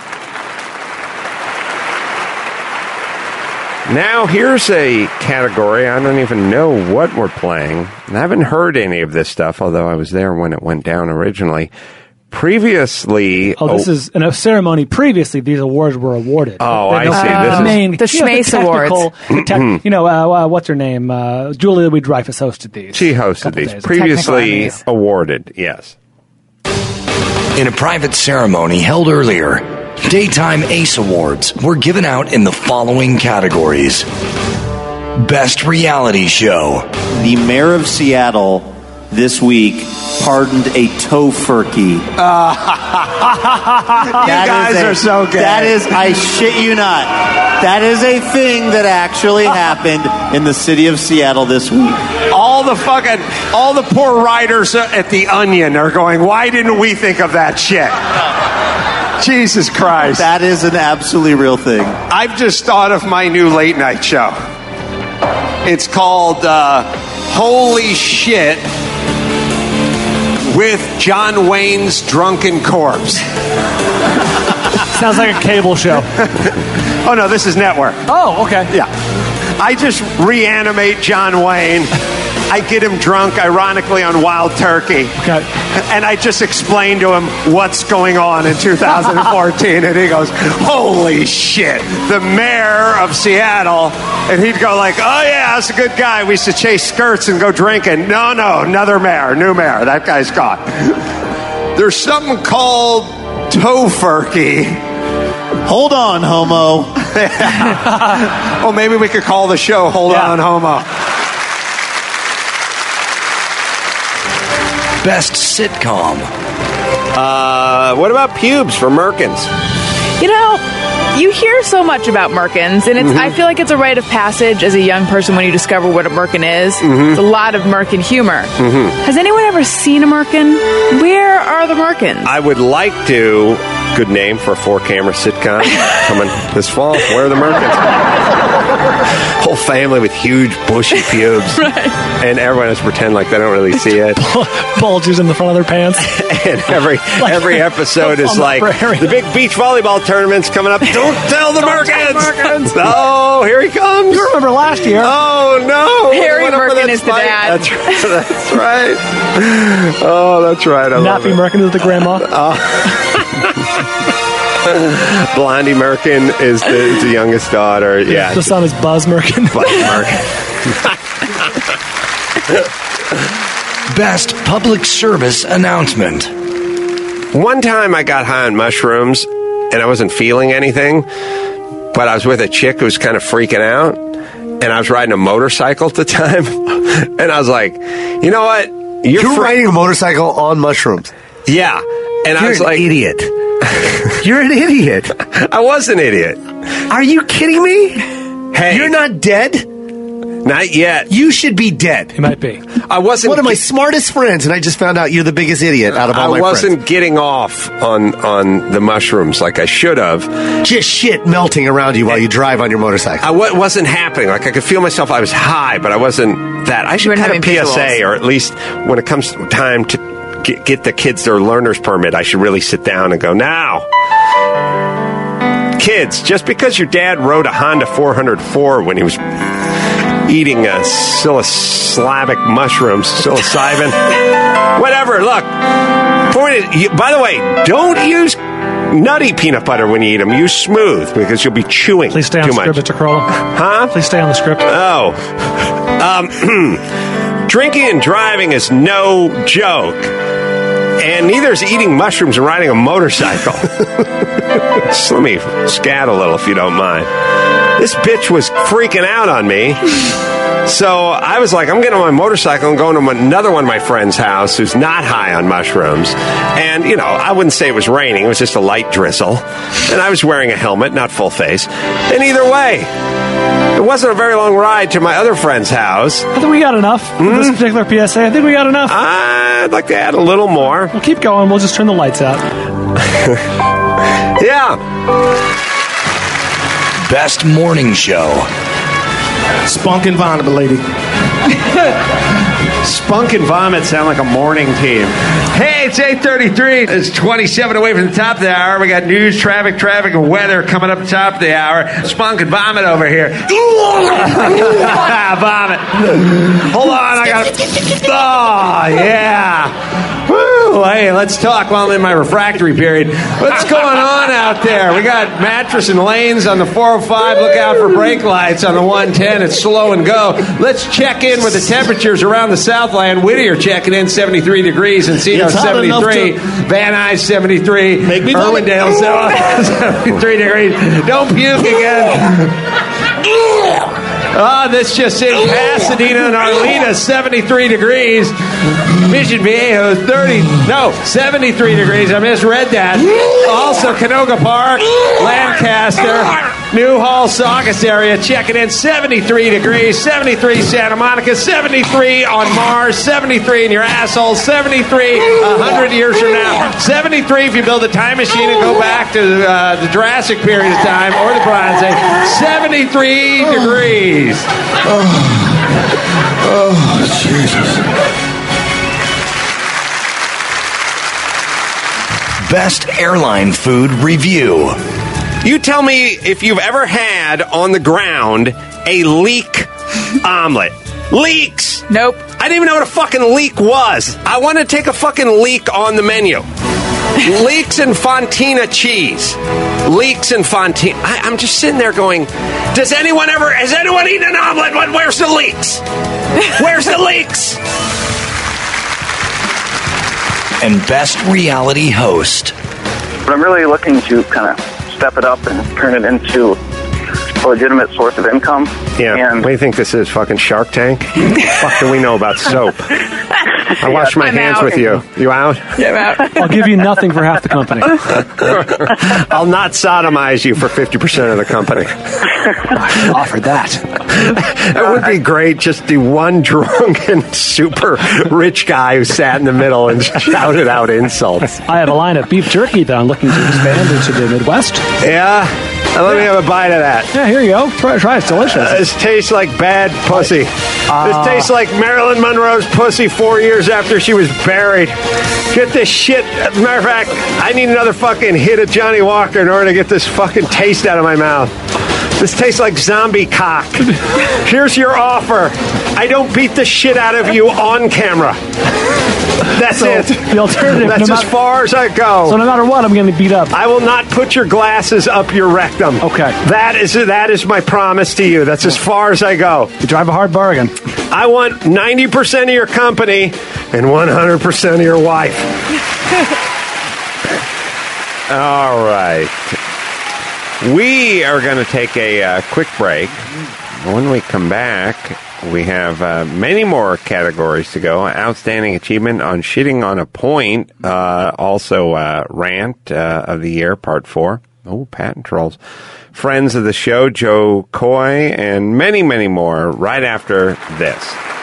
Now, here's a category. I don't even know what we're playing. I haven't heard any of this stuff, although I was there when it went down originally. Previously... Oh, this is in a ceremony. Previously, these awards were awarded. Oh, They I don't- see. The This is- main, The you know, Schmace technical- Awards. the tech- you know, uh, uh, what's her name? Uh, Julia Louis-Dreyfus hosted these. She hosted Couple these. days. Previously Emmys. awarded, yes. In a private ceremony held earlier, Daytime Ace Awards were given out in the following categories. Best Reality Show. The mayor of Seattle this week pardoned a tofurkey. That guys is a- are so good. That is, I shit you not. That is a thing that actually happened in the city of Seattle this week. All the fucking, all the poor writers at The Onion are going, why didn't we think of that shit? Jesus Christ. That is an absolutely real thing. I've just thought of my new late night show. It's called uh, Holy Shit with John Wayne's Drunken Corpse. Sounds like a cable show. Oh, no, this is network. Oh, okay. Yeah. I just reanimate John Wayne. I get him drunk, ironically, on Wild Turkey. Okay. And I just explain to him what's going on in two thousand fourteen. And he goes, holy shit, the mayor of Seattle. And he'd go like, oh, yeah, that's a good guy. We used to chase skirts and go drinking. No, no, another mayor, new mayor. That guy's gone. There's something called tofurkey. Hold on, homo. Oh, maybe we could call the show Hold Yeah. On, Homo. Best Sitcom. Uh, what about pubes for Merkins? You know, you hear so much about Merkins, and it's, Mm-hmm. I feel like it's a rite of passage as a young person when you discover what a Merkin is. Mm-hmm. It's a lot of Merkin humor. Mhm. Has anyone ever seen a Merkin? Where are the Merkins? I would like to. Good name for a four-camera sitcom coming this fall. Where are the Merkins? Whole family with huge bushy pubes, and everyone has to pretend like they don't really see it. Bulges in the front of their pants. And every every episode is on the like prairie. the big beach volleyball tournament's coming up. Don't tell the Don't tell Merkins. Merkins. Oh, here he comes. You remember last year? Oh no, Harry Went up for Merkin that is the spike. dad. That's right. That's right. Oh, that's right. I love Nappy it. Merkin is the grandma. Blondie Merkin is the, is the youngest daughter. Yeah. The son is Buzz Merkin. Buzz Merkin. Best Public Service Announcement. One time I got high on mushrooms and I wasn't feeling anything, but I was with a chick who was kind of freaking out, and I was riding a motorcycle at the time, and I was like, you know what? You're, You're fr- riding a motorcycle on mushrooms. Yeah. And I You're was an like, idiot. You're an idiot. I was an idiot. Are you kidding me? Hey. You're not dead? Not yet. You should be dead. He might be. I wasn't. One of my smartest friends, and I just found out you're the biggest idiot out of all I my wasn't friends. getting off on on the mushrooms like I should have. Just shit melting around you while you drive on your motorcycle. I w- wasn't happening. Like I could feel myself. I was high, but I wasn't that. I should weren't have a having P S A, visuals. or at least when it comes time to get, get the kids their learner's permit, I should really sit down and go, now, kids, just because your dad rode a Honda four oh four when he was eating uh, psilocybic mushrooms, psilocybin, whatever. Look, point is, you, by the way, don't use nutty peanut butter when you eat them. Use smooth because you'll be chewing Please stay on too the much. script, Mister Corolla. Huh? Please stay on the script. Oh. Um, drinking and driving is no joke. And neither is eating mushrooms and riding a motorcycle. Just let me scat a little if you don't mind. This bitch was freaking out on me. So I was like, I'm getting on my motorcycle and going to another one of my friend's house who's not high on mushrooms. And, you know, I wouldn't say it was raining. It was just a light drizzle. And I was wearing a helmet, not full face. And either way, it wasn't a very long ride to my other friend's house. I think we got enough for Mm-hmm. this particular P S A. I think we got enough. I'd like to add a little more. We'll keep going. We'll just turn the lights out. Yeah. Best morning show. Spunk and Vomit, lady. Spunk and Vomit sound like a morning team. Hey, it's eight thirty-three. It's twenty-seven away from the top of the hour. We got news, traffic, traffic, and weather coming up top of the hour. Spunk and Vomit over here. Vomit. Hold on, I got to... Oh, yeah. Woo. Hey, let's talk while I'm in my refractory period. What's going on out there? We got Mattress and Lanes on the four oh five. Look out for brake lights on the one ten. It's slow and go. Let's check in with the temperatures around the Southland. Whittier checking in seventy-three degrees. Encino It's hot enough seventy-three. to- Van Nuys seventy-three. Make me vomit. Irwindale seventy-three degrees. Don't puke again. Oh, this just in. Pasadena and Arleta, seventy-three degrees. Mission Viejo, thirty, no, seventy-three degrees. I misread that. Also, Canoga Park, Lancaster, Newhall, Saugus area, checking in, seventy-three degrees. seventy-three Santa Monica, seventy-three on Mars, seventy-three in your asshole, seventy-three one hundred years from now. seventy-three if you build a time machine and go back to uh, the Jurassic period of time or the Bronze Age. seventy-three degrees. Oh, oh, Jesus. Best airline food review. You tell me if you've ever had on the ground a leek omelet. Leeks! Nope. I didn't even know what a fucking leek was. I want to take a fucking leek on the menu. Leeks and Fontina cheese. Leeks and Fontina. I, I'm just sitting there going, does anyone ever, has anyone eaten an omelet? What, where's the leeks? Where's the leeks? And best reality host. But I'm really looking to kind of step it up and turn it into a legitimate source of income. Yeah. And What do you think this is? Fucking Shark Tank? Fuck do we know about soap? I wash my I'm hands out. with you. You out? Yeah, I'm out. I'll give you nothing for half the company. I'll not sodomize you for fifty percent of the company. Offer that. It would be great just the one drunken, super rich guy who sat in the middle and shouted out insults. I have a line of beef jerky that I'm looking to expand into the Midwest. Yeah? Uh, Let me have a bite of that. Yeah, here you go. Try, try it. It's delicious. Uh, this tastes like bad pussy. Uh, this tastes like Marilyn Monroe's pussy four years after she was buried. Get this shit. As a matter of fact, I need another fucking hit of Johnny Walker in order to get this fucking taste out of my mouth. This tastes like zombie cock. Here's your offer. I don't beat the shit out of you on camera. That's So, it. the alternative, That's no as matter- far as I go. So no matter what, I'm going to beat up. I will not put your glasses up your rectum. Okay. That is that is my promise to you. That's as far as I go. You drive a hard bargain. I want ninety percent of your company and one hundred percent of your wife. All right. We are going to take a uh, quick break. When we come back, we have uh, many more categories to go. Outstanding achievement on shitting on a point. Uh, also, uh, rant uh, of the year, part four. Oh, patent trolls. Friends of the show, Joe Coy, and many, many more right after this.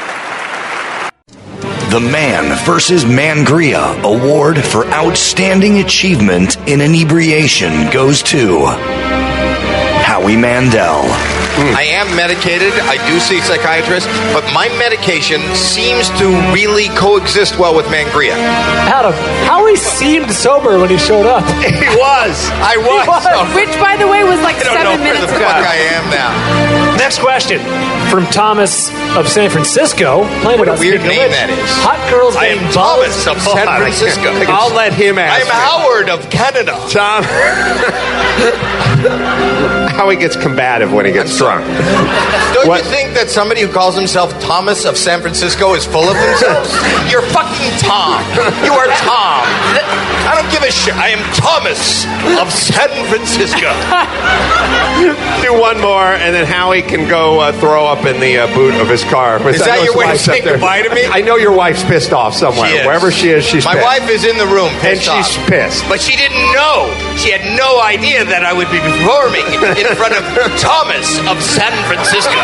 The Man versus Mangria Award for Outstanding Achievement in Inebriation goes to Howie Mandel. I am medicated. I do see psychiatrists, but my medication seems to really coexist well with Mangria. Adam, Howie seemed sober when he showed up. He was. I was. sober. Which, by the way, was like I don't seven know where minutes the ago. fuck I am now. Next question from Thomas of San Francisco. Playing What a about weird speaking name which, that is. Hot girls I getting am balls. Thomas of San Francisco. I'll let him I ask am me. Howard of Canada. Tom. Howie gets combative when he gets drunk. Don't What? you think that somebody who calls himself Thomas of San Francisco is full of themselves? You're fucking Tom. You are Tom. I don't don't give a shit. I am Thomas of San Francisco. Do one more, and then Howie can go uh, throw up in the uh, boot of his car. Is that your way to say goodbye to me? I know your wife's pissed off somewhere. She is. Wherever she is, she's My pissed. wife is in the room pissed And she's off. pissed. But she didn't know. She had no idea that I would be performing in front of Thomas of San Francisco.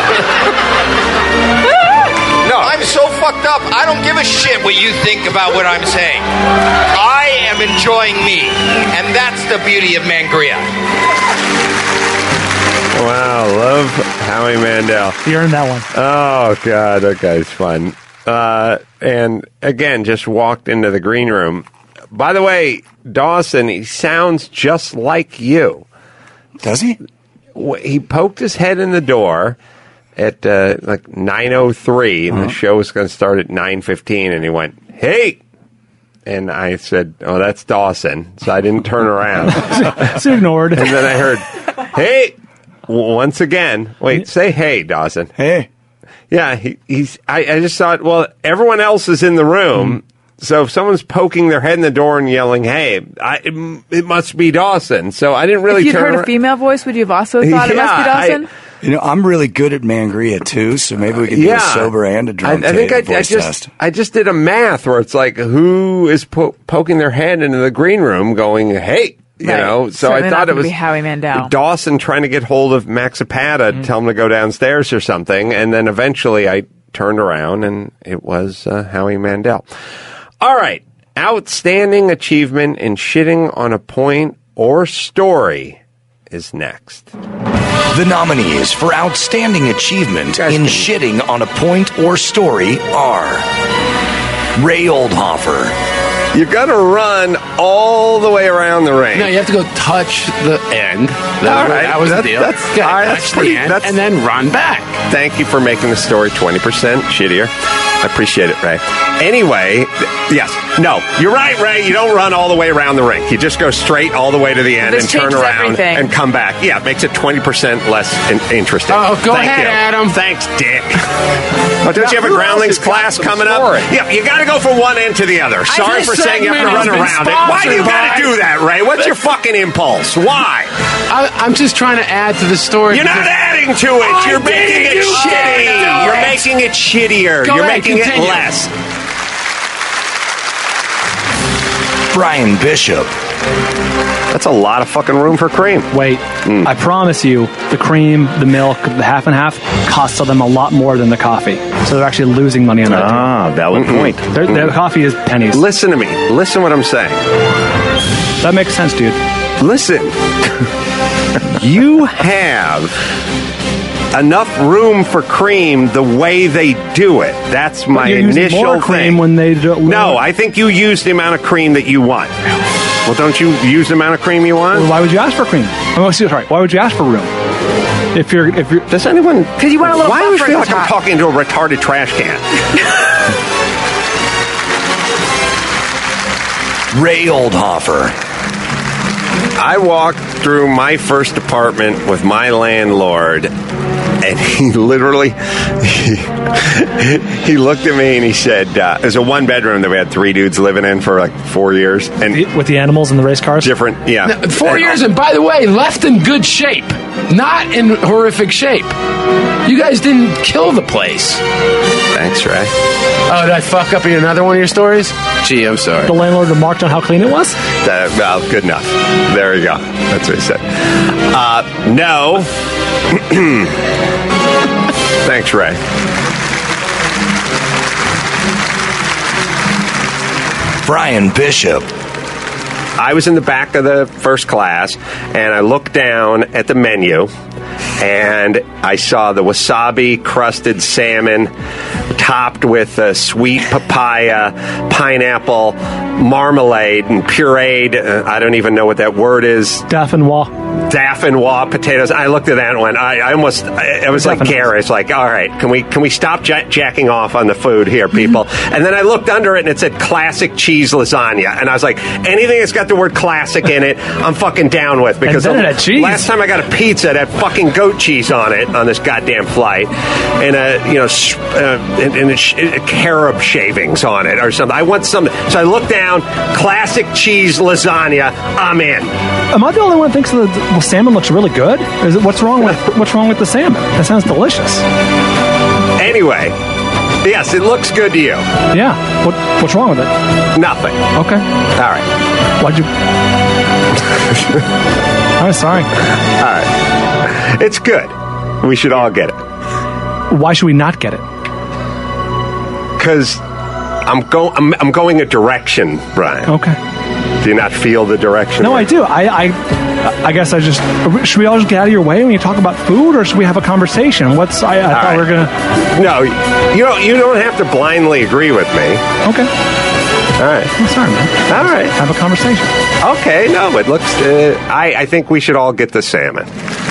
No, I'm so fucked up. I don't give a shit what you think about what I'm saying. I am enjoying me, and that's the beauty of Mangria. Wow, love Howie Mandel. You earned that one. Oh, God, that guy's fun. Uh, and again, just walked into the green room. By the way, Dawson, he sounds just like you. Does he? He poked his head in the door at uh, like nine oh three, and Uh-huh. the show was going to start at nine fifteen, and he went, "Hey!" And I said, "Oh, that's Dawson." So I didn't turn around. It's ignored. And then I heard, "Hey!" W- Once again. Wait, say hey, Dawson. Hey. Yeah, he, he's. I, I just thought, well, everyone else is in the room, so if someone's poking their head in the door and yelling, "Hey," I, it, it must be Dawson. So I didn't really if you'd turn heard around. a female voice, would you have also thought it must be Yeah, I- Dawson? You know, I'm really good at Mangria, too, so maybe we could do a sober and a drunk I, I think I, I voice just test. I just did a math where it's like who is po- poking their head into the green room, going, "Hey," you Right. know. So Certainly I not thought it gonna was be Howie Mandel. Dawson trying to get hold of Max Zapata to tell him to go downstairs or something, and then eventually I turned around and it was uh, Howie Mandel. All right, outstanding achievement in shitting on a point or story is next. The nominees for Outstanding Achievement in Shitting on a Point or Story are Ray Oldhofer. You got to run all the way around the ring. No, you have to go touch the end. That, All right. that was That- the deal. that's- Okay, all right, touch that's the pretty- end, that's- and then run back. Thank you for making the story twenty percent shittier. I appreciate it, Ray. Anyway, th- yes. No, you're right, Ray. You don't run all the way around the ring. You just go straight all the way to the end This and turn changes around everything. and come back. Yeah, it makes it twenty percent less in- interesting. Oh, go Thank ahead, you. Adam. Thanks, Dick. Oh, don't you have a who groundlings else has got class some coming story? up? Yeah, you got to go from one end to the other. Sorry this for saying you have to segment run has been around it. Why do you sponsored got to by- do that, Ray? What's your fucking impulse? Why? I, I'm just trying to add to the story. You're not because- adding to it. I You're did. making it You shitty. did. You're making it shittier. Go You're ahead, making continue. it less. Brian Bishop. That's a lot of fucking room for cream. Wait, I promise you, the cream, the milk, the half and half costs them a lot more than the coffee. So they're actually losing money on that. Ah, valid point. Their, their coffee is pennies. Listen to me. Listen what I'm saying. That makes sense, dude. Listen. You have enough room for cream the way they do it. That's my You're using initial more thing. cream when they do. No, I think you use the amount of cream that you want. Well, don't you use the amount of cream you want? Well, why would you ask for cream? Oh, sorry. Why would you ask for room? If you're, if you're, does anyone? Because you want a little Why do I buffer feel at like the I'm top. talking to a retarded trash can? Ray Oldhofer. I walked through my first apartment with my landlord, and he literally he, he looked at me and he said, uh, "It was a one bedroom that we had three dudes living in for like four years, and with the animals and the race cars, different, yeah, Now, Four And- years, and by the way, left in good shape, not in horrific shape. You guys didn't kill the place. Thanks, Ray. Oh, did I fuck up in another one of your stories? Gee, I'm sorry. the landlord remarked on how clean it was. That, well, good enough. There you go. That's what he said. Uh, no. Thanks, Ray. Brian Bishop. I was in the back of the first class, and I looked down at the menu, and I saw the wasabi crusted salmon topped with uh, sweet papaya, pineapple, marmalade, and pureed. Uh, I don't even know what that word is. Dauphinois. Dauphinois potatoes. I looked at that and went, I, I almost, I, I was like Gary. It's like, all right, can we can we stop j- jacking off on the food here, people? And then I looked under it and it said classic cheese lasagna. And I was like, anything that's got the word classic in it, I'm fucking down with. Because And then it had cheese. last time I got a pizza, it had fucking goat cheese on it on this goddamn flight. And, a, you know, sh- uh, and, and a sh- uh, carob shavings on it or something. I want something. So I looked down, classic cheese lasagna, I'm in. Am I the only one who thinks the, the salmon looks really good? Is it, what's wrong with what's wrong with the salmon? That sounds delicious. Anyway, yes, it looks good to you. Yeah. What what's wrong with it? Nothing. Okay. All right. Why'd you? I'm sorry. All right. It's good. We should all get it. Why should we not get it? Because I'm going. I'm, I'm going a direction, Brian. Okay. Do you not feel the direction? No, I do. I, I, I guess I just should we all just get out of your way when you talk about food, or should we have a conversation? What's I, I thought right. we were gonna. No, you don't. You don't have to blindly agree with me. Okay. All right. I'm sorry, man. All right. Have a conversation. Okay. No, it looks. Uh, I I think we should all get the salmon.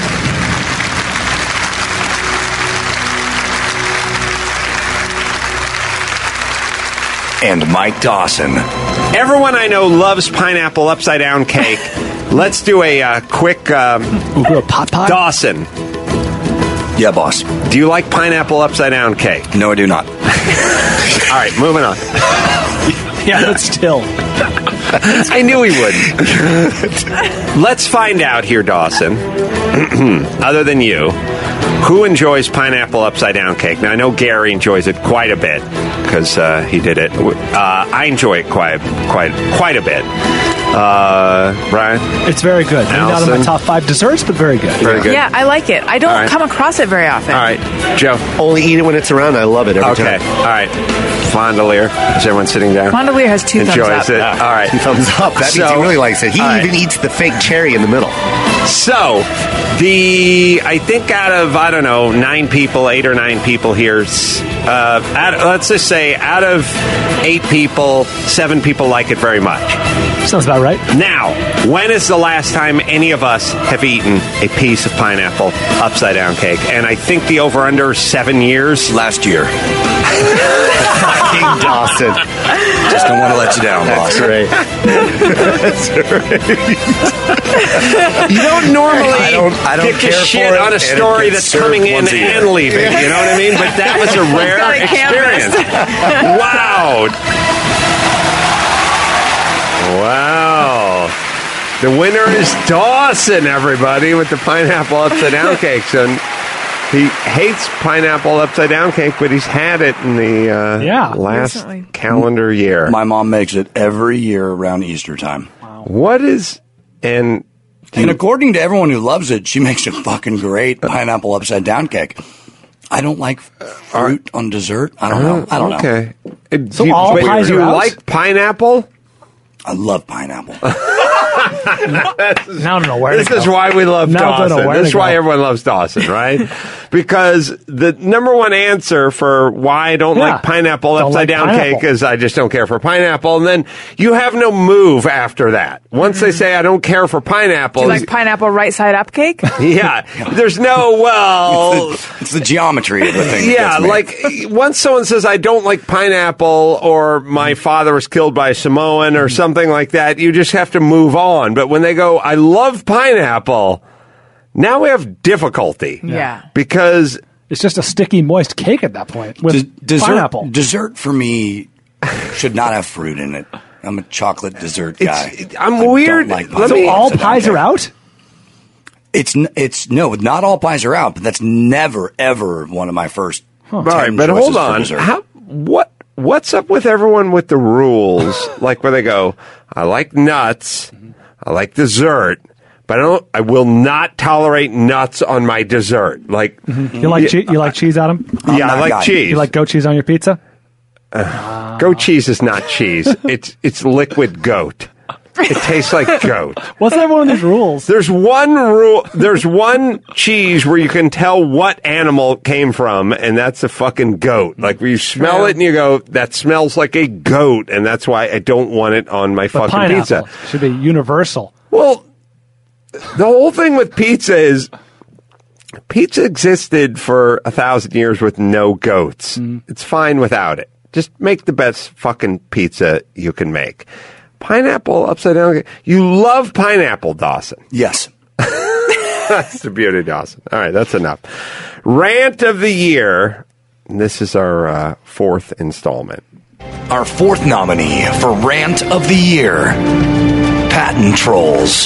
And Mike Dawson. Everyone I know loves pineapple upside down cake. Let's do a uh, quick. Um, we'll do a pot pie. Dawson. Yeah, boss. Do you like pineapple upside down cake? No, I do not. All right, moving on. Yeah, but still. I knew he wouldn't. Let's find out here, Dawson. Other than you, who enjoys pineapple upside down cake? Now I know Gary enjoys it quite a bit because uh, he did it. Uh, I enjoy it quite, quite, quite a bit. Uh, Brian, it's very good. Maybe not in my top five desserts, but very good. Very good. Yeah, I like it. I don't All right. come across it very often. All right, Joe. Only eat it when it's around. I love it every Okay. time. All right. Fondelier. Is everyone sitting down? Fondelier has two thumbs Enjoys up. it. All right. Two thumbs up. That means So- he really likes it. He all right. even eats the fake cherry in the middle. So, the I think out of I don't know nine people, eight or nine people here, s- uh, out, let's just say out of eight people, seven people like it very much. Sounds about right. Now, when is the last time any of us have eaten a piece of pineapple upside down cake? And I think the over under is seven years. Last year. Fucking Dawson. Just don't want to let you down, That's boss. great. That's great. You don't normally I don't- I don't get to care shit for it, on a and it story gets that's served coming in once a year. and leaving. You know what I mean? But that was a rare got a experience. Wow. Wow. The winner is Dawson, everybody, with the pineapple upside down cake. So he hates pineapple upside down cake, but he's had it in the uh, Yeah, last recently. calendar year. My mom makes it every year around Easter time. What is and And according to everyone who loves it, she makes a fucking great pineapple upside down cake. I don't like fruit on dessert. I don't know. I don't know. okay. Uh, So do you, all but pies do are you out? like pineapple? I love pineapple. Now I don't know where This to go. is why we love Now I don't know Dawson. where This to is why go. everyone loves Dawson, right? Because the number one answer for why I don't Yeah. like pineapple Don't upside like down pineapple. cake is I just don't care for pineapple. And then you have no move after that. Once they say I don't care for pineapple, Do you like pineapple right side up cake? yeah, there's no, well... It's the, it's the geometry of the thing. that Yeah, gets me. like once someone says I don't like pineapple or my father was killed by a Samoan or something like that, you just have to move on. But when they go, I love pineapple, now we have difficulty. Yeah. Because It's just a sticky, moist cake at that point with D- dessert, pineapple. dessert for me should not have fruit in it. I'm a chocolate dessert guy. It's- I'm I don't weird. like Let So me- pineapple all upside down pies cake. are out? It's n- it's no, not all pies are out, but that's never ever one of my first. all right, but hold on. How, what what's up with everyone with the rules? Like where they go, I like nuts, I like dessert, but I don't. I will not tolerate nuts on my dessert. Like You like che- you like cheese, Adam? yeah, I like cheese. You like goat cheese on your pizza? Goat cheese is not cheese. It's it's liquid goat. It tastes like goat. What's every one of these rules? There's one rule. There's one cheese where you can tell what animal it came from, and that's a fucking goat. Like where you smell it and you go, "That smells like a goat," and that's why I don't want it on my But fucking pineapple pizza. should be universal. Well, the whole thing with pizza is pizza existed for a thousand years with no goats. Mm. It's fine without it. Just make the best fucking pizza you can make. Pineapple upside down. You love pineapple, Dawson. Yes. That's the beauty, Dawson. All right, that's enough. Rant of the year. This is our uh, fourth installment. Our fourth nominee for Rant of the Year, Patent Trolls.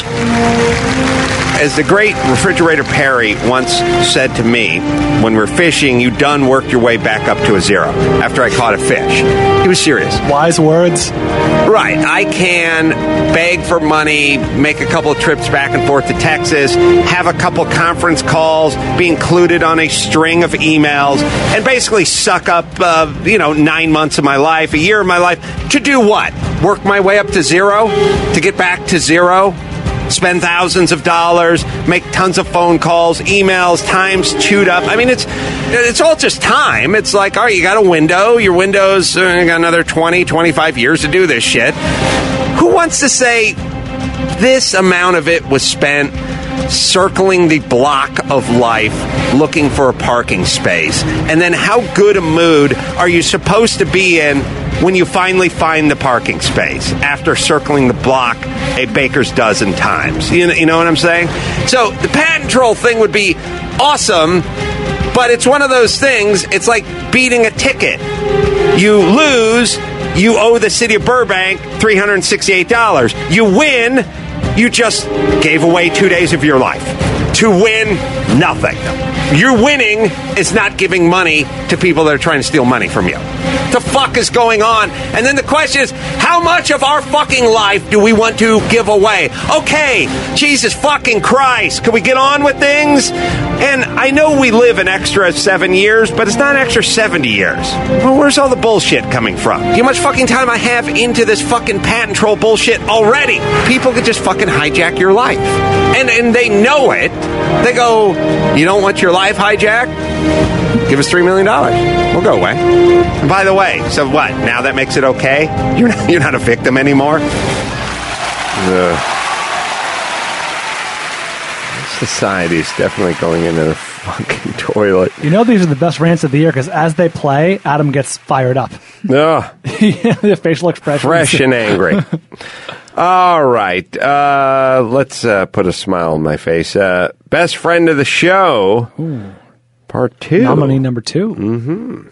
As the great Refrigerator Perry once said to me, when we're fishing, you done worked your way back up to a zero after I caught a fish. He was serious. Wise words. Right. I can beg for money, make a couple of trips back and forth to Texas, have a couple conference calls, be included on a string of emails, and basically suck up, uh, you know, nine months of my life, a year of my life, to do what? Work my way up to zero? To get back to zero? Spend thousands of dollars, make tons of phone calls, emails, time's chewed up. I mean, it's it's all just time. It's like, all right, you got a window. Your window's uh, got another twenty, twenty-five years to do this shit. Who wants to say this amount of it was spent circling the block of life looking for a parking space? And then how good a mood are you supposed to be in when you finally find the parking space after circling the block a baker's dozen times? You know, you know what I'm saying? So the patent troll thing would be awesome, but it's one of those things, it's like beating a ticket. You lose, you owe the city of Burbank three hundred sixty-eight dollars. You win, you just gave away two days of your life. To win, nothing. Your winning is not giving money to people that are trying to steal money from you. What the fuck is going on? And then the question is, how much of our fucking life do we want to give away? Okay, Jesus fucking Christ, can we get on with things? And I know we live an extra seven years, but it's not an extra seventy years. Well, where's all the bullshit coming from? You know how much fucking time I have into this fucking patent troll bullshit already? People could just fucking hijack your life. And, and they know it. They go, you don't want your life hijacked? Give us three million dollars. We'll go away. And by the way, so what? Now that makes it okay? You're not, you're not a victim anymore? Ugh. Society's definitely going into the fucking toilet. You know these are the best rants of the year because as they play, Adam gets fired up. No. The facial expression. Fresh and angry. All right. Uh, let's uh, put a smile on my face. Uh, best friend of the show. Ooh. Part two. Nominee number two. Mm-hmm.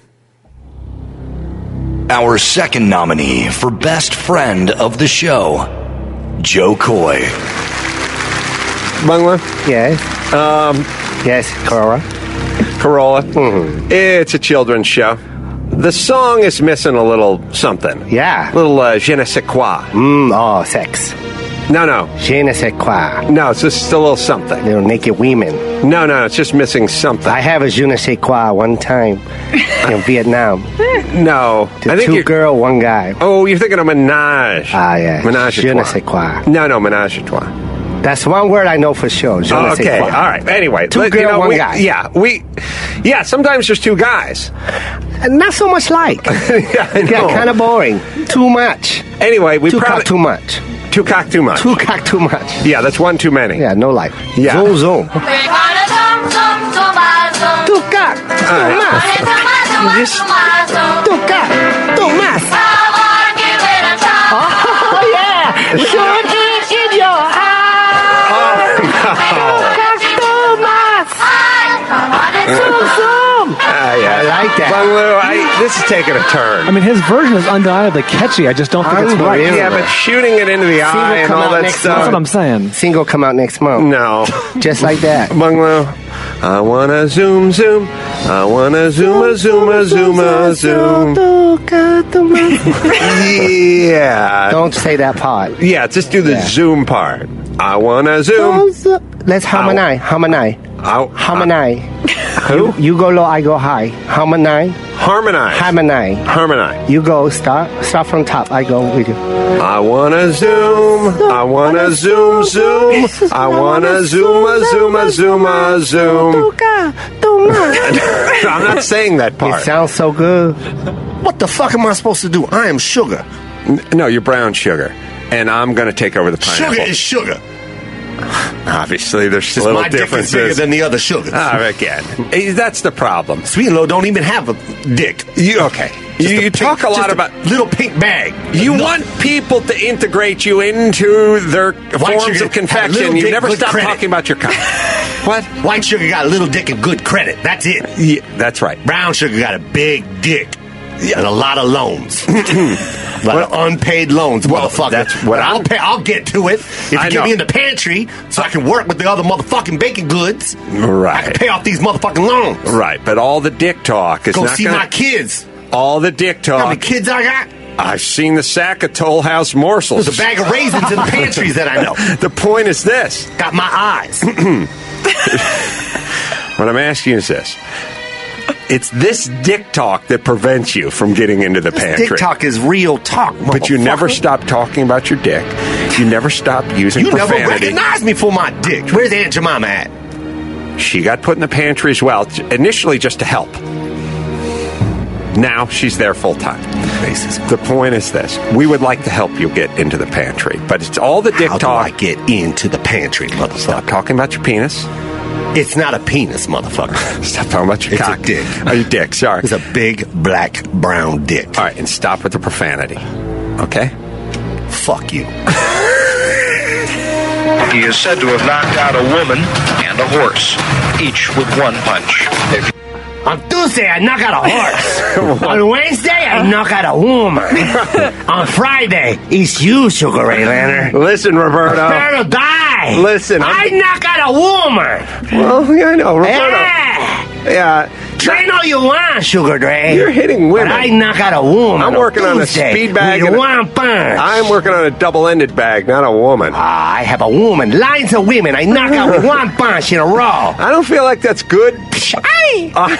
Our second nominee for best friend of the show, Joe Coy. Bungler? Yes. Um, yes, Corolla. Corolla. Mm-hmm. It's a children's show. The song is missing a little something. Yeah. A little uh, je ne sais quoi. Mm, oh, sex. No, no. Je ne sais quoi. No, it's just a little something. Little naked women. No, no, it's just missing something. I have a je ne sais quoi one time in Vietnam. No. The I think two you're, girl, one guy. Oh, you're thinking of menage. Ah, yeah. Menage a Je ne trois. sais quoi. No, no, menage a trois. That's one word I know for sure. Je ne sais Okay, quoi. all right. Anyway, two let, girl, you know, one we, guy. Yeah, we. Yeah, sometimes there's two guys. Not so much like. Yeah, I know. Yeah, kind of boring. Too much. Anyway, we too probably cock too much. Two cock too much. Two cock too much. Yeah, that's one too many. Yeah, no life. Yeah. Zoom zoom. Two cock too much. Just Two cock too much. Oh yeah. Shoot it in your eye. Two cock too much. Zoom zoom. Uh, yeah. I like that. Bungalow, I, this is taking a turn. I mean, his version is undeniably catchy. I just don't think it's right. Yeah, but shooting it into the Single eye and come all out that next stuff. That's what I'm saying. Single come out next month. No. Just like that. Bungalow, I wanna zoom zoom. I wanna zoom a zoom a zoom a zoom. Yeah. Don't say that part. Yeah, just do the Yeah. zoom part. I wanna zoom. Let's harmonize. Harmonize. Ow. Harmonize. Who? You go low, I go high. Harmonize. Harmonize. Harmonize. Harmonize. You go start. Start from top. I go with you. I wanna zoom. I wanna zoom zoom. I wanna zoom a zoom a zoom a zoom. I'm not saying that It part. sounds so good. What the fuck am I supposed to do? I am sugar. N- No, you're brown sugar, and I'm gonna take over the pineapple. Sugar is sugar. Obviously, there's Just little my dick is differences. bigger than the other sugars. Ah, again, eh, that's the problem. Sweet and low don't even have a dick. You okay? You, Just you pink- talk a lot just about little pink bag. You No. want people to integrate you into their White forms sugar of had a confection. little You dick, never good stop credit. talking about your cock. What? White sugar got a little dick and good credit. That's it. Yeah, that's right. Brown sugar got a big dick and a lot of loans. A lot of unpaid loans, motherfucker. that's what But I'll I'm- pay. I'll get to it if you I get know. me in the pantry so I can work with the other motherfucking bacon goods. Right. I can pay off these motherfucking loans. Right, but all the dick talk is Go not see gonna, my kids. All the dick How many talk. kids I got? I've seen the sack of Toll House morsels. There's a bag of raisins in the pantries that I know. The point is this. Got my eyes. What I'm asking is this. It's this dick talk that prevents you from getting into the pantry. Dick talk is real talk, But you never motherfucker. stop talking about your dick. You never stop using You never profanity. recognized me for my dick. Where's Aunt Jemima at? She got put in the pantry as well, initially just to help. Now she's there full time. The point is this: we would like to help you get into the pantry, but it's all the dick How do talk. I get into the pantry, motherfucker? Stop talking about your penis. It's not a penis, motherfucker. Stop talking about your It's cock. a dick. Oh, your dick. Sorry. It's a big black brown dick. All right, and stop with the profanity. Okay. Fuck you. He is said to have knocked out a woman and a horse, each with one punch. On Tuesday, I knock out a horse. On Wednesday, I knock out a woman. On Friday, it's you, Sugar Ray Leonard. Listen, Roberto. Roberto, die. Listen, I I'm- knock out a woman. Well, yeah, I know, Roberto. Yeah. Yeah. Train all you want, Sugar Ray. You're hitting women. But I knock out a woman. I'm working on a Tuesday speed bag. with and a- one punch. I'm working on a double-ended bag, not a woman. Ah, I have a woman. Lines of women. I knock out with one punch in a row. I don't feel like that's good. Uh,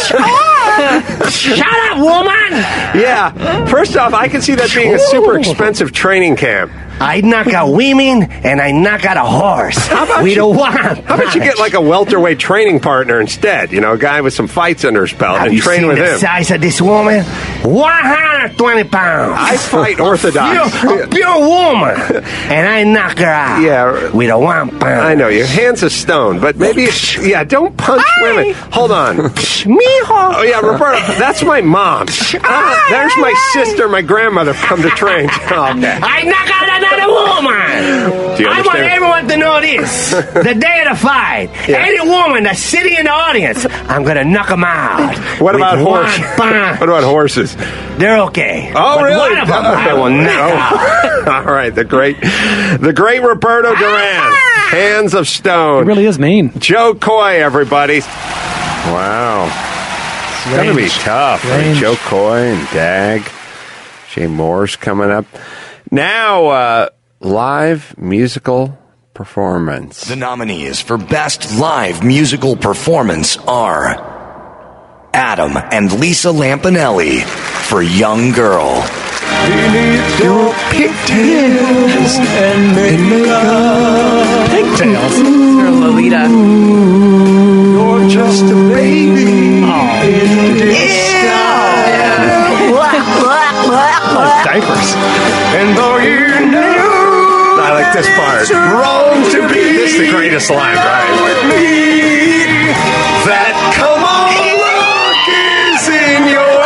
Shut up, woman. yeah. First off, I can see that being a super expensive training camp. I knock out women and I knock out a horse. How about with you, a one How about you get like a welterweight training partner instead? You know, a guy with some fights under his belt Have and you train seen with the him. size of this woman? one hundred twenty pounds. I fight orthodox. Pure, a pure woman. And I knock her out. Yeah. With a one pound. I know, your hand's a stone, but maybe, it's, yeah, don't punch women. Hold on. Mijo. Oh, yeah, Roberto, that's my mom. Ah, there's my sister, my grandmother come to train. Oh, okay. I knock out another woman. Do you I want understand? everyone to know this. The day of the fight, Yeah. any woman that's sitting in the audience, I'm going to knock them out. What with about one horses? punch. What about horses? They're okay. Oh, But really? one of them I will knock out. All right, the great, the great Roberto Duran, hands of stone. It really is mean. Joe Coy, everybody. Wow, it's gonna be tough. Right? Joe Coy and Dag, Jay Moore's coming up now. Uh, live musical performance. The nominees for Best Live Musical Performance are Adam and Lisa Lampanelli for Young Girl. Your pigtails and makeup. Pigtails. For Lolita. You're just a baby in disguise. Like diapers. And though you know I like this part. it's wrong to be This is the greatest line, right? me, that come on look is in your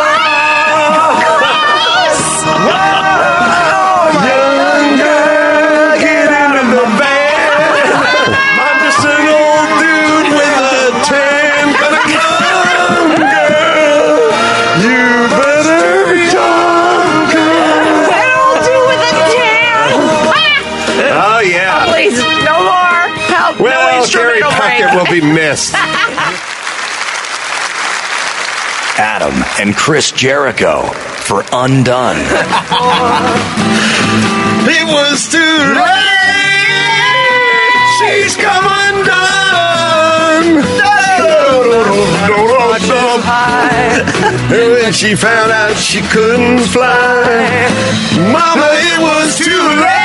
eyes. Young girl, get into the band. I'm just an old dude with a tan, but a young girl, you better talk, girl. Oh yeah. Please, no more. Help. no Well, Gary instrumental Puckett break. will be missed. Adam and Chris Jericho for Undone. It was too late. She's come undone. And when she found out she couldn't fly, Mama, it was too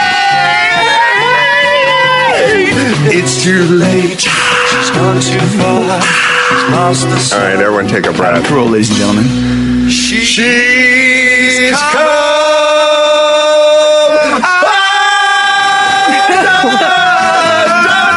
late. It's too late. She's gone too far. She's lost the All right, everyone, take a breath. Control, ladies and gentlemen. She, she's come undone.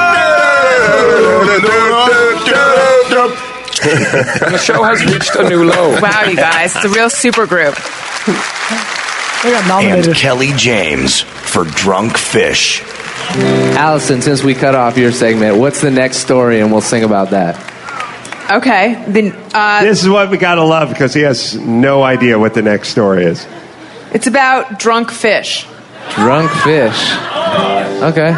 And the show has reached a new low. Wow, you guys. It's a real super group. They got nominated. And Kelly James for Drunk Fish. Allison, since we cut off your segment, what's the next story, and we'll sing about that. Okay. Then uh, This is what we gotta love because he has no idea what the next story is. it's about drunk fish. Drunk fish. Okay.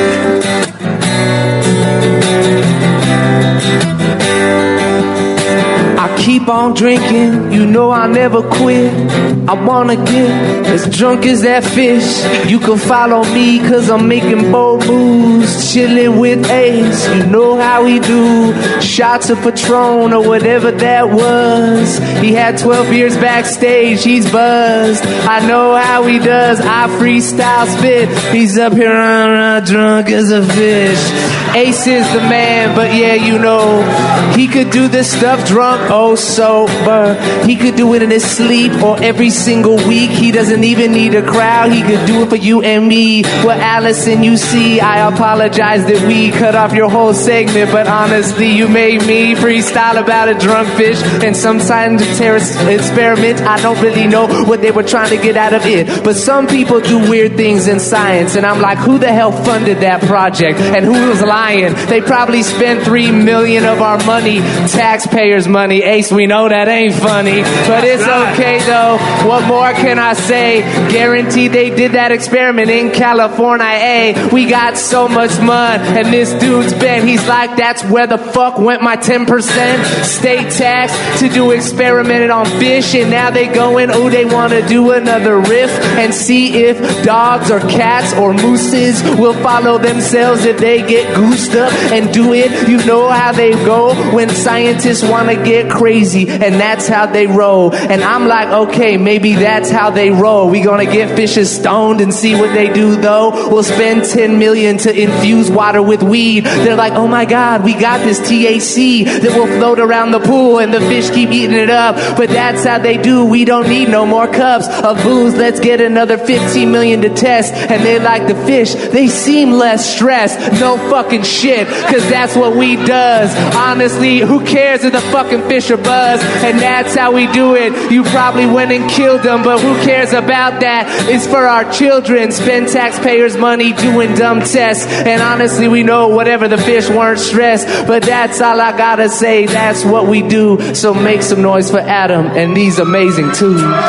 I keep on drinking, you know I never quit. I wanna get as drunk as that fish. You can follow me cause I'm making bold moves. Chilling with Ace, you know how we do. Shots of Patron or whatever that was. He had twelve beers backstage, he's buzzed. I know how he does, I freestyle spit. He's up here uh, drunk as a fish. Ace is the man, but yeah, you know, he could do this stuff drunk, oh sober. He could do it in his sleep or every single week. He doesn't even need a crowd, he could do it for you and me. Well, Allison, you see, I apologize that we cut off your whole segment, but honestly, you made me freestyle about a drunk fish and some scientific experiment. I don't really know what they were trying to get out of it, but some people do weird things in science, and I'm like, who the hell funded that project? And who was lying? They probably spent three million of our money, taxpayers' money. Ace, we know that ain't funny, but it's okay though. What more can I say? Guaranteed they did that experiment in California. Eh? We got so much mud, and this dude's bet. He's like, that's where the fuck went my ten percent state tax to do experimented on fish, and now they going, oh, they want to do another riff and see if dogs or cats or mooses will follow themselves if they get goosed up and do it. You know how they go when scientists want to get crazy, and that's how they roll. And I'm like, okay, maybe that's how they roll. We gonna get fishes stoned and see what they do though. We'll spend ten million to infuse water with weed. They're like, oh my god, we got this T H C that will float around the pool and the fish keep eating it up. But that's how they do. We don't need no more cups of booze. Let's get another fifteen million to test. And they like the fish, they seem less stressed. No fucking shit, cause that's what we does. Honestly, who cares if the fucking fish are buzzed? And that's how we do it. You probably went and killed them, but who cares about that? It's for our children. Spend taxpayers' money doing dumb tests. And honestly, we know whatever the fish weren't stressed. But that's all I gotta say. That's what we do. So make some noise for Adam and these amazing tunes. Oh,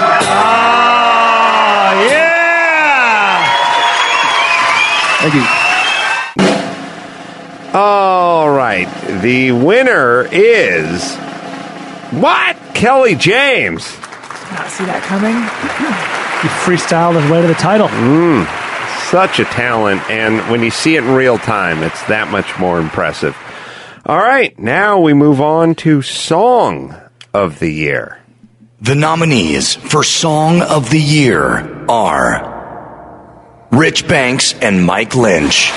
yeah! Thank you. All right. The winner is what? Kelly James. Not see that coming. You freestyled his way to the title. Mm, such a talent, and when you see it in real time, it's that much more impressive. All right, now we move on to Song of the Year. The nominees for Song of the Year are Rich Banks and Mike Lynch.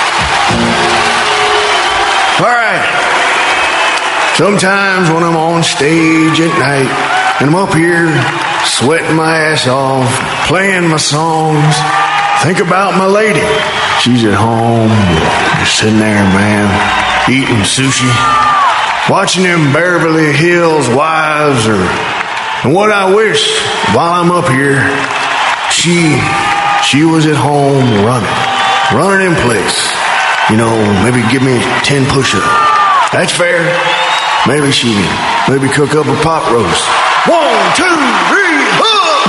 All right. Sometimes when I'm on stage at night and I'm up here sweating my ass off, playing my songs, think about my lady. She's at home, just sitting there, man, eating sushi, watching them Beverly Hills Wives, or and what I wish while I'm up here, she she was at home running, running in place. You know, maybe give me ten push-ups. That's fair. Maybe she maybe cook up a pot roast. One, two, three, huh!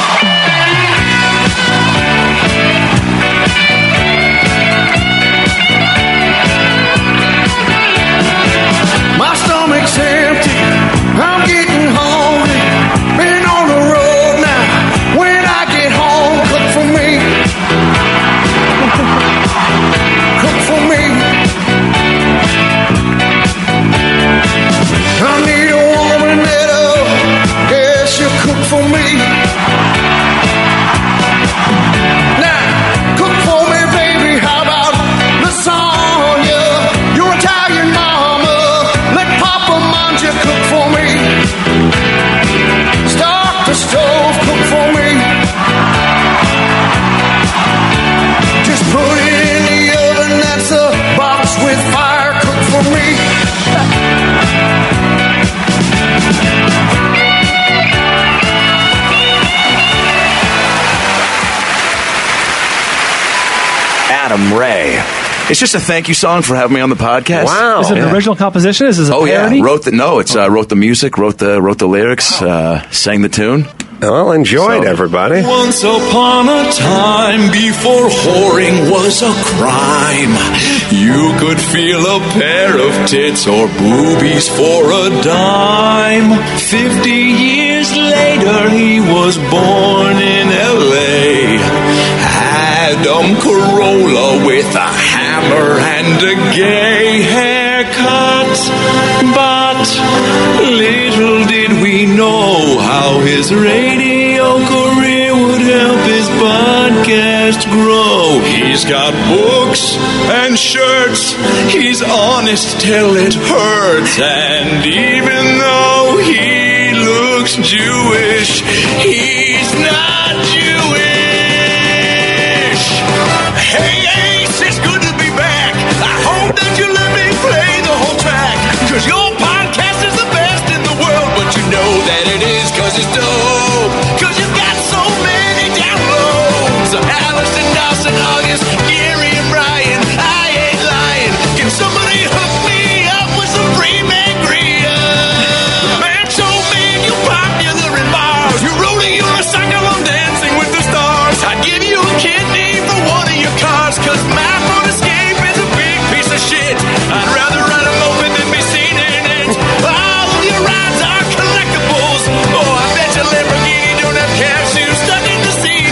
My stomach's empty. I'm getting hungry. Been on the road now. When I get home, cook for me. Cook for me. I need a woman that'll, yeah, she'll cook for me. Adam Ray. It's just a thank you song for having me on the podcast. Wow. Is it an Yeah. original composition? Is this a Oh parody? yeah, wrote the no. It's uh, wrote the music, wrote the wrote the lyrics, uh, sang the tune. Well, enjoy it, So- everybody. Once upon a time, before whoring was a crime, you could feel a pair of tits or boobies for a dime. Fifty years later, he was born in L A Adam Carolla with a hammer and a gay haircut. But little did we know how his radio career would help his podcast grow. He's got books and shirts. He's honest till it hurts. And even though he looks Jewish, he's not Jewish. Hey, Ace, it's good to be back. I hope that you let me play the whole track. Cause your podcast is the best in the world. But you know that it is cause it's dope. Cause you've got so many downloads. So Allison, Dawson, August, Gary, and Brian, I ain't lying. Can somebody hook me up with some free Mangria? Macho Man, you popular in bars. You rode a unicycle on Dancing with the Stars. I'd give you a kidney for one of your cars. Cause my phone escape is a big piece of shit. I'd rather ride a moped than be seen in it. All of your rides are collectibles. Oh, I bet your Lamborghini don't have cashews stuck in the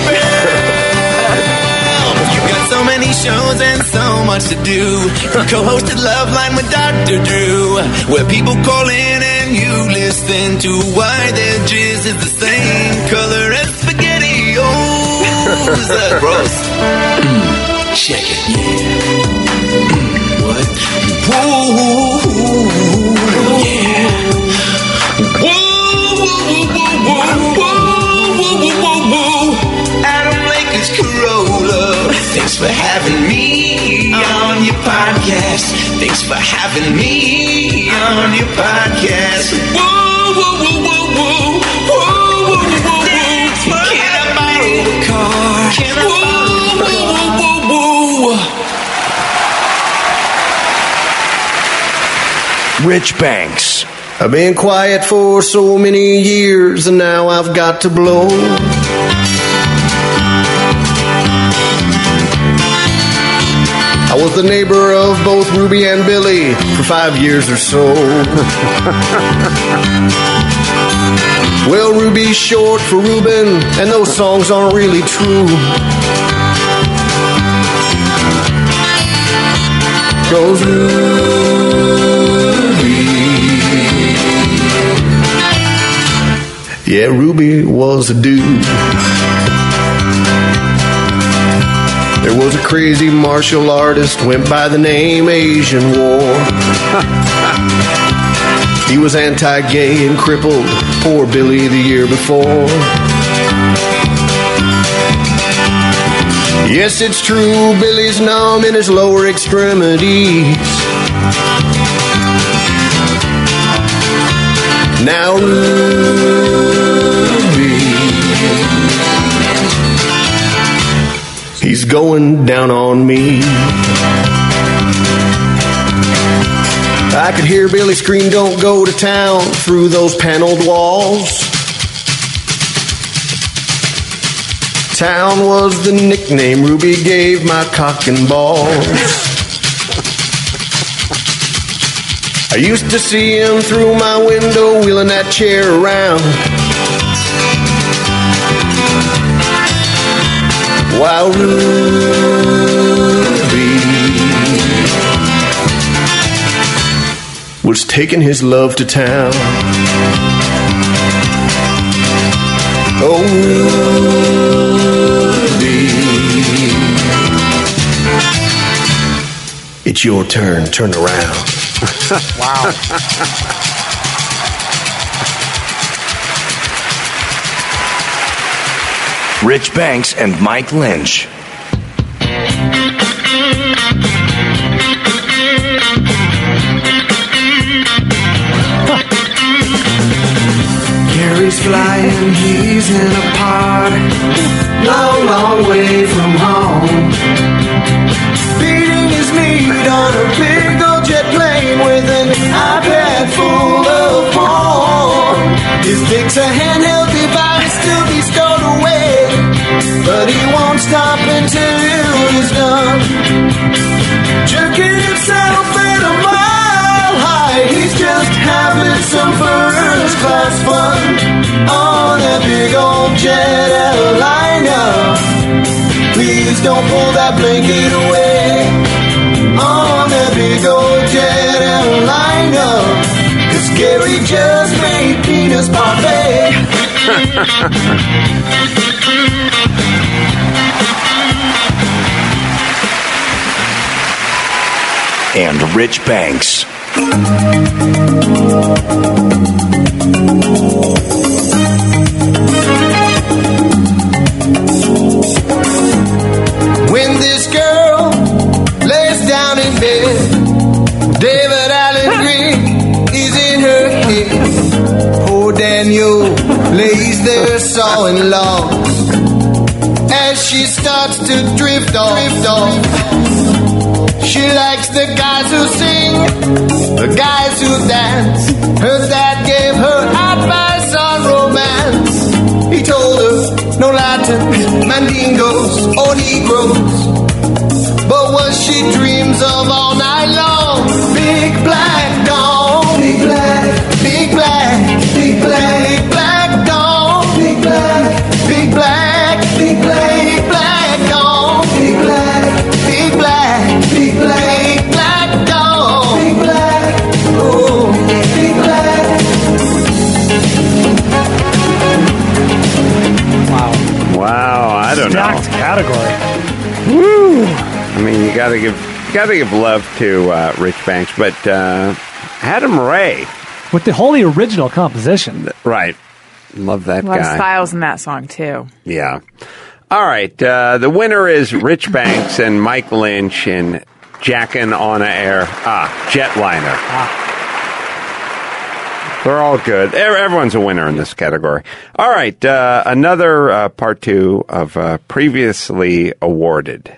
seatbelt. You've got so many shows and so much to do. You co-hosted Love Line with Doctor Drew, where people call in and you listen to why their jizz is the same color as spaghetti. Oh, is that gross? Check it, yeah. What? Whoa, yeah. Whoa, whoa, whoa, whoa, whoa, whoa, whoa, whoa, whoa. Adam Lakers Carolla. Thanks for having me on your podcast. Thanks for having me on your podcast. Whoa, whoa, whoa, whoa, whoa, whoa, whoa, whoa, whoa. Can I borrow a car? Can I whoa, whoa, whoa, whoa, whoa. Rich Banks. I've been quiet for so many years, and now I've got to blow. I was the neighbor of both Ruby and Billy for five years or so. Well, Ruby's short for Ruben, and those songs aren't really true. Goes Ruby. Yeah, Ruby was a dude. There was a crazy martial artist, went by the name Asian War. He was anti-gay and crippled, poor Billy the year before. Yes, it's true, Billy's numb in his lower extremities. Now Ruby, he's going down on me. I could hear Billy scream, "Don't go to town," through those paneled walls. Town was the nickname Ruby gave my cock and balls. I used to see him through my window wheeling that chair around, while Ruby was taking his love to town. Oh, Ruby, it's your turn. Turn around. Wow. Rich Banks and Mike Lynch. Gary's flying, he's in a pod, long, long way from home. done. Jerking himself at a mile high. He's just having some first class fun on a big old jet airliner. Please don't pull that blanket away on a big old jet airliner. 'Cause Gary just made penis parfait. And Rich Banks. When this girl lays down in bed, David Allen Green is in her head. Poor Daniel lays there sawing logs as she starts to drift off. Drift off. She likes the guys who sing, the guys who dance. Her dad gave her advice on romance. He told her no Latin, Mandingos, or Negroes. But what she dreams of all night long, big black dong, big black, big black, big black, big black dong, big black, big black, big black, big black dong, big black, big black, big black, big black dong, big black, oh, big black. Wow. Wow, I don't Stacked know. category. Woo! I mean, you got to give got to give love to uh, Rich Banks, but uh, Adam Ray with the wholly original composition. Right, love that A lot guy. of styles in that song, too. Yeah. All right. Uh, the winner is Rich Banks and Mike Lynch in Jackin' on a Air. Ah, Jetliner. Ah. They're all good. Everyone's a winner in this category. All right. Uh, another uh, part two of uh, previously awarded.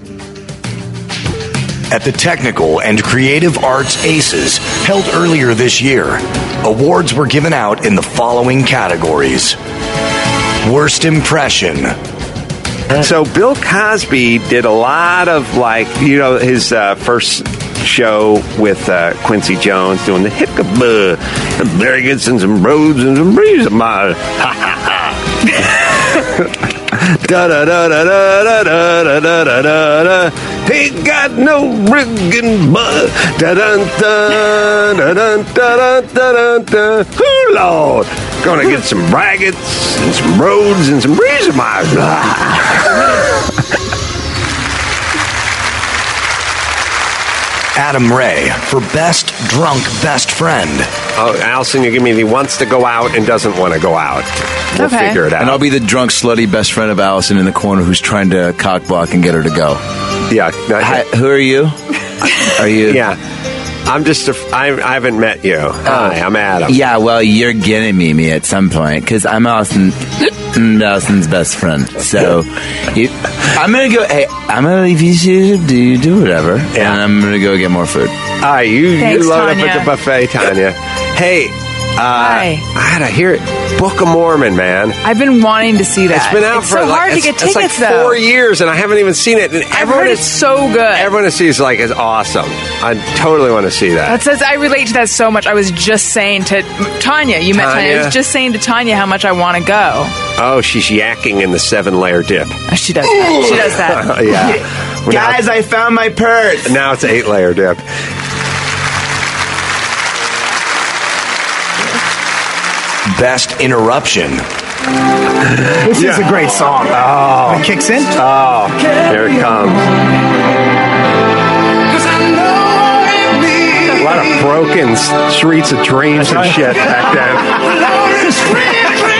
At the Technical and Creative Arts Aces, held earlier this year, awards were given out in the following categories. Worst Impression. So Bill Cosby did a lot of, like, you know, his uh, first show with uh, Quincy Jones doing the hickabah, the Barrigans and some roads and some breeze of my ha ha ha. Da da da da da da da da da da da. Ain't got no rigging but da da da da da da da da da. Whoo Lord, gonna get some braggots and some roads and some breeze of my. Adam Ray for Best Drunk Best Friend. Oh, Allison, you give me the wants to go out and doesn't want to go out. We'll Okay. figure it out. And I'll be the drunk, slutty best friend of Allison in the corner who's trying to cock block and get her to go. Yeah. Hi, who are you? Are you? Yeah. I'm just, a, I, I haven't met you. Hi, I'm Adam. Yeah, well, you're gonna meet me at some point because I'm Allison, Allison's best friend. So you, I'm gonna go. Hey, I'm gonna leave you to do you do whatever, Yeah. and I'm gonna go get more food. All right, you, Thanks, you load Tanya. up at the buffet, Tanya. Hey, uh, Hi. I had to hear it. Book of Mormon, man. I've been wanting to see that. It's been out it's for so like, hard to it's, get it's tickets, like though. four years, and I haven't even seen it. And I've everyone heard is it's so good. everyone sees like is awesome. I totally want to see that. That says I relate to that so much. I was just saying to Tanya, you met Tanya. I Tanya. was just saying to Tanya how much I want to go. Oh, she's yakking in the seven layer dip. Oh, she does that. She does that. Yeah. Well, Guys, I found my purse. now, now it's eight layer dip. Best Interruption. This is a great song. Oh. When it kicks in. Oh, here it comes. A lot of broken s- streets of dreams and shit back then.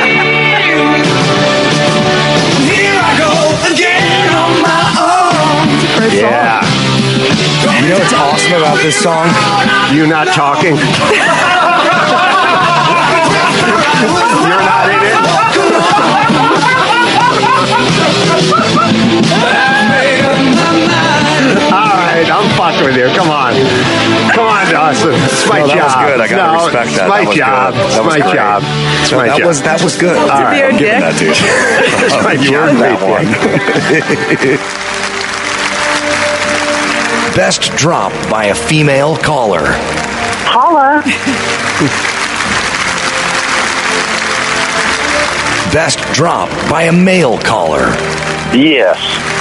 Yeah. You know what's awesome about this song? You not talking. You're not in it. All right, I'm fucking with you. Come on. Come on, Dawson. It's my No, that job. was good. I gotta no, respect it's that. my That was job. good. That It's was my great. job. It's my that job. was that was good. All All right, right, I'm be a giving dick. that to you. It's my you job. earned that Thank one. you. Best drop by a female caller. Holla. Best drop by a male caller. Yes.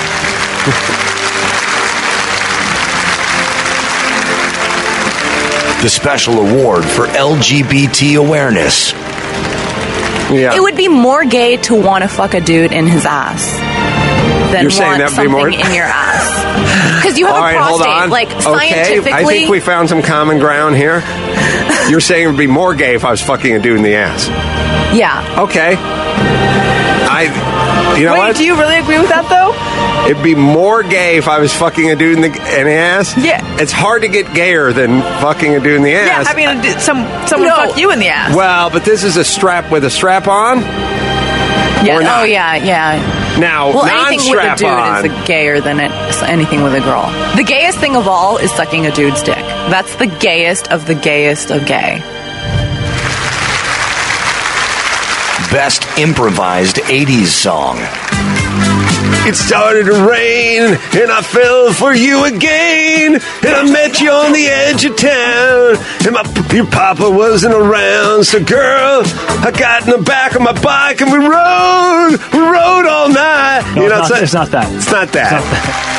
The special award for L G B T awareness. Yeah. It would be more gay to want to fuck a dude in his ass than You're saying want that'd be something more- in your ass. Because you have All a right, prostate. hold on. Like, okay, scientifically... I think we found some common ground here. You're saying it would be more gay if I was fucking a dude in the ass. Yeah. Okay. I, you know Wait, what? do you really agree with that, though? It'd be more gay if I was fucking a dude in the, in the ass. Yeah. It's hard to get gayer than fucking a dude in the Yeah, ass. having a d- some someone No. fuck you in the ass. Well, but this is a strap with a strap on. Yeah. Or not. Oh, yeah, yeah. Now, Well, anything with a non-strap dude on. is a gayer than it, anything with a girl. The gayest thing of all is sucking a dude's dick. That's the gayest of the gayest of gay. Best improvised eighties song. It started to rain, and I fell for you again. And I met you on the edge of town, and my, your papa wasn't around. So, girl, I got in the back of my bike, and we rode, we rode all night. No, you know, it's, not, it's not that. It's not that. It's not that.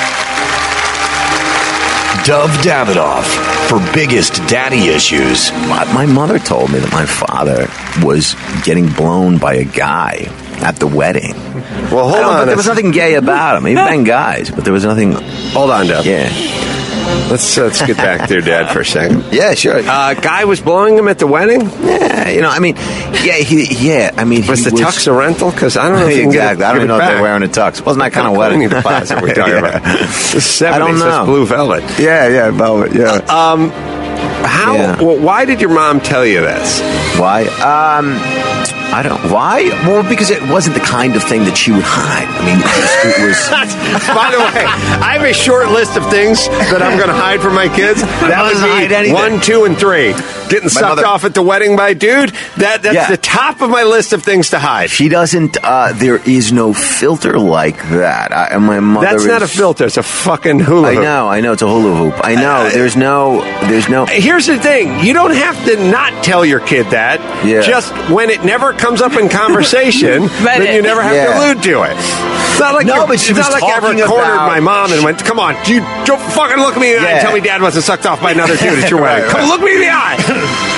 Dove Davidoff for biggest daddy issues. My, my mother told me that my father was getting blown by a guy at the wedding. Well, hold I don't- on. But there was nothing gay about him. He banged guys, but there was nothing. Hold on, Dove. Yeah. Let's let's get back to your dad for a second. Yeah, sure. Uh, guy was blowing him at the wedding. Yeah, you know, I mean, yeah, he, yeah, I mean, Was he the tux a rental? Because I don't know. If you can exactly. get it- I don't give even know it if back. they're wearing a tux. Wasn't that kind of How wedding? many class are we talking Yeah. about? The seventies, I don't know. that's blue velvet. Yeah, yeah, velvet. Yeah. Um, how? Yeah. Well, why did your mom tell you this? Why? Um, I don't. Why? Well, because it wasn't the kind of thing that she would hide. I mean, it was. By the way, I have a short list of things that I'm going to hide from my kids. That mother would doesn't hide be anything. one, two, and three. Getting My sucked mother- off at the wedding by a dude. That that's Yeah. the top of my list of things to hide. She doesn't. Uh, there is no filter like that. I, and my mother. That's is, not a filter. It's a fucking hula I hoop. know. I know. It's a hula hoop. I know. Uh, there's no. There's no. Here's the thing: you don't have to not tell your kid that. Yeah. Just when it never comes up in conversation, Let then it. you never have Yeah. to allude to it. It's not like No, you're- but she it's was not like I ever talking cornered about- my mom and went, "Come on, you don't fucking look me in the eye and Yeah. tell me Dad wasn't sucked off by another dude at your Right, wedding. Come right. look me in the eye."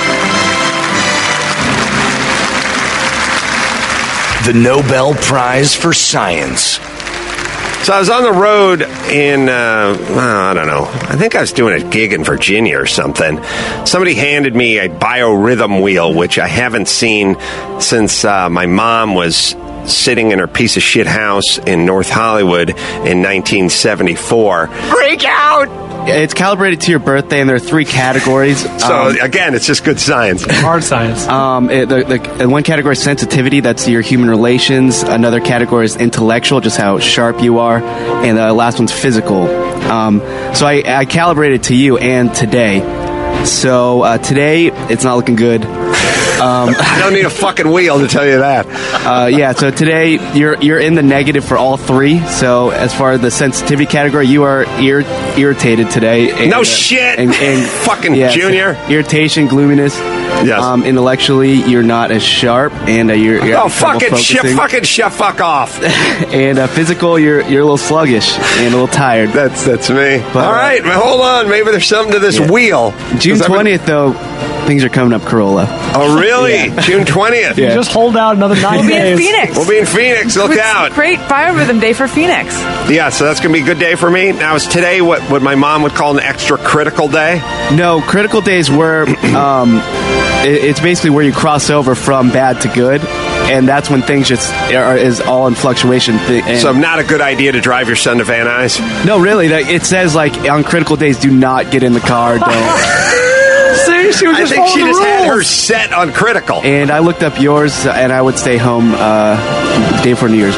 The Nobel Prize for Science. So I was on the road in, uh, well, I don't know, I think I was doing a gig in Virginia or something. Somebody handed me a biorhythm wheel, which I haven't seen since uh, my mom was sitting in her piece of shit house in North Hollywood in nineteen seventy-four. Freak out! It's calibrated to your birthday, and there are three categories. So, again, it's just good science. Hard science. Um, it, the, the, uh, one category is sensitivity, that's your human relations. Another category is intellectual, just how sharp you are. And the last one's physical. Um, so I, I calibrated to you and today. So uh, today, it's not looking good. Um, I don't need a fucking wheel to tell you that. Uh, yeah, so today you're you're in the negative for all three. So as far as the sensitivity category, you are ir- irritated today. And, No uh, shit! And, and Fucking yeah, so Junior. irritation, gloominess. Yes. Um, intellectually, you're not as sharp, and uh, you're, you're Oh, having trouble fucking shit, focusing. fucking shit, fuck off. And uh, physical, you're you're a little sluggish and a little tired. That's that's me. But, All right, well, hold on. Maybe there's something to this Yeah. wheel. June 'Cause I've been- twentieth, though, things are coming up Corolla. Oh, really? Yeah. June twentieth. Yeah. Just hold out another nine We'll be in days. Phoenix. We'll be in Phoenix. Look It's out. a great biorhythm day for Phoenix. Yeah, so that's going to be a good day for me. Now, is today what, what my mom would call an extra critical day? No, critical days where um, it, it's basically where you cross over from bad to good, and that's when things just are is all in fluctuation. Th- and So, not a good idea to drive your son to Van Nuys? no, really, like, it says like on critical days, do not get in the car. Don't. See, she was I just think she following the just had her rules. set on critical. And I looked up yours, and I would stay home uh, day before New Year's.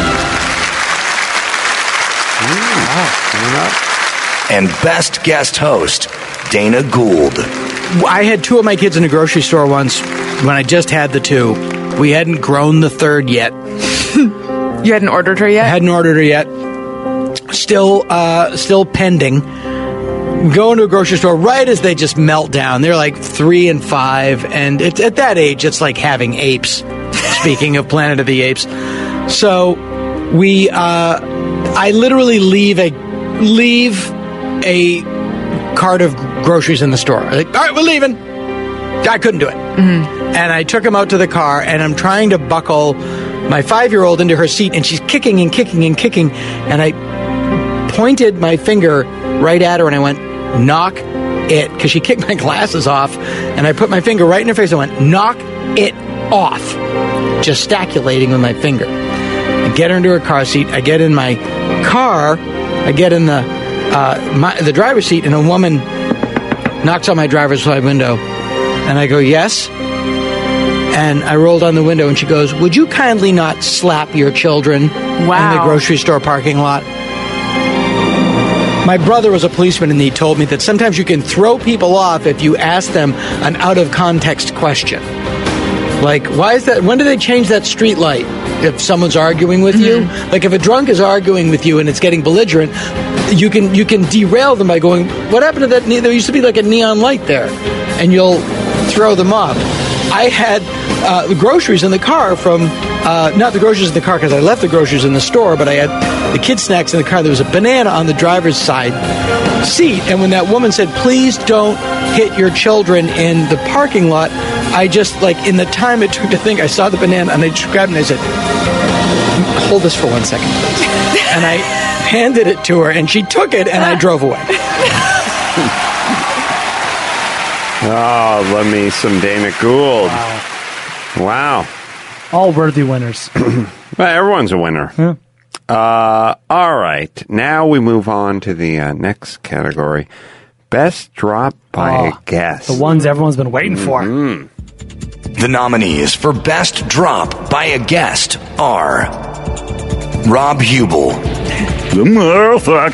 And best guest host, Dana Gould. I had two of my kids in a grocery store once when I just had the two. We hadn't grown the third yet. You hadn't ordered her yet? I hadn't ordered her yet. Still, uh, still pending. go into a grocery store right as they just melt down. They're like three and five, and it's, at that age, it's like having apes. Speaking of Planet of the Apes. So we, uh, I literally leave a, leave a cart of groceries in the store. Like, all right, we're leaving. I couldn't do it. Mm-hmm. And I took him out to the car, and I'm trying to buckle my five-year-old into her seat, and she's kicking and kicking and kicking. And I pointed my finger right at her, and I went, knock it, because she kicked my glasses off. And I put my finger right in her face and went, knock it off. Gesticulating with my finger. I get her into her car seat. I get in my car. I get in the uh, my, the driver's seat, and a woman knocks on my driver's side window. And I go, yes. And I rolled on the window, and she goes, would you kindly not slap your children Wow. in the grocery store parking lot? My brother was a policeman, and he told me that sometimes you can throw people off if you ask them an out-of-context question. Like, why is that? When do they change that street light? If someone's arguing with mm-hmm. you, like if a drunk is arguing with you and it's getting belligerent, you can you can derail them by going, "What happened to that? Ne- there used to be like a neon light there," and you'll throw them off. I had uh, the groceries in the car from uh, not the groceries in the car because I left the groceries in the store, but I had the kids' snacks in the car. There was a banana on the driver's side seat, and when that woman said, "Please don't hit your children in the parking lot," I just, like, in the time it took to think, I saw the banana, and I just grabbed it, and I said, hold this for one second, please. And I handed it to her, and she took it, and I drove away. Oh, love me some Dana Gould. Wow. wow. All worthy winners. Well, everyone's a winner. Yeah. Uh, all right. Now we move on to the uh, next category. Best drop by oh, a guest. The ones everyone's been waiting for. Mm-hmm. The nominees for Best Drop by a Guest are Rob Hubel. Oh, fuck.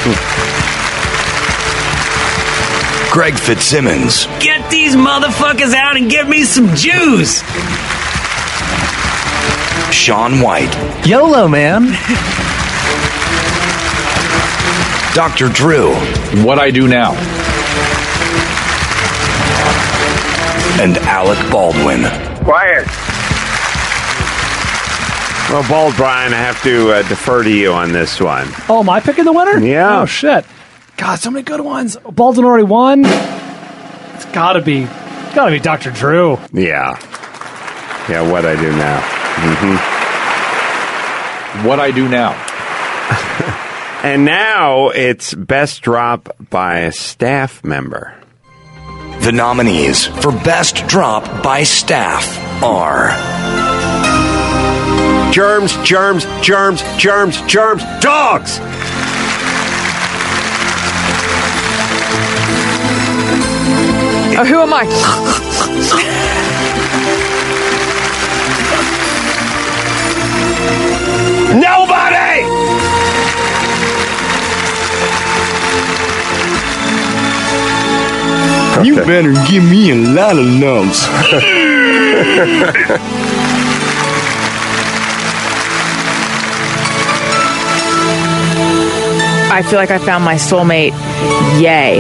Greg Fitzsimmons. Get these motherfuckers out and give me some juice. Sean White. YOLO, man. Doctor Drew. What I Do Now. And Alec Baldwin. Quiet. Well, Bald Brian, I have to uh, defer to you on this one. Oh, am I picking the winner? Yeah. Oh, shit. God, so many good ones. Baldwin already won. It's gotta be, gotta be Doctor Drew. Yeah. Yeah, What I Do Now. Mm-hmm. What I Do Now. And now it's Best Drop by a Staff Member. The nominees for Best Drop by Staff are Germs, germs, germs, germs, germs, dogs! Oh, who am I? Nobody! You better give me a lot of lumps. I feel like I found my soulmate. Yay.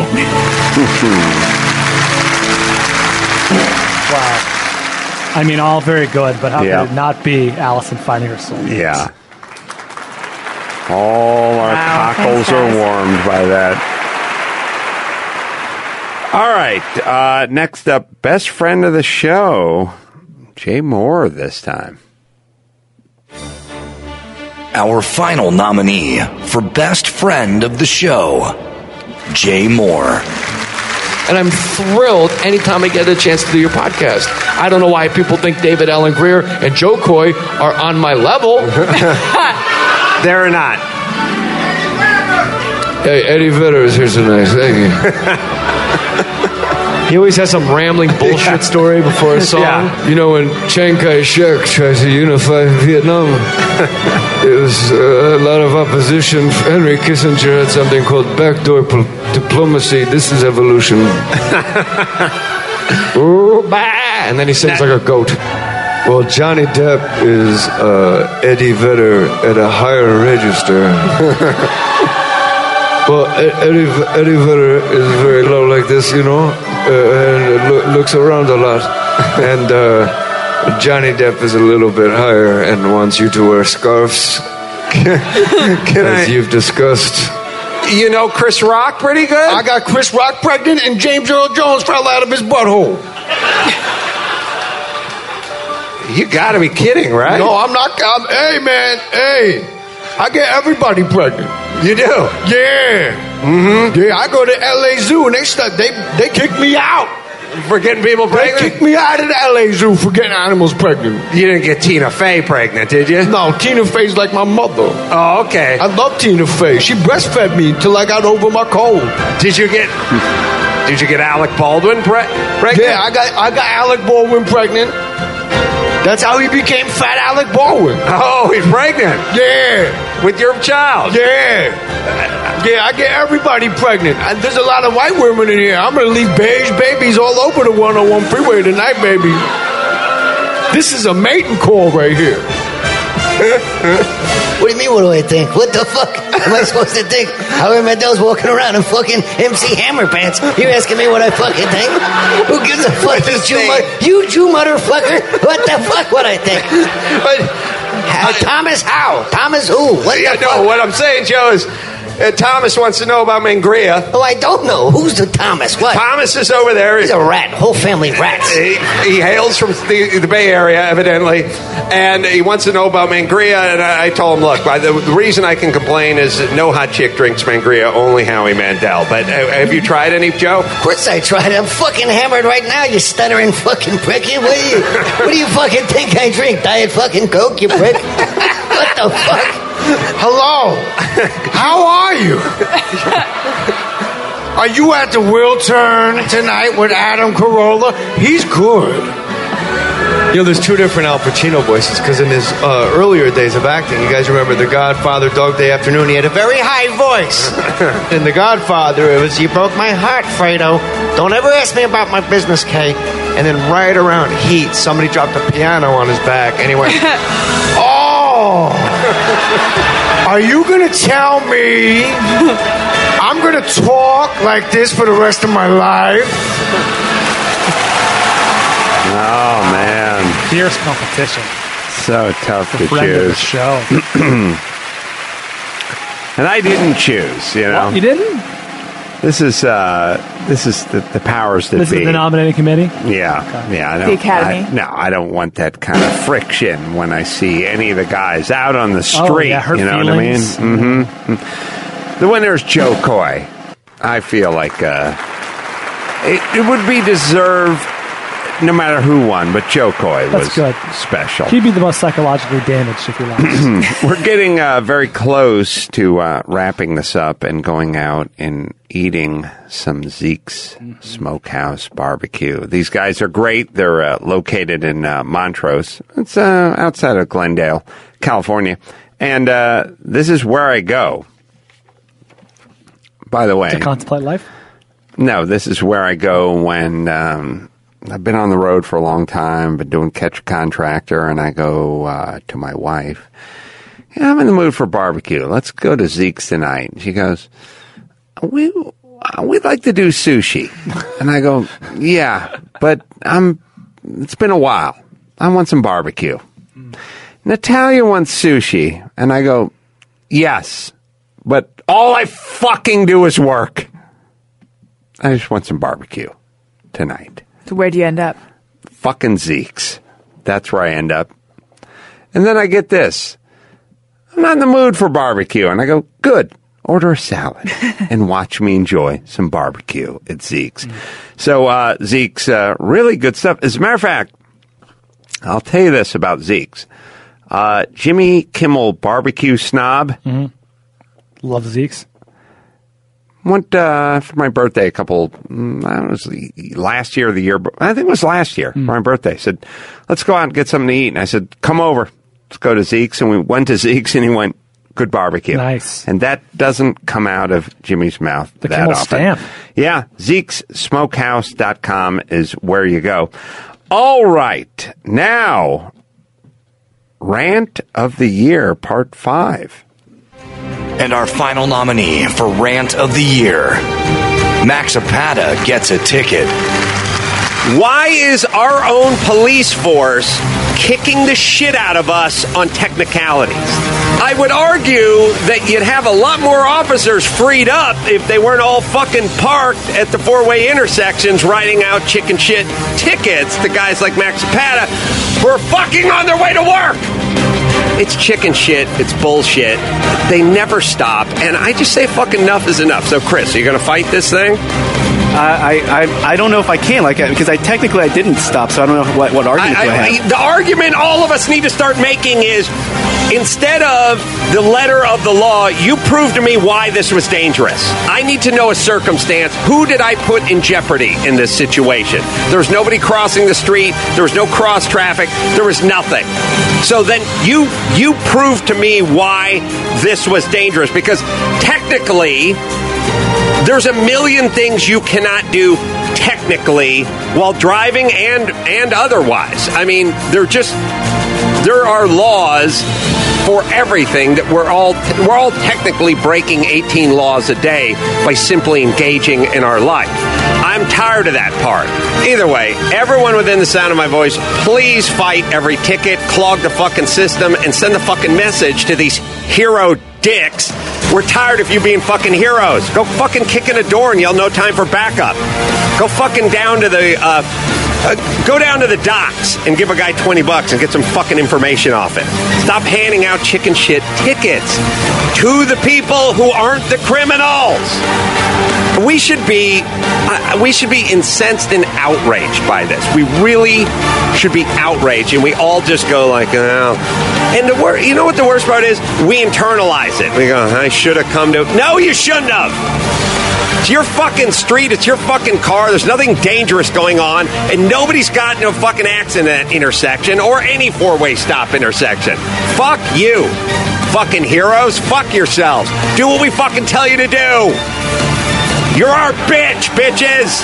Wow. I mean, all very good, but how Yeah. could it not be Allison finding her soul? Yeah. All our Wow, cockles thanks, are guys. warmed by that. All right. Uh, next up, best friend of the show, Jay Moore this time. our final nominee for Best Friend of the Show, Jay Moore. And I'm thrilled anytime I get a chance to do your podcast. I don't know why people think David Allen Greer and Joe Coy are on my level. They're not. Hey, Eddie Vedder is here tonight. Thank you. He always has some rambling bullshit yeah. story before a song. Yeah. You know, when Chiang Kai-shek tried to unify Vietnam, it was uh, a lot of opposition. Henry Kissinger had something called backdoor pl- diplomacy. This is evolution. Ooh, bah! And then he sings like a goat. Well, Johnny Depp is uh, Eddie Vedder at a higher register. Well, E- Eddie, Eddie Vedder is very low like this, you know, uh, and lo- looks around a lot. And uh, Johnny Depp is a little bit higher and wants you to wear scarves, Can as I? you've discussed. You know Chris Rock pretty good? I got Chris Rock pregnant and James Earl Jones fell out of his butthole. You gotta be kidding, right? No, I'm not. I'm, hey, man. Hey. I get everybody pregnant. You do? Yeah. Mm-hmm. Yeah, I go to L A Zoo and they start, they they kick me out. For getting people pregnant? They kicked me out of the L A Zoo for getting animals pregnant. You didn't get Tina Fey pregnant, did you? No, Tina Fey's like my mother. Oh, okay. I love Tina Fey. She breastfed me until I got over my cold. Did you get Did you get Alec Baldwin pre- pregnant? Yeah, I got I got Alec Baldwin pregnant. That's how he became Fat Alec Baldwin. Oh, he's pregnant. Yeah. With your child. Yeah. Yeah, I get everybody pregnant. And there's a lot of white women in here. I'm going to leave beige babies all over the one oh one freeway tonight, baby. This is a mating call right here. What do you mean, what do I think? What the fuck am I supposed to think? Howie Mandel's walking around in fucking M C Hammer pants. You asking me what I fucking think? Who gives a fuck, you Jew, mu- you Jew motherfucker? What the fuck would I think? But, uh, Thomas how? Thomas who? What yeah, the fuck? no, what I'm saying, Joe, is uh, Thomas wants to know about Mangria. Oh, I don't know. Who's the Thomas? What? Thomas is over there. He's a rat. Whole family rats. He, he hails from the, the Bay Area, evidently, and he wants to know about Mangria. And I, I told him, look, by the, the reason I can complain is that no hot chick drinks Mangria, only Howie Mandel. But uh, have you tried any, Joe? Of course I tried. I'm fucking hammered right now, you stuttering fucking prick. What do you, what do you fucking think I drink? Diet fucking Coke, you prick? What the fuck? Hello. How are you? Are you at the Will Turn tonight with Adam Carolla? He's good. You know, there's two different Al Pacino voices, because in his uh, earlier days of acting, you guys remember The Godfather, Dog Day Afternoon, he had a very high voice. In The Godfather, it was, you broke my heart, Fredo. Don't ever ask me about my business, Kay. And then right around Heat, somebody dropped a piano on his back, and he went, Oh! Are you going to tell me I'm going to talk like this for the rest of my life? Oh, man. Fierce competition. So tough The to friend of the choose. show. And I didn't choose, you know. You didn't? This is uh, this is the, the powers that This be. is the nominating committee? Yeah, yeah. I don't, The Academy? I, no, I don't want that kind of friction when I see any of the guys out on the Oh, street. yeah, hurt you know feelings. what I mean? Mm-hmm. The winner's Joe Coy. I feel like uh, it, it would be deserved no matter who won, but Joe Coy That's was good. special. He'd be the most psychologically damaged if he lost. We're getting uh, very close to uh, wrapping this up and going out and eating some Zeke's Smokehouse Barbecue. These guys are great. They're uh, located in uh, Montrose. It's uh, outside of Glendale, California. And uh, this is where I go. By the way. To contemplate life? No, this is where I go when um, I've been on the road for a long time, been doing Catch a Contractor, and I go uh, to my wife. Yeah, I'm in the mood for barbecue. Let's go to Zeke's tonight. And she goes, we, we'd like to do sushi. And I go, yeah, but I'm, it's been a while. I want some barbecue. Natalia wants sushi. And I go, yes, but all I fucking do is work. I just want some barbecue tonight. So where do you end up? Fucking Zeke's. That's where I end up. And then I get this. I'm not in the mood for barbecue. And I go, good. Order a salad and watch me enjoy some barbecue at Zeke's. Mm. So uh, Zeke's, uh, really good stuff. As a matter of fact, I'll tell you this about Zeke's. Uh, Jimmy Kimmel Barbecue Snob. Mm-hmm. Love Zeke's. Went uh, for my birthday a couple, mm, I don't know, it was last year or the year, I think it was last year, mm. for my birthday. Said, let's go out and get something to eat. And I said, come over. Let's go to Zeke's. And we went to Zeke's and he went, good barbecue. Nice. And that doesn't come out of Jimmy's mouth The that Kimmel often. stamp. Yeah. Zeke's Smokehouse dot com is where you go. All right. Now, Rant of the Year, Part five. And our final nominee for Rant of the Year, Max Zapata gets a ticket. Why is our own police force kicking the shit out of us on technicalities? I would argue that you'd have a lot more officers freed up if they weren't all fucking parked at the four-way intersections writing out chicken shit tickets to guys like Max Zapata who are fucking on their way to work. It's chicken shit. It's bullshit. They never stop. And I just say fucking enough is enough. So, Chris, are you going to fight this thing? I, I I don't know if I can, like, because I technically I didn't stop, so I don't know what, what argument I, do I I, have. The argument all of us need to start making is, instead of the letter of the law, you prove to me why this was dangerous. I need to know a circumstance. Who did I put in jeopardy in this situation? There was nobody crossing the street. There was no cross traffic. There was nothing. So then you you prove to me why this was dangerous, because technically there's a million things you cannot do technically while driving and and otherwise. I mean, they're just there are laws for everything that we're all we're all technically breaking eighteen laws a day by simply engaging in our life. I'm tired of that part. Either way, everyone within the sound of my voice, please fight every ticket, clog the fucking system, and send the fucking message to these hero dicks. We're tired of you being fucking heroes. Go fucking kick in a door and yell no time for backup. Go fucking down to the uh, uh, go down to the docks and give a guy twenty bucks and get some fucking information off it. Stop handing out chicken shit tickets to the people who aren't the criminals. We should be uh, we should be incensed and outraged by this. We really should be outraged, and we all just go like, oh. And the wor- you know what the worst part is? We internalize it. We go, I should have come to. No, you shouldn't have. It's your fucking street. It's your fucking car. There's nothing dangerous going on, and nobody's got no fucking accident at that intersection or any four-way stop intersection. Fuck you, fucking heroes. Fuck yourselves. Do what we fucking tell you to do. You're our bitch, bitches.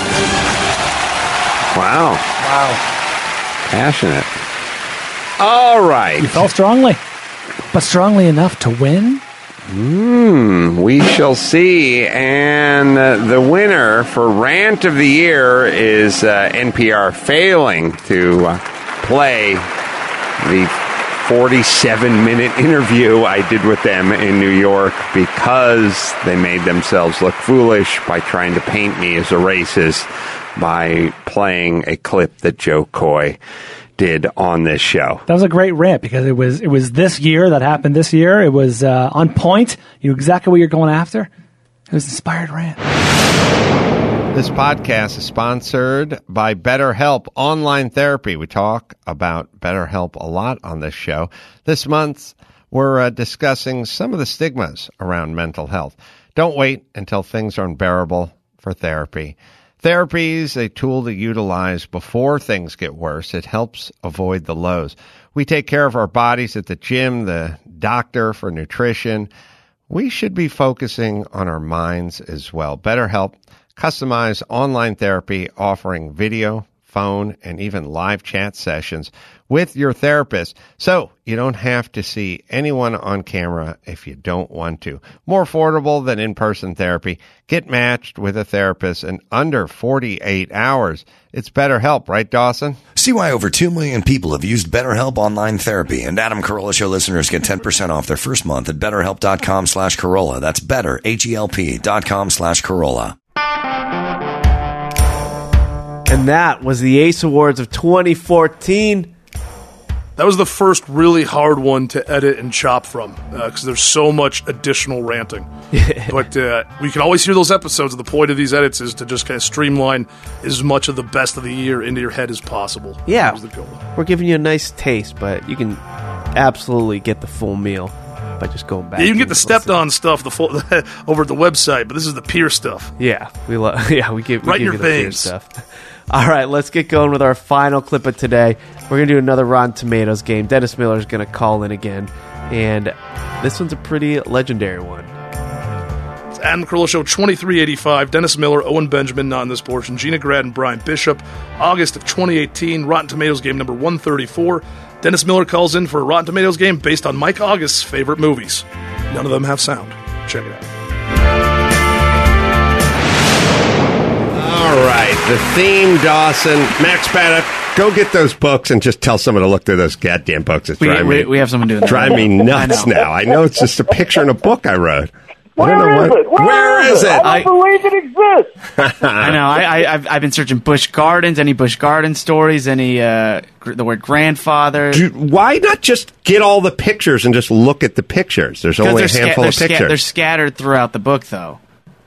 Wow. Wow. Passionate. All right. You felt strongly, but strongly enough to win? Hmm, we shall see. And uh, the winner for Rant of the Year is uh, N P R failing to uh, play the forty-seven minute interview I did with them in New York because they made themselves look foolish by trying to paint me as a racist by playing a clip that Joe Coy did on this show. That was a great rant because it was it was this year that happened this year. It was uh, on point. You knew exactly what you're going after. It was an inspired rant. This podcast is sponsored by BetterHelp Online Therapy. We talk about BetterHelp a lot on this show. This month, we're uh, discussing some of the stigmas around mental health. Don't wait until things are unbearable for therapy. Therapy is a tool to utilize before things get worse. It helps avoid the lows. We take care of our bodies at the gym, the doctor for nutrition. We should be focusing on our minds as well. BetterHelp, customized online therapy offering video, phone, and even live chat sessions with your therapist, so you don't have to see anyone on camera if you don't want to. More affordable than in-person therapy. Get matched with a therapist in under forty-eight hours. It's BetterHelp, right, Dawson? See why over two million people have used BetterHelp Online Therapy, and Adam Carolla Show listeners get ten percent off their first month at betterhelp.com slash Carolla. That's better, H-E-L-P dot com slash Carolla. And that was the Ace Awards of twenty fourteen. That was the first really hard one to edit and chop from because uh, there's so much additional ranting. But uh, we can always hear those episodes. The point of these edits is to just kind of streamline as much of the best of the year into your head as possible. Yeah, the goal. We're giving you a nice taste, but you can absolutely get the full meal by just going back. Yeah, you can get the stepped on stuff the full, over at the website, but this is the peer stuff. Yeah, we love. Yeah, we give we right give in your you the peer veins. stuff. All right, let's get going with our final clip of today. We're going to do another Rotten Tomatoes game. Dennis Miller is going to call in again, and this one's a pretty legendary one. It's Adam Carolla Show twenty-three eighty-five. Dennis Miller, Owen Benjamin, not in this portion. Gina Grad and Brian Bishop. August of twenty eighteen. Rotten Tomatoes game number one thirty-four. Dennis Miller calls in for a Rotten Tomatoes game based on Mike August's favorite movies. None of them have sound. Check it out. All right, the theme, Dawson. Max Paddock, go get those books and just tell someone to look through those goddamn books. It's We- driving we- me, we have someone doing that. Drive me nuts I know. now. I know it's just a picture in a book I wrote. I Where don't know is what- it? Where, Where is it? I don't believe it exists. I know. I, I, I've, I've been searching Busch Gardens, any Busch Garden stories, any uh, gr- the word grandfather. Dude, why not just get all the pictures and just look at the pictures? There's only a they're sca- handful they're of sca- pictures. they're scattered throughout the book, though.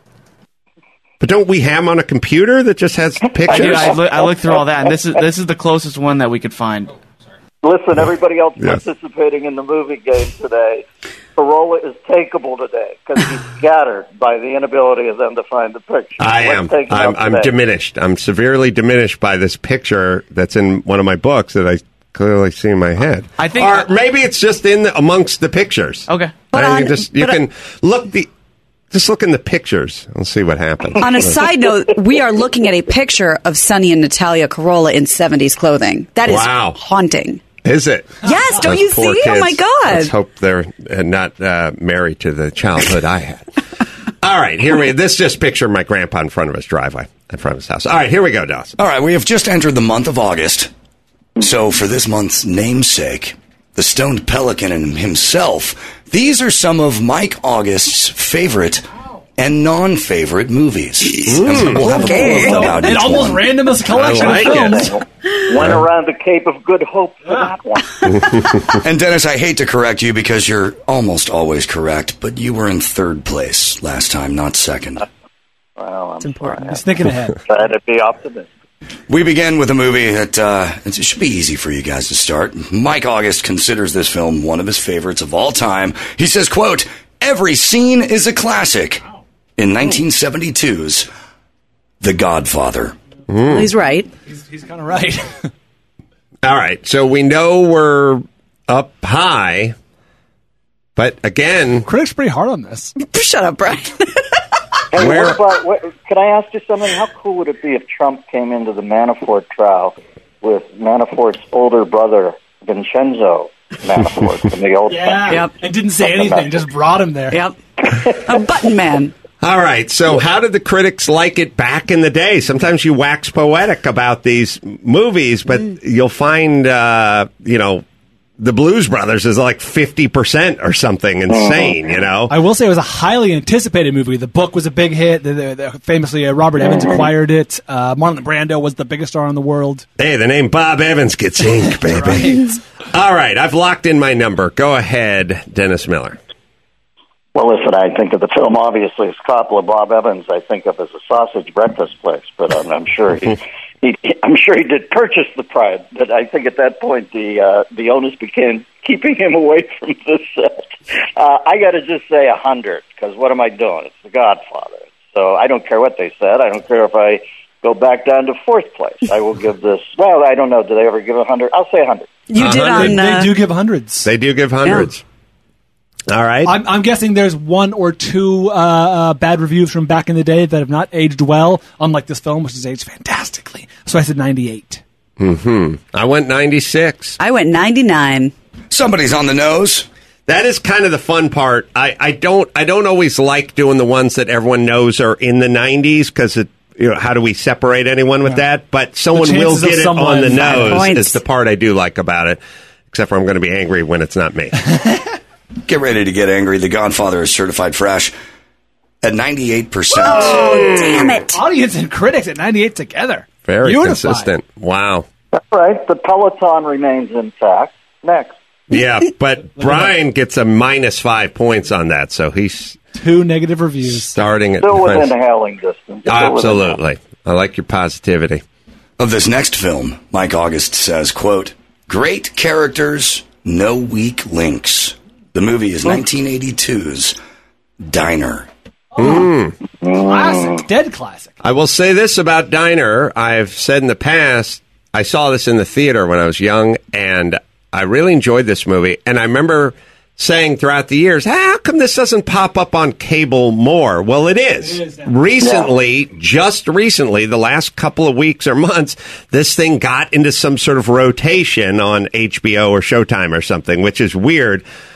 But don't we have them on a computer that just has pictures? Dude, I, look, I looked through all that, and this is this is the closest one that we could find. Listen, everybody else Yes. participating in the movie game today, Corolla is takeable today because he's scattered by the inability of them to find the picture. I Let's am. take him I'm, out I'm today. diminished. I'm severely diminished by this picture that's in one of my books that I clearly see in my head. I think- or maybe it's just in the, amongst the pictures. Okay, But on- you just you but can look the just look in the pictures and see what happens. On a side note, we are looking at a picture of Sonny and Natalia Corolla in seventies clothing. That is Wow. haunting. Is it? Yes, don't Those you poor see? Oh, kids. my God. Let's hope they're uh, not uh, married to the childhood I had. All right, here we. This just picture my grandpa in front of his driveway, in front of his house. All right, here we go, Dawson. All right, we have just entered the month of August. So, for this month's namesake, the Stoned Pelican and himself, these are some of Mike August's favorite and non-favorite movies. And we'll have a Okay. quote about An each almost one. randomest collection I like of films. it. Went around the Cape of Good Hope for that one. And Dennis, I hate to correct you because you're almost always correct, but you were in third place last time, not second. Well, It's important. He's thinking ahead. Trying to be optimistic. We begin with a movie that uh, it should be easy for you guys to start. Mike August considers this film one of his favorites of all time. He says, quote, "Every scene is a classic." In nineteen seventy-two's The Godfather. Well, he's right. He's, he's kind of right. All right, so we know we're up high, but again, critics pretty hard on this. Shut up, Brian. Hey, Where- what about, what, can I ask you something? How cool would it be if Trump came into the Manafort trial with Manafort's older brother, Vincenzo Manafort, from the old Yeah. Yep. And didn't say anything, just brought him there. Yep. A button man. all right, so how did the critics like it back in the day? Sometimes you wax poetic about these movies, but you'll find, uh, you know, the Blues Brothers is like fifty percent or something insane, you know? I will say it was a highly anticipated movie. The book was a big hit. The, the, the, famously, uh, Robert Evans acquired it. Uh, Marlon Brando was the biggest star in the world. Hey, the name Bob Evans gets ink, baby. All right, I've locked in my number. Go ahead, Dennis Miller. Well, listen, I think of the film, obviously, as Coppola, Bob Evans, I think of as a sausage breakfast place, but I'm, I'm sure he, he, I'm sure he did purchase the pride. But I think at that point, the uh, the onus became keeping him away from the set. Uh, I got to just say a hundred, because what am I doing? It's The Godfather. So I don't care what they said. I don't care if I go back down to fourth place. I will give this. Well, I don't know. Did they ever give a hundred? I'll say a hundred. You did on. They, Uh, they do give hundreds. They do give hundreds. All right. I'm, I'm guessing there's one or two uh, uh, bad reviews from back in the day that have not aged well, unlike this film, which has aged fantastically. So I said ninety-eight. Mm-hmm. I went ninety-six. I went ninety-nine. Somebody's on the nose. That is kind of the fun part. I, I don't I don't always like doing the ones that everyone knows are in the nineties because it you know how do we separate anyone with that? But someone will chances of get it someone- on the Five nose. points. Is the part I do like about it. Except for I'm going to be angry when it's not me. Get ready to get angry. The Godfather is certified fresh at ninety-eight percent. Oh, damn it. Audience and critics at ninety-eight together. Very Unified. consistent. Wow. That's right. The Peloton remains intact. Next. Yeah, but Brian gets a minus five points on that, so he's Two negative reviews. starting at Still within defense. hailing distance. Still Absolutely. I like your positivity. Of this next film, Mike August says, quote, "Great characters, no weak links." The movie is nineteen eighty-two's Diner. Mm. Classic. Dead classic. I will say this about Diner. I've said in the past, I saw this in the theater when I was young, and I really enjoyed this movie. And I remember saying throughout the years, how come this doesn't pop up on cable more? Well, it is. It is, yeah. Recently, just recently, the last couple of weeks or months, this thing got into some sort of rotation on H B O or Showtime or something, which is weird.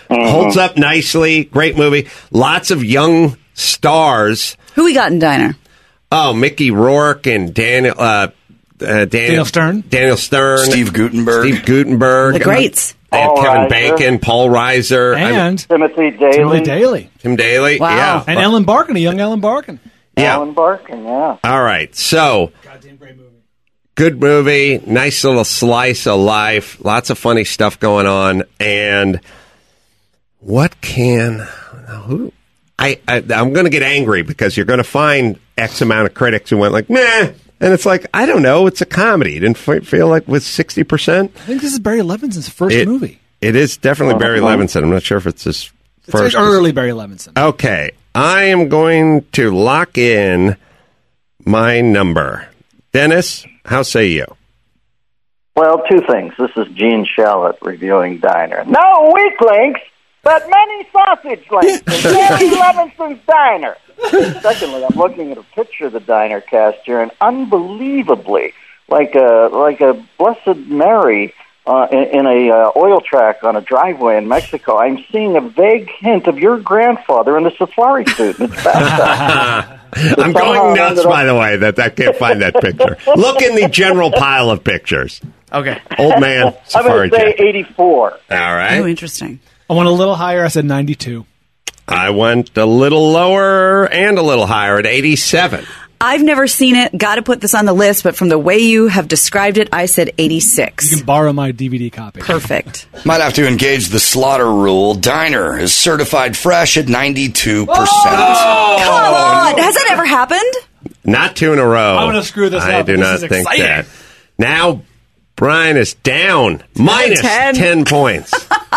Mm-hmm. Holds up nicely. Great movie. Lots of young stars. Who we got in Diner? Oh, Mickey Rourke and Daniel, uh, uh, Daniel, Daniel Stern. Daniel Stern. Steve Gutenberg. Steve Gutenberg. The greats. They have Paul Kevin Reiser. Bacon, Paul Reiser. And I mean, Timothy Daly. Timothy Daly. Tim Daly. Wow. Yeah. And Ellen Barkin, a young Ellen Barkin. Yeah. Alan Barkin, yeah. All right. So, Goddamn great movie. good movie. Nice little slice of life. Lots of funny stuff going on. And what can... Who... I, I, I'm going to get angry because you're going to find X amount of critics who went like, nah. And it's like, I don't know. It's a comedy. It didn't f- feel like with sixty percent. I think this is Barry Levinson's first It- movie. It is definitely Barry Levinson. I'm not sure if it's his It's first. like early Barry Levinson. Okay. I am going to lock in my number. Dennis, how say you? Well, two things. This is Gene Shalit reviewing Diner. No weaklings, but many sausage links in Barry Levinson's Diner. Secondly, I'm looking at a picture of the Diner cast here, and unbelievably, like a like a Blessed Mary uh, in, in a uh, oil track on a driveway in Mexico, I'm seeing a vague hint of your grandfather in a safari suit. And it's bathtub. I'm going nuts, by the way, that I can't find that picture. Look in the general pile of pictures. Okay. Old man, I'm safari going to say jacket. eighty-four. All right. Oh, interesting. I went a little higher. I said ninety-two. I went a little lower and a little higher at eighty-seven. I've never seen it. Got to put this on the list, but from the way you have described it, I said eighty-six. You can borrow my D V D copy. Perfect. Might have to engage the slaughter rule. Diner is certified fresh at ninety-two percent. Oh, come on. Has that ever happened? Not two in a row. I'm gonna screw this I up. do This not is think exciting. that. Now, Brian is down. Minus ten. ten points.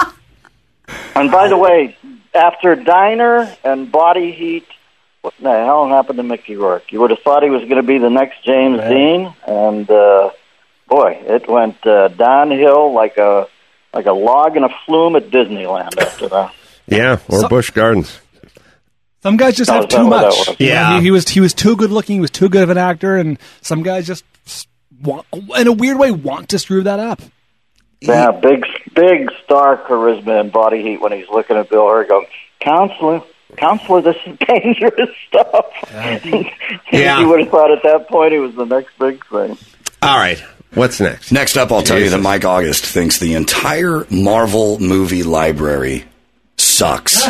And by the way, after Diner and Body Heat, what the hell happened to Mickey Rourke? You would have thought he was going to be the next James Dean, and uh, boy, it went uh, downhill like a like a log in a flume at Disneyland after that. Yeah, or So- Busch Gardens. Some guys just Oh, have is that too what that much. was? Yeah. he, he was he was too good looking. He was too good of an actor, and some guys just want, in a weird way, want to screw that up. Yeah, big big star charisma and Body Heat when he's looking at Bill Hurd going, Counselor, Counselor, this is dangerous stuff. Yeah. You would have thought at that point he was the next big thing. All right. What's next? Next up, I'll tell you Jesus. that Mike August thinks the entire Marvel movie library sucks.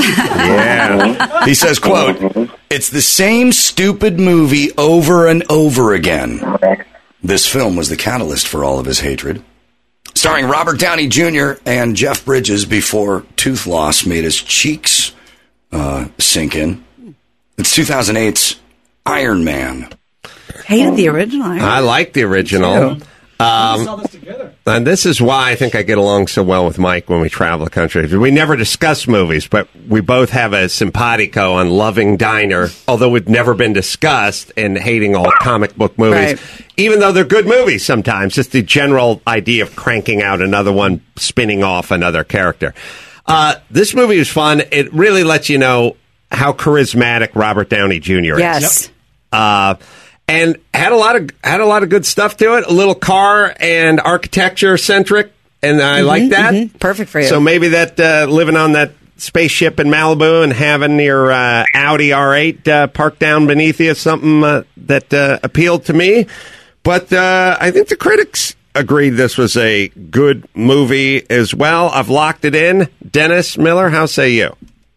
Yeah. He says, quote, "It's the same stupid movie over and over again." This film was the catalyst for all of his hatred. Starring Robert Downey Junior and Jeff Bridges before tooth loss made his cheeks uh, sink in. It's two thousand eight's Iron Man. Hated the original. I like the original. Um, and this is why I think I get along so well with Mike when we travel the country. We never discuss movies, but we both have a simpatico on loving Diner, although we've never been discussed, and hating all comic book movies. Right. Even though they're good movies sometimes, just the general idea of cranking out another one, spinning off another character. Uh, this movie is fun. It really lets you know how charismatic Robert Downey Junior is. Yes. Uh, and had a lot of had a lot of good stuff to it. A little car and architecture centric, and I Mhm, like that. mhm. Perfect for you. So maybe that uh, living on that spaceship in Malibu and having your uh, Audi R eight uh, parked down beneath you is something uh, that uh, appealed to me. But uh, I think the critics agreed this was a good movie as well. I've locked it in. Dennis Miller, how say you?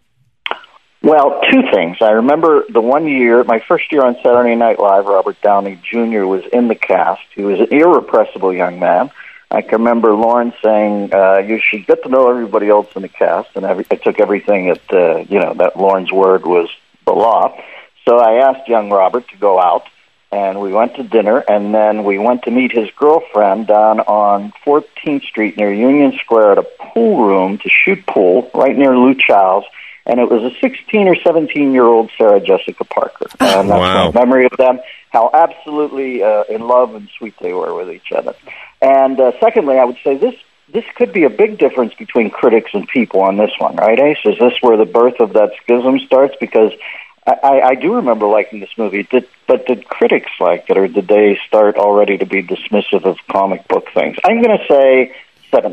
Well, two things. I remember the one year, my first year on Saturday Night Live, Robert Downey Junior was in the cast. He was an irrepressible young man. I can remember Lauren saying, uh, you should get to know everybody else in the cast, and every, I took everything at, uh, you know, that Lauren's word was the law. So I asked young Robert to go out, and we went to dinner, and then we went to meet his girlfriend down on fourteenth Street near Union Square at a pool room to shoot pool right near Lou Chow's. And it was a sixteen or seventeen-year-old Sarah Jessica Parker. And that's Wow. my memory of them, how absolutely uh, in love and sweet they were with each other. And uh, secondly, I would say this this could be a big difference between critics and people on this one, right, Ace? Is this where the birth of that schism starts? Because I, I, I do remember liking this movie, did, but did critics like it, or did they start already to be dismissive of comic book things? I'm going to say seventy.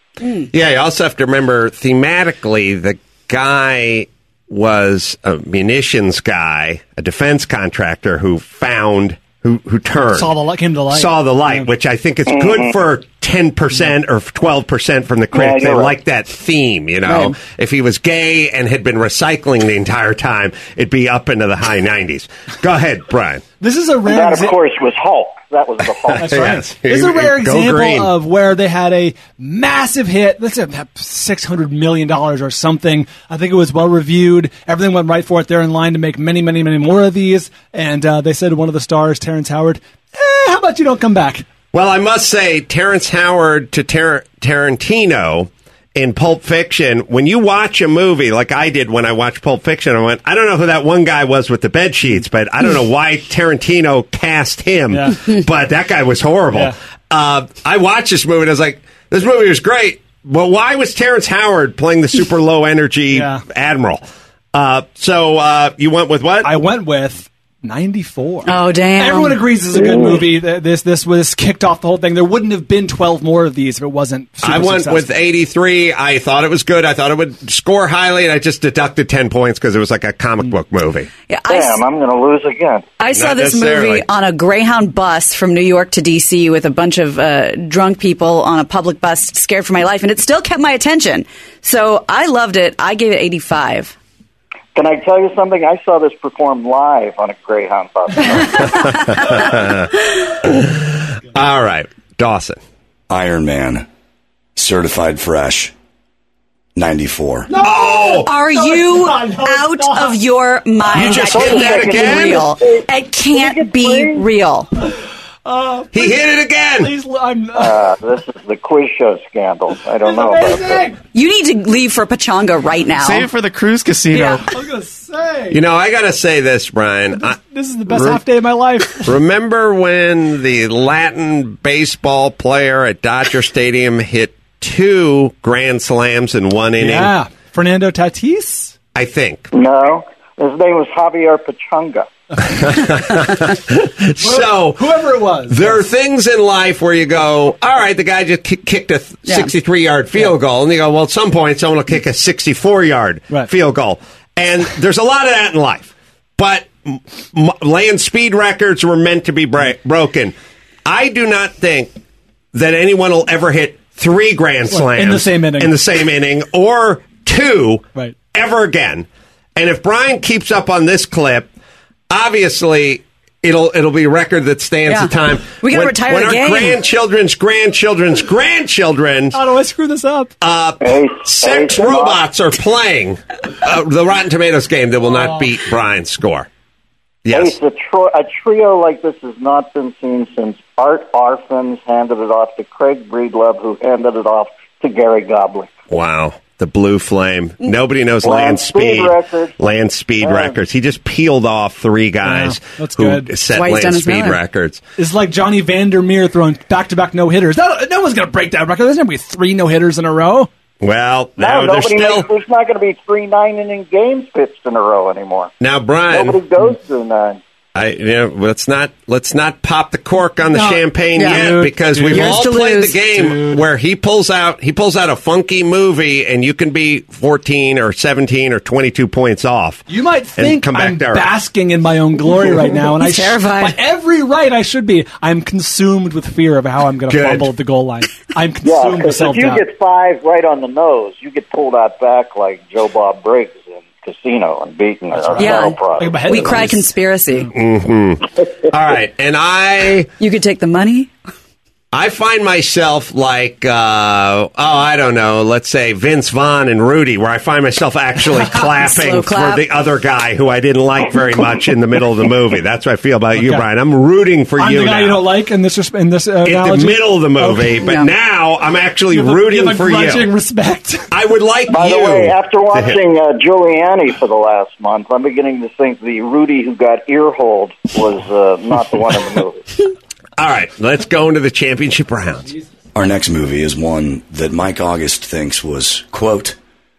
Yeah, you also have to remember thematically, the guy was a munitions guy, a defense contractor who found, who who turned. Saw the light, came to light. Saw the light, Yeah. which I think is Mhm. good for ten percent or twelve percent from the critics. Yeah, They you're like right. that theme, you know. Right. If he was gay and had been recycling the entire time, it'd be up into the high nineties. Go ahead, Brian. This is a rare That, of exa- course, was Hulk. That was the Hulk. That's right. Yes. This is a rare Go example green. of where they had a massive hit. Let's say six hundred million dollars or something. I think it was well reviewed. Everything went right for it. They're in line to make many, many, many more of these. And uh, they said to one of the stars, Terrence Howard, eh, how about you don't come back? Well, I must say, Terrence Howard to Tar- Tarantino in Pulp Fiction, when you watch a movie like I did when I watched Pulp Fiction, I went, I don't know who that one guy was with the bed sheets, but I don't know why Tarantino cast him, Yeah. but that guy was horrible. Yeah. Uh, I watched this movie and I was like, this movie was great. Well, why was Terrence Howard playing the super low energy Yeah. admiral? Uh, so uh, you went with what? I went with ninety-four. Oh, damn. Everyone agrees this is a good movie. Th- This this was kicked off the whole thing. There wouldn't have been twelve more of these if it wasn't super I went successful. with eighty-three. I thought it was good. I thought it would score highly, and I just deducted ten points because it was like a comic book movie. Yeah, I, Damn, I'm going to lose again. I saw Not this movie necessarily. on a Greyhound bus from New York to D C with a bunch of uh, drunk people on a public bus, scared for my life, and it still kept my attention. So I loved it. I gave it eighty-five. Can I tell you something? I saw this performed live on a Greyhound bus. All right, Dawson. Iron Man, certified fresh, ninety-four. Oh! Are you out of your mind? You just That hit that can't be again? real. It can't be real. Uh, He hit it again. Please, I'm, Uh, this is the quiz show scandal. I don't know about that. You need to leave for Pachanga right now. Save it for the cruise casino. Yeah. I was going to say. You know, I got to say this, Brian. I, This is the best Re- half day of my life. remember when the Latin baseball player at Dodger Stadium hit two grand slams in one inning? Yeah. Fernando Tatis? I think. No, his name was Javier Pachanga. So, Whoever it was. there are things in life where you go, all right, the guy just ki- kicked a Yeah. sixty-three-yard field goal, and you go, well, at some point, someone will kick a sixty-four-yard Right. field goal. And there's a lot of that in life. But m- m- land speed records were meant to be bra- broken. I do not think that anyone will ever hit three grand Well, slams in the same inning. in the same inning, or two Right. ever again. And if Brian keeps up on this clip, obviously it'll it'll be a record that stands Yeah. the time. We gotta when, retire when the our game. grandchildren's grandchildren's grandchildren How do I screw this up? uh, Hey, sex hey, robots are playing uh, the Rotten Tomatoes game that will not beat Brian's score. Yes. Ace, a, tro- a trio like this has not been seen since Art Arfins handed it off to Craig Breedlove, who handed it off to Gary Gobling. Wow. The Blue Flame. Nobody knows Land land speed speed. records. Land speed Yeah. records. He just peeled off three guys Yeah, that's who good. set That's why he's land Dennis speed Miller. records. It's like Johnny Vandermeer throwing back-to-back no-hitters. No, no one's going to break that record. There's going to be three no-hitters in a row. Well, No, now there's nobody still makes, there's not going to be three nine-inning games pitched in a row anymore. now Brian. Nobody goes through nine. I, you know, let's not let's not pop the cork on the No. champagne Yeah. yet, Dude, because dude. we've Yours all to played lose. the game Dude. where he pulls out he pulls out a funky movie, and you can be fourteen or seventeen or twenty-two points off. You might and think come back I'm to earth. basking in my own glory right now, and I He's terrified. by every right I should be. I'm consumed with fear of how I'm going to Good. fumble at the goal line. I'm Yeah, consumed with because if you self-doubt. get five right on the nose, you get pulled out back like Joe Bob Briggs in Casino and beaten or Yeah. Battle Prize. Like my head We is cry loose. conspiracy. Mm-hmm. All right, and I You could take the money. I find myself like, uh, oh, I don't know, let's say Vince Vaughn and Rudy, where I find myself actually clapping Slow clap. for the other guy who I didn't like very much in the middle of the movie. That's what I feel about you, Okay. Brian. I'm rooting for I'm you the guy now. you don't like in this, res- in this uh, in the analogy? middle of the movie, Okay. but Yeah. now I'm actually You have a- rooting you have a for grudging you. respect. I would like By you. the way, after to hit- watching uh, Giuliani for the last month, I'm beginning to think the Rudy who got earholed was uh, not the one in the movie. All right, let's go into the championship round. Our next movie is one that Mike August thinks was, quote,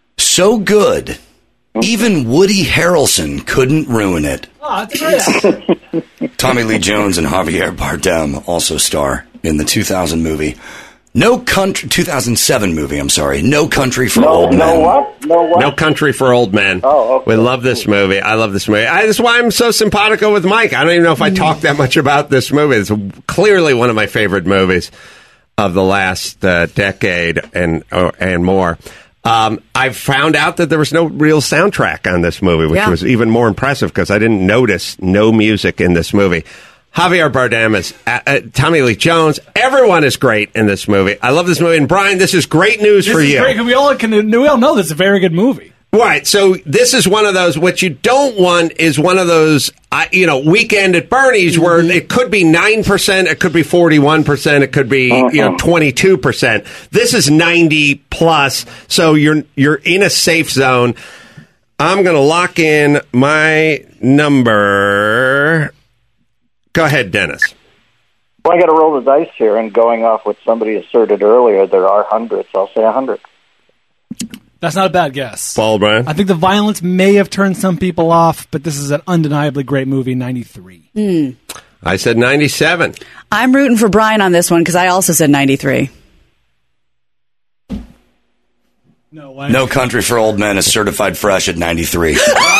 so good, even Woody Harrelson couldn't ruin it. Oh, that's great. Tommy Lee Jones and Javier Bardem also star in the two thousand movie No Country, two thousand seven movie, I'm sorry. No Country for No, Old no Men. what? No what? No Country for Old Men. Oh, okay. We love this movie. I love this movie. I, that's why I'm so simpatico with Mike. I don't even know if I talk that much about this movie. It's clearly one of my favorite movies of the last uh, decade and uh, and more. Um, I found out that there was no real soundtrack on this movie, which Yeah. was even more impressive because I didn't notice no music in this movie. Javier Bardem is uh, uh, Tommy Lee Jones. Everyone is great in this movie. I love this movie. And Brian, this is great news This for is you. great, 'cause we all can. We all know this is a very good movie. Right. So this is one of those. What you don't want is one of those, uh, you know, Weekend at Bernie's where it could be nine percent, it could be forty-one percent, it could be Uh-huh. you know twenty-two percent. This is ninety plus, so you're you're in a safe zone. I'm going to lock in my number. Go ahead, Dennis. Well, I got to roll the dice here, and going off what somebody asserted earlier, there are hundreds. I'll say a hundred. That's not a bad guess. Paul Brian. I think the violence may have turned some people off, but this is an undeniably great movie. ninety-three. Hmm. I said ninety-seven. I'm rooting for Brian on this one because I also said ninety-three. No Country for Old Men is certified fresh at ninety-three.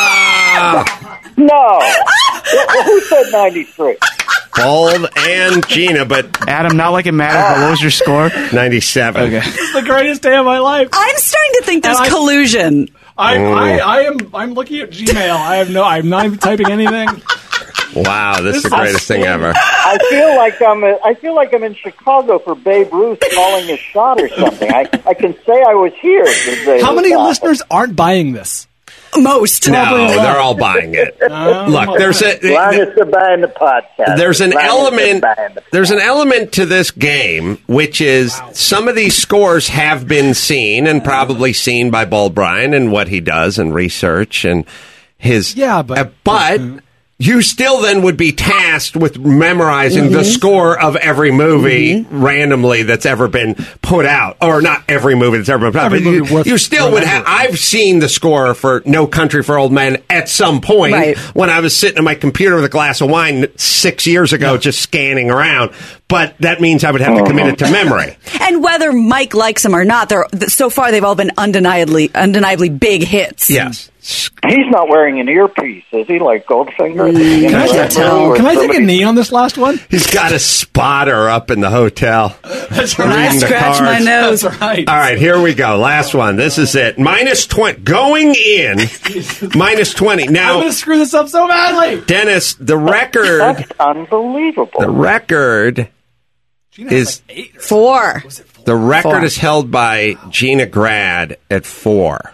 No. Well, who said ninety-three? Bald and Gina, but Adam, not like it matters. What was your score? ninety-seven. Okay. This is the greatest day of my life. I'm starting to think there's And I- collusion. I, Mm. I, I am. I'm looking at Gmail. I have no. I'm not even typing anything. Wow, this is the This is greatest thing ever. I feel like I'm. A, I feel like I'm in Chicago for Babe Ruth calling a shot or something. I, I can say I was here. the day How it many was listeners aren't buying this? Most. No, Probably a lot. they're all buying it. Uh, Look, there's a As long as they're buying the podcast. there's an As long as element they're buying the- there's an element to this game which is some of these scores have been seen and probably seen by Bald Brian and what he does and research and his Yeah, but- uh, but you still then would be tasked with memorizing the score of every movie randomly that's ever been put out. Or not every movie that's ever been put out. Every But you, movie worth you still would have... remembering. I've seen the score for No Country for Old Men at some point Right. when I was sitting at my computer with a glass of wine six years ago just scanning around. But that means I would have to commit it to memory. And whether Mike likes them or not, they're so far they've all been undeniably, undeniably big hits. Yes. He's not wearing an earpiece, is he? Like Goldfinger? Can I, Or take, can I take a somebody- knee on this last one? He's got a spotter up in the hotel. That's I Reading the scratch my cards. nose. That's right. All right, here we go. Last one. This is it. Minus twenty. Going in, minus twenty. I'm Now, going to screw this up so badly. Dennis, the record, That's unbelievable. the record is, Four. the record Four. is held by Gina Grad at four.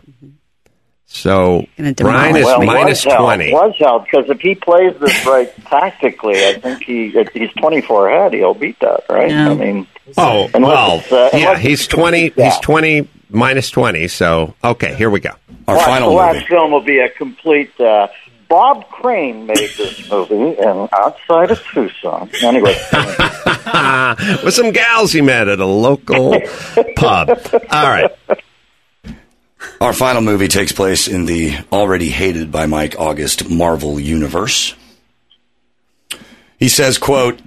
So, Gonna Brian demolish is well, minus was held, twenty. Was held, because if he plays this right tactically, I think he if he's twenty-four ahead, he'll beat that, right? Yeah. I mean, Oh, Unless well, it's, uh, yeah, unless he's it's- twenty, yeah. he's twenty, minus twenty, so, okay, here we go. Our watch final the last movie. film will be a complete. Uh, Bob Crane made this movie, and outside of Tucson. Anyway, With some gals he met at a local pub. All right. Our final movie takes place in the already hated by Mike August Marvel Universe. He says, quote,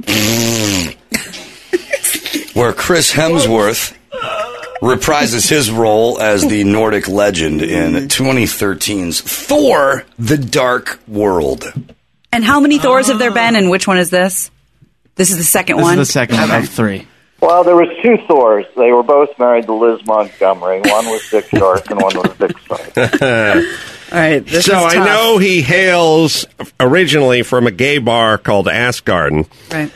where Chris Hemsworth reprises his role as the Nordic legend in twenty thirteen's Thor: The Dark World. And how many Thors have there been, and which one is this? This is the second This one? is the second one of three. well, there was two Thors. They were both married to Liz Montgomery. One was Dick Shark, and one was Dick Shark. All right, this So is I tough. know he hails originally from a gay bar called Ass Garden. Right.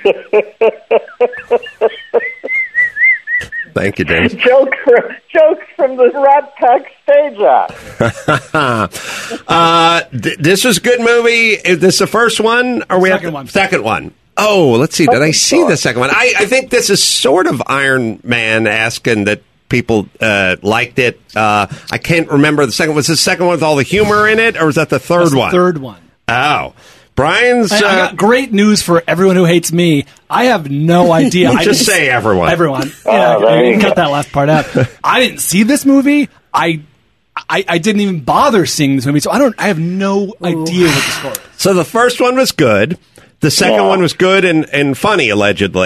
Thank you, Dennis. Joke from, jokes from the Rat Pack stage act. uh, th- this is a good movie. Is this the first one? Or we Second have one. Second one. Oh, let's see. Did I see the second one? I, I think this is sort of Iron Man asking that people uh, liked it. Uh, I can't remember the second. Was the second one with all the humor in it, or was that the third That's the one? third one. Oh, Brian's. I, I Uh, got great news for everyone who hates me. I have no idea. I Just didn't- say everyone. Everyone. Oh, Yeah, there you you can go. cut that last part out. I didn't see this movie. I, I I didn't even bother seeing this movie, so I don't. I have no idea what the score is. so the first one was good. The second Yeah. one was good and, and funny, allegedly.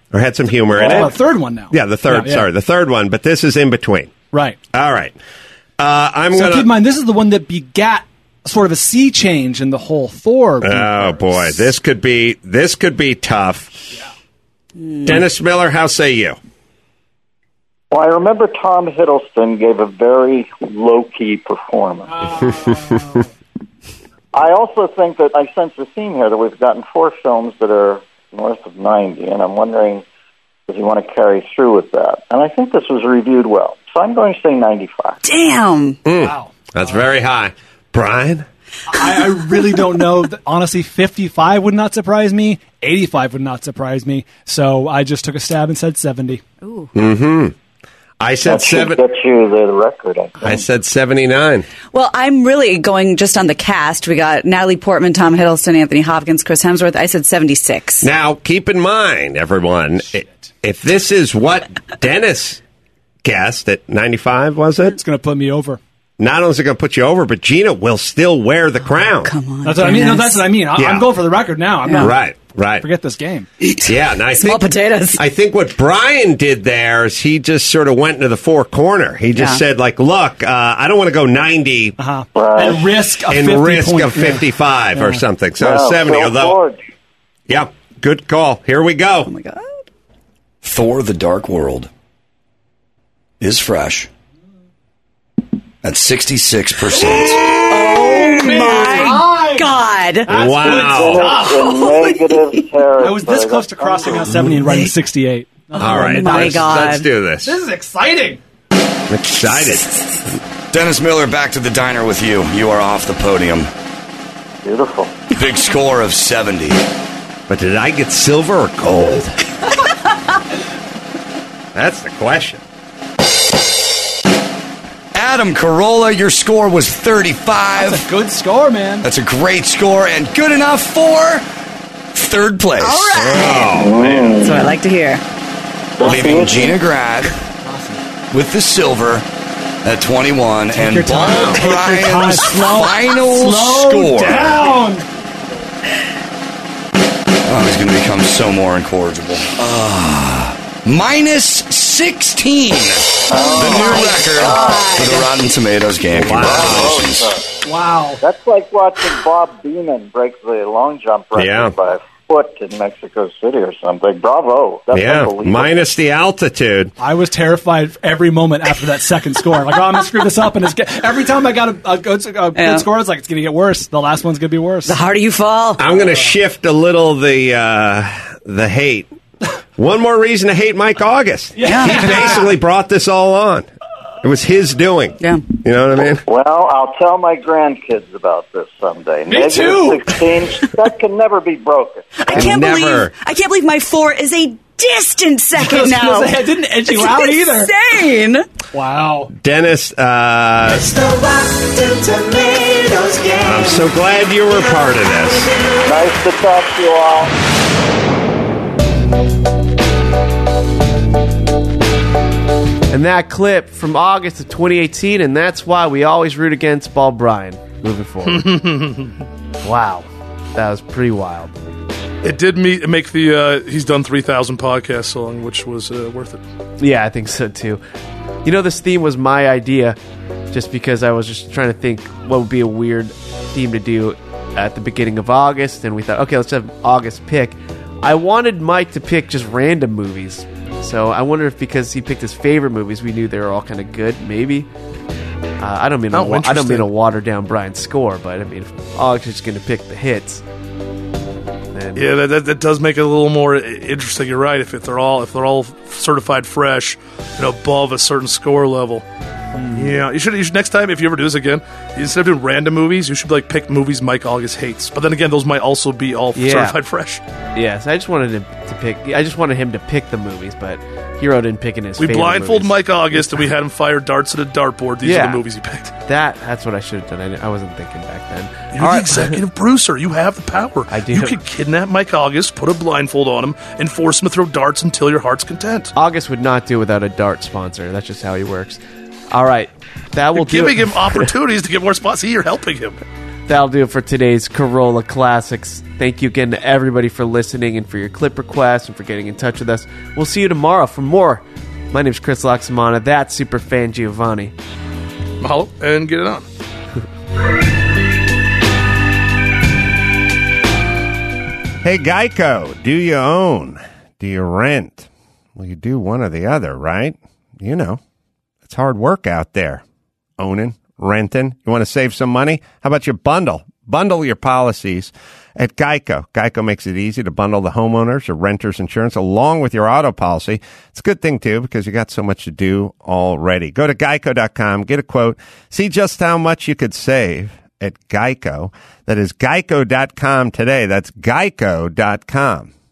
or had some humor in Oh, it. the third one now. Yeah, the third. Yeah, yeah. Sorry, the third one. But this is in between. Right. All right. Uh, I'm so gonna. keep in mind, this is the one that begat sort of a sea change in the whole Thor. Oh boy, this could be this could be tough. Yeah. Dennis Miller, how say you? Well, I remember Tom Hiddleston gave a very low-key performance. Oh. I also think that I sense a theme here that we've gotten four films that are north of ninety, and I'm wondering, does he want to carry through with that? And I think this was reviewed well. So I'm going to say ninety-five. Damn. Mm, wow. That's very high. Brian? I, I really don't know. Honestly, fifty-five would not surprise me. eighty-five would not surprise me. So I just took a stab and said seventy. Ooh. Mm-hmm. I said That should seven. get you the record, I think. I said seventy-nine. Well, I'm really going just on the cast. We got Natalie Portman, Tom Hiddleston, Anthony Hopkins, Chris Hemsworth. I said seventy-six. Now, keep in mind, everyone, i- if this is what Dennis guessed at ninety-five, was it? It's going to put me over. Not only is it going to put you over, but Gina will still wear the crown. Come on. That's what I mean. No, that's what I mean. I, Yeah. I'm going for the record now. I'm not. Right, right. Forget this game. Yeah, and I Small think, potatoes. I think what Brian did there is he just sort of went into the four corner. He just Yeah. said, like, look, uh, I don't want to go ninety Uh-huh. Right. And risk a and fifty risk point. of fifty-five Yeah. or something. So Well, seventy, Phil although, Ford. yeah, good call. Here we go. Oh, my God. Thor: The Dark World is fresh at sixty-six percent. Oh, my God. Wow. In negative territory. I was this close to crossing out seventy and writing sixty-eight. All right, my let's, God. let's do this. This is exciting. I'm excited. Dennis Miller, back to the diner with you. You are off the podium. Beautiful. Big score of seventy. But did I get silver or gold? That's the question. Adam Carolla, your score was thirty-five. That's a good score, man. That's a great score and good enough for third place. All right. Oh, man. That's what I like to hear. Leaving Gina Grad with the silver at twenty-one Take and your time. Bob Take your time. Bryan's Slow- final slow score. down. Oh, he's going to become so more incorrigible. Ah, minus sixteen. The new record for the Rotten Tomatoes game. Congratulations. Wow. That's like watching Bob Beamon break the long jump record Yeah. by a foot in Mexico City or something. Bravo. That's Yeah, unbelievable. minus the altitude. I was terrified every moment after that second score. Like, oh, I'm going to screw this up. And it's get, every time I got a, a, good, a good Yeah. score, it's like, it's going to get worse. The last one's going to be worse. The harder you fall. I'm going to shift a little the uh, the hate. One more reason to hate Mike August. Yeah. He basically brought this all on. It was his doing. Yeah. You know what I mean? Well, I'll tell my grandkids about this someday. Me Negative too. sixteen, that can never be broken. I can't Never. believe I can't believe my four is a distant I second was now. gonna say, I didn't edge you It's out either. insane. Wow. Dennis, uh, I'm so glad you were part of this. Nice to talk to you all. And that clip from August of twenty eighteen, and that's why we always root against Bob Bryan moving forward. Wow. That was pretty wild. It did me- make the uh, He's Done three thousand podcast song, which was uh, worth it. Yeah, I think so too. You know, this theme was my idea just because I was just trying to think what would be a weird theme to do at the beginning of August, and we thought, okay, let's have August pick. I wanted Mike to pick just random movies. So I wonder if because he picked his favorite movies, we knew they were all kind of good, maybe. Uh, I don't mean to Oh, wa- I don't interesting. mean to water down Brian's score, but I mean, if August is going to pick the hits, then Yeah, that, that, that does make it a little more i- interesting. You're right. If, if they're all if they're all certified fresh, you know, above a certain score level. Yeah, you should, you should next time if you ever do this again, instead of doing random movies, you should like pick movies Mike August hates. But then again, those might also be all Yeah. certified fresh. yes, I just wanted him to pick. I just wanted him to pick the movies, but Hero didn't pick in his. We favorite blindfold movies. Mike August and we had him fire darts at a dartboard. These Yeah. are the movies he picked. That that's what I should have done. I, I wasn't thinking back then. You're All the right. executive producer. You have the power. I do. You can kidnap Mike August, put a blindfold on him, and force him to throw darts until your heart's content. August would not do without a dart sponsor. That's just how he works. All right, that will You're do giving it. him opportunities to get more spots. See, you're helping him. That'll do it for today's Corolla Classics. Thank you again to everybody for listening and for your clip requests and for getting in touch with us. We'll see you tomorrow for more. My name's Chris Laxamana. That's Superfan Giovanni. Mahalo, and get it on. Hey, Geico, do you own? Do you rent? Well, you do one or the other, right? You know, it's hard work out there. Owning, renting. You want to save some money? How about you bundle? Bundle your policies at Geico. Geico makes it easy to bundle the homeowners or renters insurance along with your auto policy. It's a good thing, too, because you got so much to do already. Go to geico dot com, get a quote, see just how much you could save at Geico. That is geico dot com today. That's geico dot com.